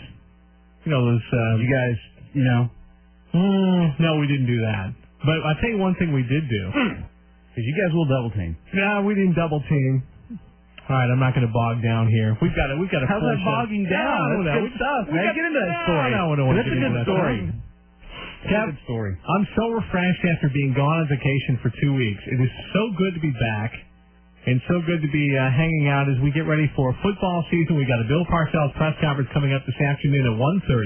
you guys, you know... no, we didn't do that. But I'll tell you one thing we did do. Because you guys will double team. No, we didn't double team. All right, I'm not going to bog down here. We've got a How's that bogging down? That's good stuff, man. Get into that story. That's a good story. Kev, good story. I'm so refreshed after being gone on vacation for 2 weeks. It is so good to be back and so good to be hanging out as we get ready for football season. We got a Bill Parcells press conference coming up this afternoon at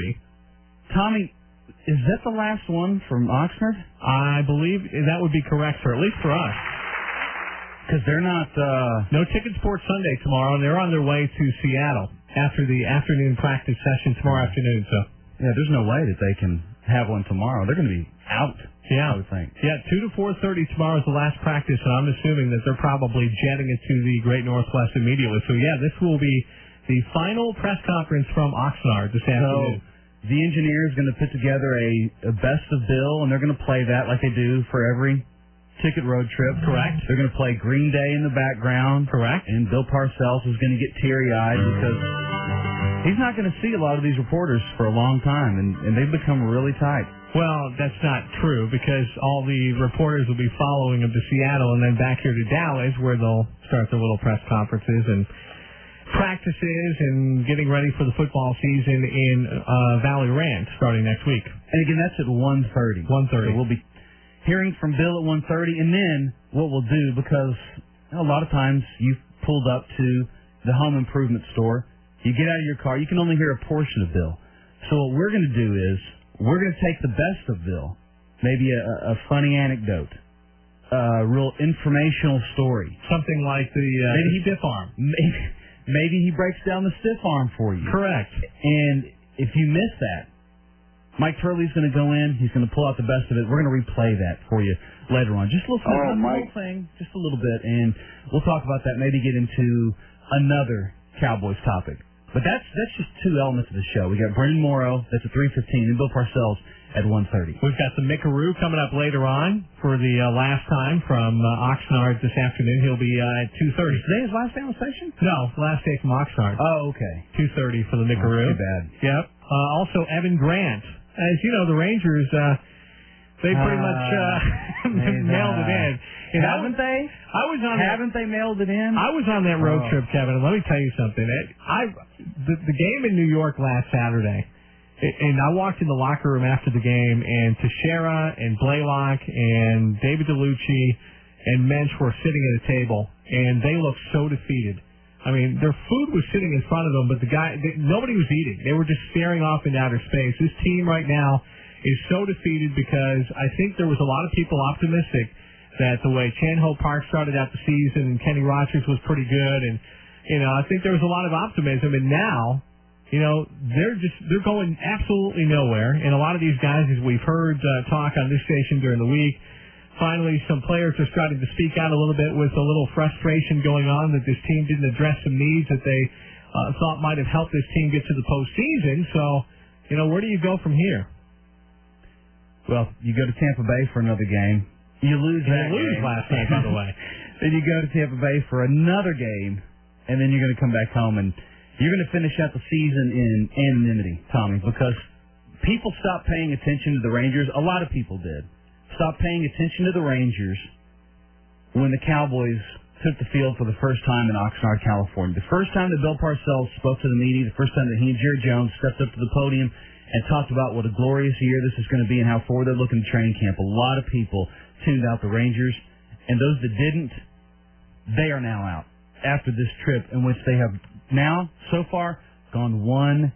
1:30. Tommy, is that the last one from Oxnard? I believe that would be correct, sir, at least for us. Because they're not... No Ticket Sports Sunday tomorrow, and they're on their way to Seattle after the afternoon practice session tomorrow afternoon. So yeah, there's no way that they can have one tomorrow. They're going to be out, yeah. I would think. Yeah, 2 to 4:30 tomorrow is the last practice, and I'm assuming that they're probably jetting it to the Great Northwest immediately. So, yeah, this will be the final press conference from Oxnard this afternoon. So the engineer is going to put together a best of Bill, and they're going to play that like they do for every ticket road trip. Correct. They're going to play Green Day in the background. Correct. And Bill Parcells is going to get teary-eyed because he's not going to see a lot of these reporters for a long time, and they've become really tight. Well, that's not true because all the reporters will be following him to Seattle and then back here to Dallas where they'll start their little press conferences and practices and getting ready for the football season in Valley Ranch starting next week. And again, that's at 1:30. 1:30. So we'll be hearing from Bill at 1:30, and then what we'll do, because a lot of times you've pulled up to the home improvement store, you get out of your car, you can only hear a portion of Bill. So what we're going to do is we're going to take the best of Bill, maybe a funny anecdote, a real informational story. Something like the stiff arm. Maybe he breaks down the stiff arm for you. Correct. And if you miss that, Mike Turley's going to go in. He's going to pull out the best of it. We're going to replay that for you later on. Just a little thing, just a little bit, and we'll talk about that. Maybe get into another Cowboys topic. But that's just two elements of the show. We got Brendan Morrow, that's at 3:15, and Bill Parcells at 1:30. We've got the Mickaroo coming up later on for the last time from Oxnard this afternoon. He'll be at 2:30. Is today his last day on the station? No, last day from Oxnard. Oh, okay. 2:30 for the Mickaroo. Too bad. Yep. Also, Evan Grant. As you know, the Rangers They pretty much mailed it in. And Haven't they? I was on. Haven't they mailed it in? I was on that road trip, Kevin. And let me tell you something. The game in New York last Saturday, and I walked in the locker room after the game, and Teixeira and Blaylock and David DeLucci and Mensch were sitting at a table, and they looked so defeated. I mean, their food was sitting in front of them, but nobody was eating. They were just staring off into outer space. This team right now is so defeated because I think there was a lot of people optimistic that the way Chan Ho Park started out the season and Kenny Rogers was pretty good, and I think there was a lot of optimism, and now they're going absolutely nowhere. And a lot of these guys, as we've heard talk on this station during the week, finally some players are starting to speak out a little bit with a little frustration going on that this team didn't address some needs that they thought might have helped this team get to the postseason. So, where do you go from here? Well, you go to Tampa Bay for another game. You lose that game. Last night, by the way. Then you go to Tampa Bay for another game, and then you're going to come back home, and you're going to finish out the season in anonymity, Tommy, because people stopped paying attention to the Rangers. A lot of people did. Stopped paying attention to the Rangers when the Cowboys took the field for the first time in Oxnard, California. The first time that Bill Parcells spoke to the media, the first time that he and Jerry Jones stepped up to the podium and talked about what a glorious year this is going to be and how forward they're looking to training camp. A lot of people tuned out the Rangers, and those that didn't, they are now out after this trip, in which they have now, so far, gone 1-10.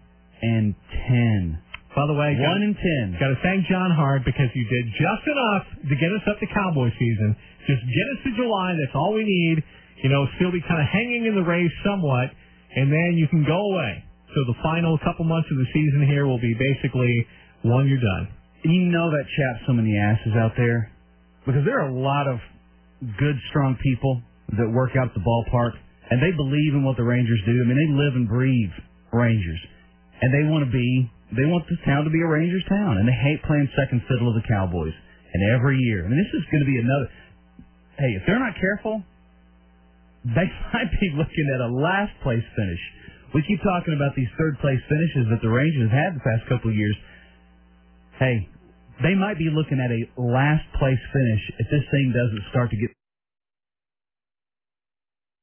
By the way, 1-10. Got to thank John Hart because you did just enough to get us up to Cowboy season. Just get us to July. That's all we need. Still be kind of hanging in the race somewhat, and then you can go away. So the final couple months of the season here will be basically one you're done. That chaps so many asses out there, because there are a lot of good, strong people that work out at the ballpark, and they believe in what the Rangers do. I mean, they live and breathe Rangers, and they want this town to be a Rangers town, and they hate playing second fiddle to the Cowboys. And every year, this is going to be another. Hey, if they're not careful, they might be looking at a last place finish. We keep talking about these third place finishes that the Rangers have had the past couple of years. Hey, they might be looking at a last place finish if this thing doesn't start to get